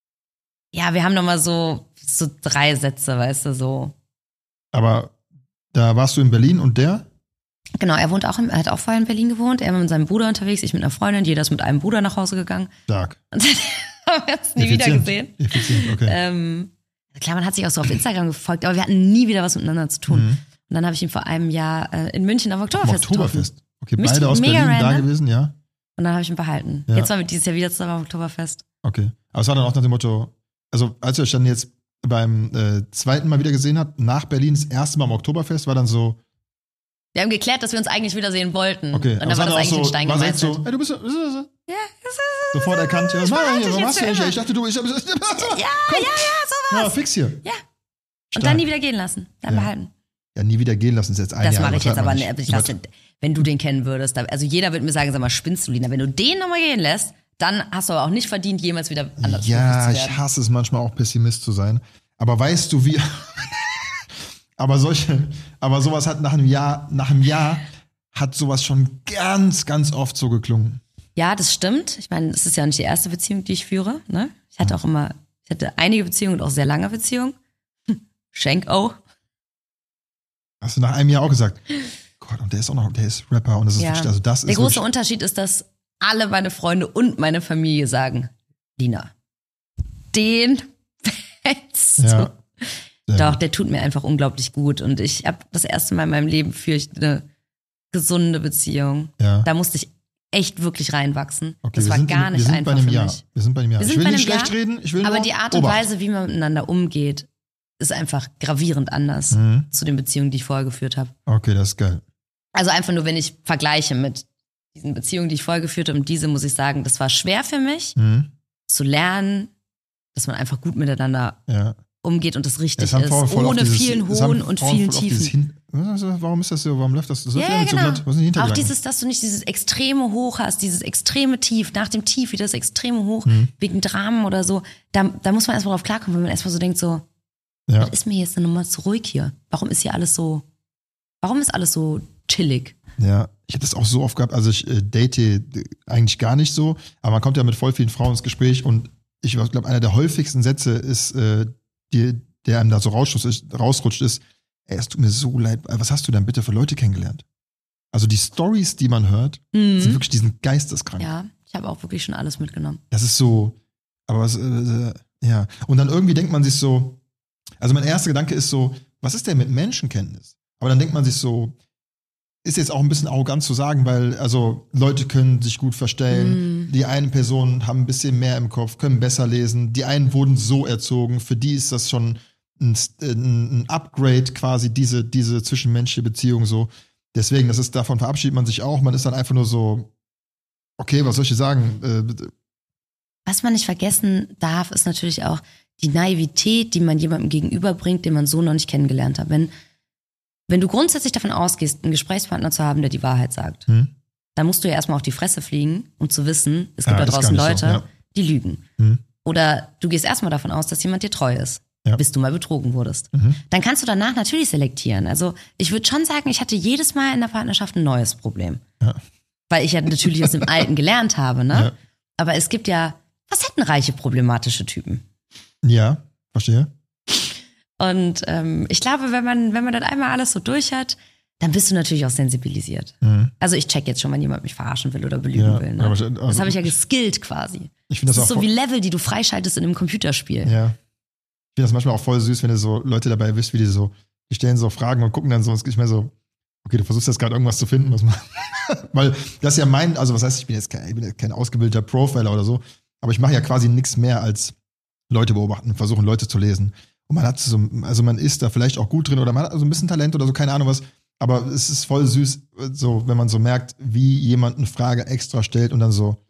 B: Ja, wir haben noch mal so, so drei Sätze, weißt du, so.
A: Aber da warst du in Berlin und der?
B: Genau, er wohnt auch, im, er hat auch vorher in Berlin gewohnt. Er war mit seinem Bruder unterwegs, ich mit einer Freundin. Jeder ist mit einem Bruder nach Hause gegangen.
A: Stark.
B: Und dann haben wir uns nie wieder
A: Effizient.
B: gesehen.
A: Effizient, okay.
B: Ähm, klar, man hat sich auch so auf Instagram gefolgt, aber wir hatten nie wieder was miteinander zu tun.
A: Mhm.
B: Und dann habe ich ihn vor einem Jahr äh, in München am
A: Am
B: Oktoberfest
A: Oktoberfest.
B: getroffen.
A: Okay,
B: Mich-
A: beide aus
B: mega
A: Berlin da
B: random.
A: gewesen, ja.
B: Und dann habe ich ihn behalten.
A: Ja.
B: Jetzt waren wir dieses Jahr wieder zusammen am Oktoberfest.
A: Okay. Aber es war dann auch nach dem Motto, also als ihr euch dann jetzt beim äh, zweiten Mal wieder gesehen habt, nach Berlin das erste Mal am Oktoberfest, war dann so,
B: Wir haben geklärt, dass wir uns eigentlich wieder sehen wollten.
A: okay.
B: Und dann war das eigentlich in Stein
A: war direkt
B: gemeißelt.
A: so, ey, du bist, bist, bist,
B: Ja,
A: sofort erkannt, ja, was
B: behalte
A: mach
B: dich
A: ich, was
B: jetzt
A: machst du
B: für
A: eigentlich?
B: immer.
A: Ich dachte, du, ich,
B: ja,
A: Komm.
B: ja, ja, sowas.
A: Ja, fix hier.
B: Ja.
A: Stark.
B: Und dann nie wieder gehen lassen. Dann
A: Ja.
B: behalten.
A: Ja, nie wieder gehen lassen, ist jetzt ein
B: Das
A: Jahr.
B: mache ich jetzt
A: übertreibt
B: aber
A: man
B: nicht. Ich lasse, wenn du den kennen würdest. da- Also jeder wird mir sagen, sag mal, spinnst du, Lina? Wenn du den nochmal gehen lässt, dann hast du aber auch nicht verdient, jemals wieder anders
A: Ja,
B: zu
A: ich
B: werden.
A: hasse es manchmal auch Pessimist zu sein. Aber weißt du, wie. aber solche, aber sowas hat nach einem Jahr, nach einem Jahr hat sowas schon ganz, ganz oft so geklungen.
B: Ja, das stimmt. Ich meine, es ist ja nicht die erste Beziehung, die ich führe. Ne? Ich hatte auch immer, ich hatte einige Beziehungen und auch sehr lange Beziehungen. Schenk auch.
A: Hast du nach einem Jahr auch gesagt, Gott, und der ist auch noch, der ist Rapper und das ist
B: Ja.
A: wirklich, also das
B: Der
A: ist
B: große
A: wirklich,
B: Unterschied ist, dass alle meine Freunde und meine Familie sagen, Lina, den fällst du.
A: ja. Sehr
B: Doch,
A: gut.
B: der tut mir einfach unglaublich gut. Und ich habe das erste Mal in meinem Leben für eine gesunde Beziehung.
A: Ja.
B: Da musste ich echt wirklich reinwachsen.
A: Okay,
B: das
A: wir
B: war
A: sind,
B: gar
A: wir
B: nicht
A: sind
B: einfach
A: bei einem
B: für
A: Jahr.
B: mich.
A: Wir sind bei einem Jahr.
B: Wir
A: Ich
B: sind
A: will
B: bei
A: nicht
B: einem
A: schlecht
B: Jahr,
A: reden, ich will
B: Aber
A: nur
B: die Art und
A: Obacht.
B: Weise, wie man miteinander umgeht, ist einfach gravierend anders
A: Mhm.
B: zu den Beziehungen, die ich vorher geführt habe.
A: Okay, das ist geil.
B: Also einfach nur, wenn ich vergleiche mit diesen Beziehungen, die ich vorher geführt habe und diese, muss ich sagen, das war schwer für mich
A: Mhm.
B: zu lernen, dass man einfach gut miteinander
A: Ja.
B: umgeht und das richtig
A: Es haben
B: ist,
A: Frauen voll auf
B: ohne
A: dieses-
B: vielen
A: es haben
B: Hohen und
A: Frauen
B: vielen
A: voll auf dieses
B: Tiefen.
A: Hin- Was ist das? Warum ist das so? Warum läuft das? Das
B: Ja,
A: läuft
B: ja,
A: nicht so
B: genau.
A: glatt. Was sind die
B: Auch
A: Hintergedanken?
B: dieses, dass du nicht dieses extreme Hoch hast, dieses extreme Tief, nach dem Tief wieder das extreme Hoch,
A: Mhm.
B: wegen Dramen oder so. Da, da muss man erstmal drauf klarkommen, wenn man erstmal so denkt, so,
A: Ja.
B: was ist mir jetzt eine Nummer zu ruhig hier? Warum ist hier alles so, warum ist alles so chillig?
A: Ja, ich habe das auch so oft gehabt. Also ich äh, date äh, eigentlich gar nicht so, aber man kommt ja mit voll vielen Frauen ins Gespräch und ich glaube, einer der häufigsten Sätze ist, äh, die, der einem da so rausrutscht ist, rausrutscht ist, ey, es tut mir so leid, was hast du denn bitte für Leute kennengelernt? Also die Stories, die man hört,
B: Mhm.
A: sind wirklich diesen geisteskrank.
B: Ja, ich habe auch wirklich schon alles mitgenommen.
A: Das ist so, aber was, äh, ja. Und dann irgendwie denkt man sich so, also mein erster Gedanke ist so, was ist denn mit Menschenkenntnis? Aber dann denkt man sich so, ist jetzt auch ein bisschen arrogant zu sagen, weil also Leute können sich gut verstellen,
B: Mm.
A: die einen Personen haben ein bisschen mehr im Kopf, können besser lesen, die einen wurden so erzogen, für die ist das schon ein, ein Upgrade quasi, diese, diese zwischenmenschliche Beziehung so. Deswegen, das ist, davon verabschiedet man sich auch, man ist dann einfach nur so, okay, was soll ich dir sagen? Äh,
B: Was man nicht vergessen darf, ist natürlich auch die Naivität, die man jemandem gegenüberbringt, den man so noch nicht kennengelernt hat. Wenn, wenn du grundsätzlich davon ausgehst, einen Gesprächspartner zu haben, der die Wahrheit sagt,
A: hm?
B: dann musst du ja erstmal auf die Fresse fliegen, um zu wissen, es gibt
A: Ja,
B: da
A: ist
B: draußen
A: gar nicht
B: Leute,
A: so, ja.
B: die lügen.
A: Hm?
B: Oder du gehst erstmal davon aus, dass jemand dir treu ist,
A: Ja.
B: bis du mal betrogen wurdest.
A: Mhm.
B: Dann kannst du danach natürlich selektieren. Also ich würde schon sagen, ich hatte jedes Mal in der Partnerschaft ein neues Problem.
A: Ja.
B: Weil ich ja natürlich aus dem Alten gelernt habe, ne?
A: Ja.
B: Aber es gibt ja facettenreiche problematische Typen.
A: Ja, verstehe.
B: Und ähm, ich glaube, wenn man, wenn man das einmal alles so durch hat, dann bist du natürlich auch sensibilisiert.
A: Mhm.
B: Also ich check jetzt schon, wenn jemand mich verarschen will oder belügen
A: Ja,
B: will. Ne?
A: aber ich- also-
B: das habe ich ja geskillt quasi.
A: Ich finde
B: Das
A: das,
B: ist
A: auch
B: so
A: voll,
B: wie Level, die du freischaltest in einem Computerspiel.
A: ja. Ich finde das manchmal auch voll süß, wenn du so Leute dabei erwischt, wie die so, die stellen so Fragen und gucken dann so, ich mir so, okay, du versuchst jetzt gerade irgendwas zu finden, was man, weil das ist ja mein, also was heißt, ich bin jetzt kein, ich bin jetzt kein ausgebildeter Profiler oder so, aber ich mache ja quasi nichts mehr als Leute beobachten und versuchen Leute zu lesen. Und man hat so, also man ist da vielleicht auch gut drin oder man hat so ein bisschen Talent oder so, keine Ahnung was, aber es ist voll süß, so, wenn man so merkt, wie jemand eine Frage extra stellt und dann so,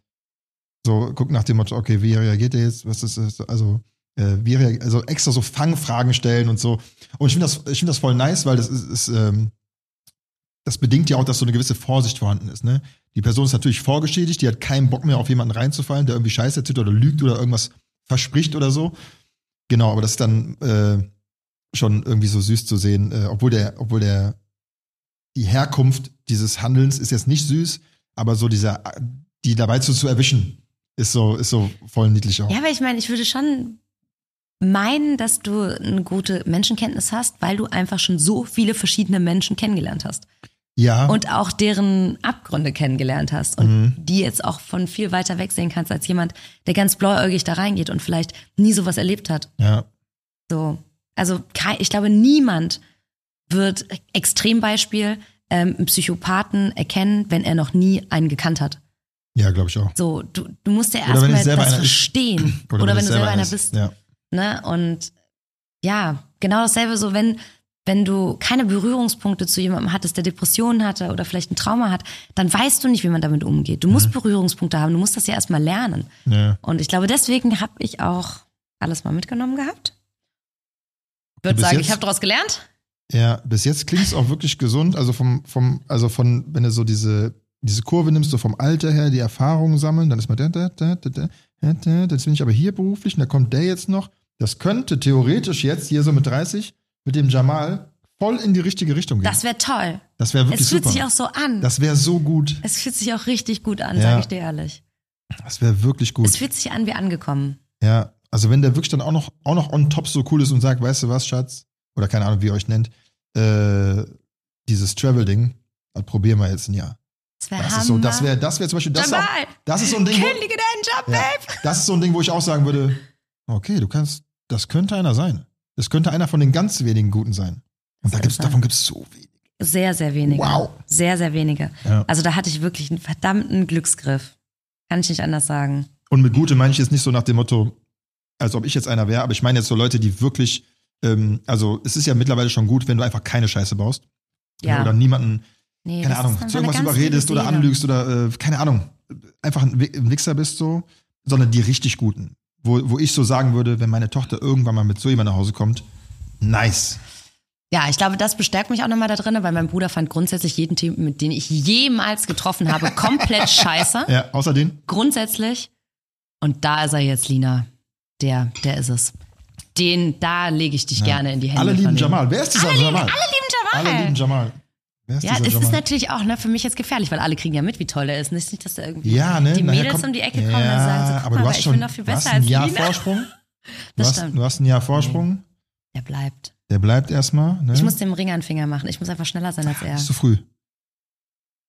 A: so guckt nach dem Motto, okay, wie reagiert der jetzt, was ist das, also, äh, wie reagiert, also extra so Fangfragen stellen und so. Und ich finde das, ich finde das voll nice, weil das ist, ist ähm, das bedingt ja auch, dass so eine gewisse Vorsicht vorhanden ist, ne? Die Person ist natürlich vorgeschädigt, die hat keinen Bock mehr auf jemanden reinzufallen, der irgendwie Scheiße erzählt oder lügt oder irgendwas verspricht oder so. Genau, aber das ist dann äh, schon irgendwie so süß zu sehen, äh, obwohl der, obwohl der, die Herkunft dieses Handelns ist jetzt nicht süß, aber so dieser, die dabei zu, zu erwischen, ist so, ist so voll niedlich auch.
B: Ja, aber ich meine, ich würde schon meinen, dass du eine gute Menschenkenntnis hast, weil du einfach schon so viele verschiedene Menschen kennengelernt hast.
A: Ja.
B: Und auch deren Abgründe kennengelernt hast. Und
A: Mhm.
B: die jetzt auch von viel weiter weg sehen kannst, als jemand, der ganz blauäugig da reingeht und vielleicht nie sowas erlebt hat.
A: ja.
B: So. Also kei- ich glaube, niemand wird, Extrembeispiel, ähm, einen Psychopathen erkennen, wenn er noch nie einen gekannt hat.
A: Ja, glaube ich auch.
B: So, du, du musst ja
A: Oder wenn
B: erstmal
A: ich selber
B: das
A: einer ist.
B: verstehen. Oder, wenn
A: ich
B: du selber einer
A: ist.
B: bist.
A: Ja.
B: Ne? Und ja, genau dasselbe so, wenn, wenn du keine Berührungspunkte zu jemandem hattest, der Depressionen hatte oder vielleicht ein Trauma hat, dann weißt du nicht, wie man damit umgeht. Du musst
A: Mhm.
B: Berührungspunkte haben, du musst das ja erstmal lernen.
A: Ja.
B: Und ich glaube, deswegen habe ich auch alles mal mitgenommen gehabt. Ich würde
A: bis
B: sagen,
A: jetzt-
B: ich habe daraus gelernt.
A: Ja, bis jetzt klingt es auch wirklich gesund. Also vom, vom, also von, wenn du so diese, diese Kurve nimmst, so vom Alter her, die Erfahrungen sammeln, dann ist man da, da, da, da, da, da, da, jetzt bin ich aber hier beruflich und da kommt der jetzt noch. Das könnte theoretisch jetzt hier so mit dreißig mit dem Jamal voll in die richtige Richtung gehen.
B: Das wäre toll.
A: Das wäre wirklich
B: Es fühlt
A: super.
B: sich auch so an.
A: Das wäre so gut.
B: Es fühlt sich auch richtig gut an,
A: Ja.
B: sage ich dir ehrlich.
A: Das wäre wirklich gut.
B: Es fühlt sich an wie angekommen.
A: Ja, also wenn der wirklich dann auch noch, auch noch on top so cool ist und sagt, weißt du was, Schatz, oder keine Ahnung, wie ihr euch nennt, äh, dieses Travel-Ding, das probieren wir jetzt ein Jahr.
B: Das wäre
A: Das
B: Hammer.
A: ist so, das wäre, das wäre zum Beispiel, das ist, auch,
B: Jamal,
A: das ist so ein Ding, wo,
B: kündige deinen Job,
A: ja,
B: Babe.
A: das ist so ein Ding, wo ich auch sagen würde, okay, du kannst, das könnte einer sein. Das könnte einer von den ganz wenigen Guten sein. Und da
B: So
A: gibt's,
B: ist er.
A: davon gibt es so wenig.
B: Sehr, sehr wenige.
A: Wow.
B: Sehr, sehr wenige.
A: Ja.
B: Also da hatte ich wirklich einen verdammten Glücksgriff. Kann ich nicht anders sagen.
A: Und mit Gute meine ich jetzt nicht so nach dem Motto, als ob ich jetzt einer wäre, aber ich meine jetzt so Leute, die wirklich, ähm, also es ist ja mittlerweile schon gut, wenn du einfach keine Scheiße baust.
B: Ja.
A: Oder niemanden,
B: Nee,
A: keine
B: das
A: Ahnung,
B: ist dann
A: zu
B: so eine
A: irgendwas
B: ganz
A: überredest
B: liebe
A: oder
B: Seele.
A: anlügst oder, äh, keine Ahnung, einfach ein Wi- ein Wichser bist so, sondern die richtig Guten. Wo, wo ich so sagen würde, wenn meine Tochter irgendwann mal mit so jemandem nach Hause kommt, nice.
B: Ja, ich glaube, das bestärkt mich auch nochmal da drin, weil mein Bruder fand grundsätzlich jeden Typen, mit dem ich jemals getroffen habe, komplett scheiße.
A: Ja, außer den.
B: Grundsätzlich. Und da ist er jetzt, Lina. Der, der ist es. Den, da lege ich dich
A: Ja.
B: gerne in die Hände.
A: Alle lieben
B: von dem.
A: Jamal. Wer ist dieser
B: Alle lieben,
A: Jamal?
B: alle lieben Jamal.
A: Alle lieben Jamal. Wer ist
B: Ja,
A: dieser
B: es
A: Jamal?
B: ist natürlich auch ne, für mich jetzt gefährlich, weil alle kriegen ja mit, wie toll er ist. Nicht, nicht dass da irgendwie
A: Ja, ne?
B: die
A: nachher
B: Mädels
A: kommt-
B: um die Ecke kommen
A: ja,
B: und sagen so, guck
A: aber
B: mal,
A: du hast
B: ich
A: schon,
B: bin doch viel
A: du hast
B: besser
A: ein
B: als
A: Jahr
B: Lina.
A: Vorsprung. Du
B: Das
A: hast,
B: stimmt.
A: du hast ein Jahr Vorsprung.
B: Der bleibt.
A: Der bleibt erstmal. Ne?
B: Ich muss dem Ring an den Finger machen. Ich muss einfach schneller sein als er.
A: Ist zu früh.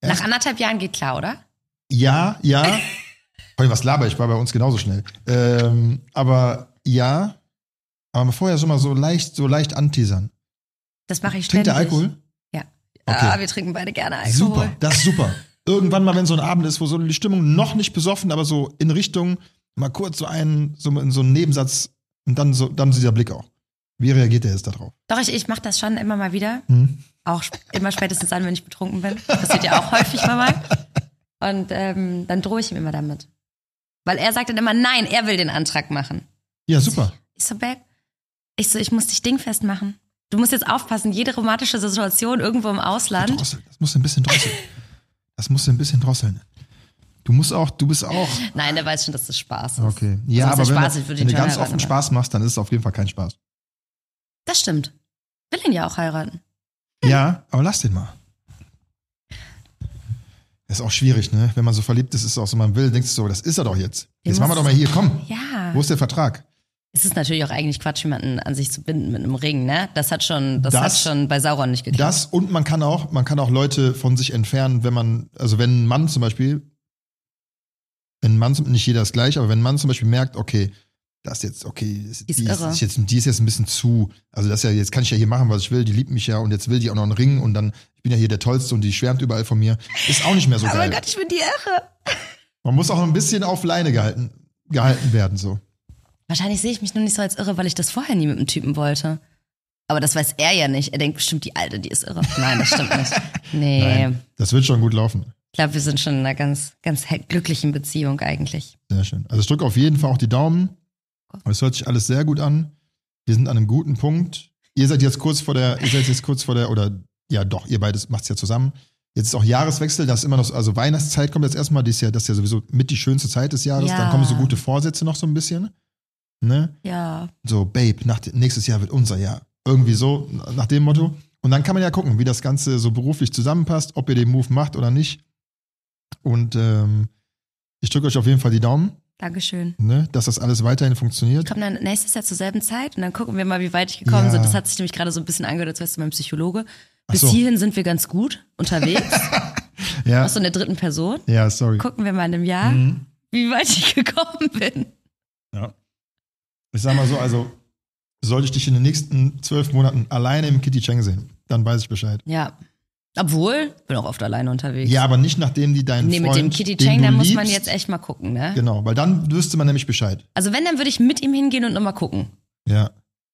B: Nach anderthalb Jahren geht klar, oder?
A: Ja, ja. Was laber ich, war bei uns genauso schnell. Ähm, aber ja, aber vorher schon mal so leicht, so leicht anteasern.
B: Das mache ich
A: Trinkt
B: ständig.
A: der Alkohol?
B: Ja.
A: Okay.
B: Ah, wir trinken beide gerne Alkohol.
A: Super, das ist super. Irgendwann mal, wenn so ein Abend ist, wo so die Stimmung noch nicht besoffen, aber so in Richtung, mal kurz so einen, so in so einen Nebensatz und dann so, dann dieser Blick auch. Wie reagiert der jetzt da drauf?
B: Doch, ich, ich mache das schon immer mal wieder.
A: Hm?
B: Auch sp- immer spätestens dann, wenn ich betrunken bin. Das passiert ja auch häufig mal. Und ähm, dann drohe ich ihm immer damit. Weil er sagt dann immer, nein, er will den Antrag machen.
A: Ja, super.
B: Ich so, Babe, ich so, ich muss dich dingfest machen. Du musst jetzt aufpassen, jede romantische Situation irgendwo im Ausland.
A: Drossel, das musst du ein bisschen drosseln. Das musst du ein bisschen drosseln. Du musst auch, du bist auch.
B: Nein, der weiß schon, dass das Spaß ist.
A: Okay. Ja,
B: Also,
A: aber wenn,
B: Spaß,
A: du-
B: ich würde
A: wenn
B: ihn
A: du
B: schon
A: ganz
B: heiraten,
A: offen
B: aber-
A: Spaß machst, dann ist es auf jeden Fall kein Spaß.
B: Das stimmt. Will ihn ja auch heiraten.
A: Ja, aber lass den mal. Das ist auch schwierig, ne? Wenn man so verliebt ist, ist es auch so, man will, denkst du so, das ist er doch jetzt.
B: Den
A: Jetzt machen wir
B: muss-
A: doch mal hier, komm.
B: Ja.
A: Wo ist der Vertrag?
B: Es ist natürlich auch eigentlich Quatsch, jemanden an sich zu binden mit einem Ring, ne? Das hat schon, das,
A: Das-
B: hat schon bei Sauron nicht geklappt.
A: Das und man kann auch, man kann auch Leute von sich entfernen, wenn man, also wenn ein Mann zum Beispiel, wenn ein Mann, zum- nicht jeder ist gleich, aber wenn ein Mann zum Beispiel merkt, okay, das jetzt, okay, das,
B: Die ist
A: die,
B: irre.
A: ist jetzt, die ist jetzt ein bisschen zu, also das ist ja, jetzt kann ich ja hier machen, was ich will, die liebt mich ja und jetzt will die auch noch einen Ring und dann, ich bin ja hier der Tollste und die schwärmt überall von mir. Ist auch nicht mehr so
B: Oh
A: geil.
B: mein Gott, ich bin die Irre.
A: Man muss auch ein bisschen auf Leine gehalten, gehalten werden, so.
B: Wahrscheinlich sehe ich mich nur nicht so als irre, weil ich das vorher nie mit einem Typen wollte. Aber das weiß er ja nicht. Er denkt bestimmt, die Alte, die ist irre. Nein, das stimmt nicht. Nee.
A: Nein, das wird schon gut laufen.
B: Ich glaube, wir sind schon in einer ganz, ganz he- glücklichen Beziehung eigentlich.
A: Sehr schön. Also ich drücke auf jeden Fall auch die Daumen. Es hört sich alles sehr gut an. Wir sind an einem guten Punkt. Ihr seid jetzt kurz vor der, ihr seid jetzt kurz vor der, oder ja doch, ihr beides macht's ja zusammen. Jetzt ist auch Jahreswechsel, das ist immer noch, so- also Weihnachtszeit kommt jetzt erstmal, die ist ja, das ist ja sowieso mit die schönste Zeit des Jahres.
B: Ja.
A: Dann kommen so gute Vorsätze noch so ein bisschen. Ne?
B: Ja.
A: So, Babe, nach, nächstes Jahr wird unser Jahr. Irgendwie so, nach dem Motto. Und dann kann man ja gucken, wie das Ganze so beruflich zusammenpasst, ob ihr den Move macht oder nicht. Und ähm, ich drücke euch auf jeden Fall die Daumen,
B: Dankeschön.
A: ne, dass das alles weiterhin funktioniert.
B: Ich komme dann nächstes Jahr zur selben Zeit und dann gucken wir mal, wie weit ich gekommen
A: Ja.
B: bin. Das hat sich nämlich gerade so ein bisschen angehört, als wärst du mein Psychologe. Bis
A: Ach so.
B: hierhin sind wir ganz gut unterwegs.
A: Ja,
B: Auch so in der dritten Person.
A: ja, sorry.
B: Gucken wir mal in einem Jahr,
A: Mhm.
B: wie weit ich gekommen bin.
A: Ja. Ich sag mal so, also sollte ich dich in den nächsten zwölf Monaten alleine im Kitty Cheng sehen, dann weiß ich Bescheid.
B: Ja. Obwohl, bin auch oft alleine unterwegs.
A: Ja, aber nicht nachdem die deinen
B: Nee,
A: Freund,
B: mit dem Kitty
A: den
B: Cheng,
A: du
B: da muss
A: liebst,
B: man jetzt echt mal gucken, ne?
A: Genau, weil dann wüsste man nämlich Bescheid.
B: Also wenn, dann würde ich mit ihm hingehen und nochmal gucken.
A: Ja.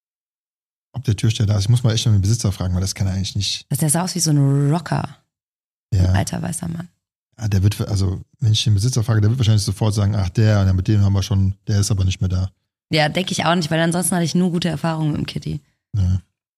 A: Ob der Türsteher da ist. Ich muss mal echt mal den Besitzer fragen, weil das kann er eigentlich nicht.
B: Das sah aus wie so ein Rocker,
A: Ja.
B: ein alter weißer Mann.
A: Ja, der wird, also, wenn ich den Besitzer frage, der wird wahrscheinlich sofort sagen, ach, der, ja, mit dem haben wir schon, der ist aber nicht mehr da.
B: Ja, denke ich auch nicht, weil ansonsten hatte ich nur gute Erfahrungen mit dem Kitty.
A: Ja.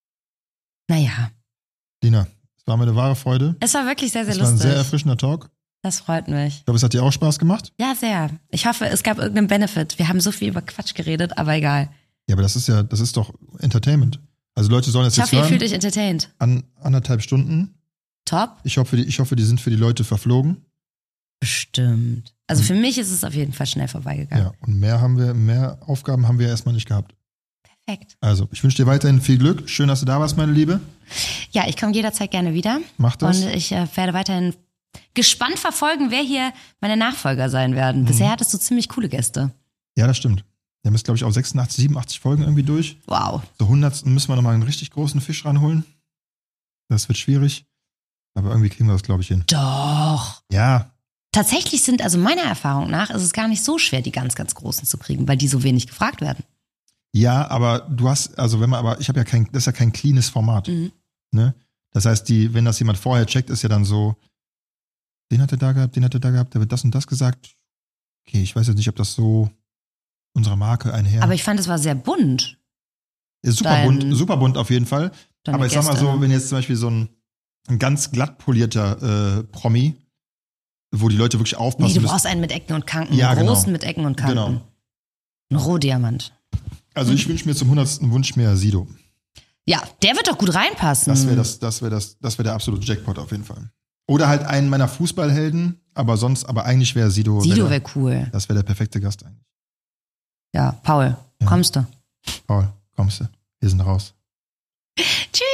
B: Naja,
A: Lina, es war mir eine wahre Freude.
B: es war wirklich sehr, sehr
A: Es war ein
B: lustig.
A: sehr erfrischender Talk.
B: Das freut mich.
A: Ich glaube, es hat dir auch Spaß gemacht.
B: Ja, sehr. Ich hoffe, es gab irgendeinen Benefit. Wir haben so viel über Quatsch geredet, aber egal.
A: Ja, aber das ist ja, das ist doch Entertainment. Also Leute sollen das
B: Ich
A: jetzt
B: hoffe, ihr
A: hören.
B: fühlt euch entertained.
A: An anderthalb Stunden.
B: Top?
A: Ich hoffe, die, ich hoffe, die sind für die Leute verflogen.
B: Bestimmt. Also für mich ist es auf jeden Fall schnell vorbeigegangen.
A: Ja, und mehr haben wir, mehr Aufgaben haben wir erstmal nicht gehabt.
B: Perfekt.
A: Also, ich wünsche dir weiterhin viel Glück. Schön, dass du da warst, meine Liebe.
B: Ja, ich komme jederzeit gerne wieder.
A: Mach das.
B: Und ich äh, werde weiterhin gespannt verfolgen, wer hier meine Nachfolger sein werden. Bisher hattest du ziemlich coole Gäste.
A: Ja, das stimmt. Wir haben jetzt, glaube ich, auch sechsundachtzig, siebenundachtzig Folgen irgendwie durch.
B: Wow.
A: Zur hundertsten müssen wir nochmal einen richtig großen Fisch ranholen. Das wird schwierig. Aber irgendwie kriegen wir das, glaube ich, hin.
B: Doch.
A: Ja,
B: Tatsächlich sind, also meiner Erfahrung nach, ist es gar nicht so schwer, die ganz, ganz Großen zu kriegen, weil die so wenig gefragt werden.
A: ja, aber du hast, also wenn man, aber ich habe ja kein, das ist ja kein cleanes Format.
B: Mhm.
A: Ne? Das heißt, die, wenn das jemand vorher checkt, ist ja dann so, den hat er da gehabt, den hat er da gehabt, da wird das und das gesagt. Okay, ich weiß jetzt nicht, ob das so unserer Marke einher.
B: Aber ich fand, es war sehr bunt.
A: Ist super
B: dein-
A: bunt, super bunt auf jeden Fall.
B: deine
A: Aber ich sag mal
B: Gäste,
A: so,
B: ne?
A: wenn jetzt zum Beispiel so ein, ein ganz glatt polierter äh, Promi, wo die Leute wirklich
B: Nee,
A: aufpassen
B: du
A: müssen.
B: brauchst einen mit Ecken und Kanten.
A: Ja,
B: einen
A: genau.
B: großen mit Ecken und Kanten.
A: Genau.
B: Ein Rohdiamant.
A: Also ich wünsche mir zum hundertsten Wunsch mir Sido.
B: Ja, der wird doch gut reinpassen.
A: Das wäre das, das wäre das, das wäre der absolute Jackpot auf jeden Fall. Oder halt einen meiner Fußballhelden, aber sonst, aber eigentlich wäre Sido.
B: Sido
A: wär
B: wäre
A: der,
B: cool.
A: Das wäre der perfekte Gast eigentlich.
B: Ja, Paul,
A: Ja.
B: kommst du?
A: Paul, kommst du? Wir sind raus.
B: Tschüss.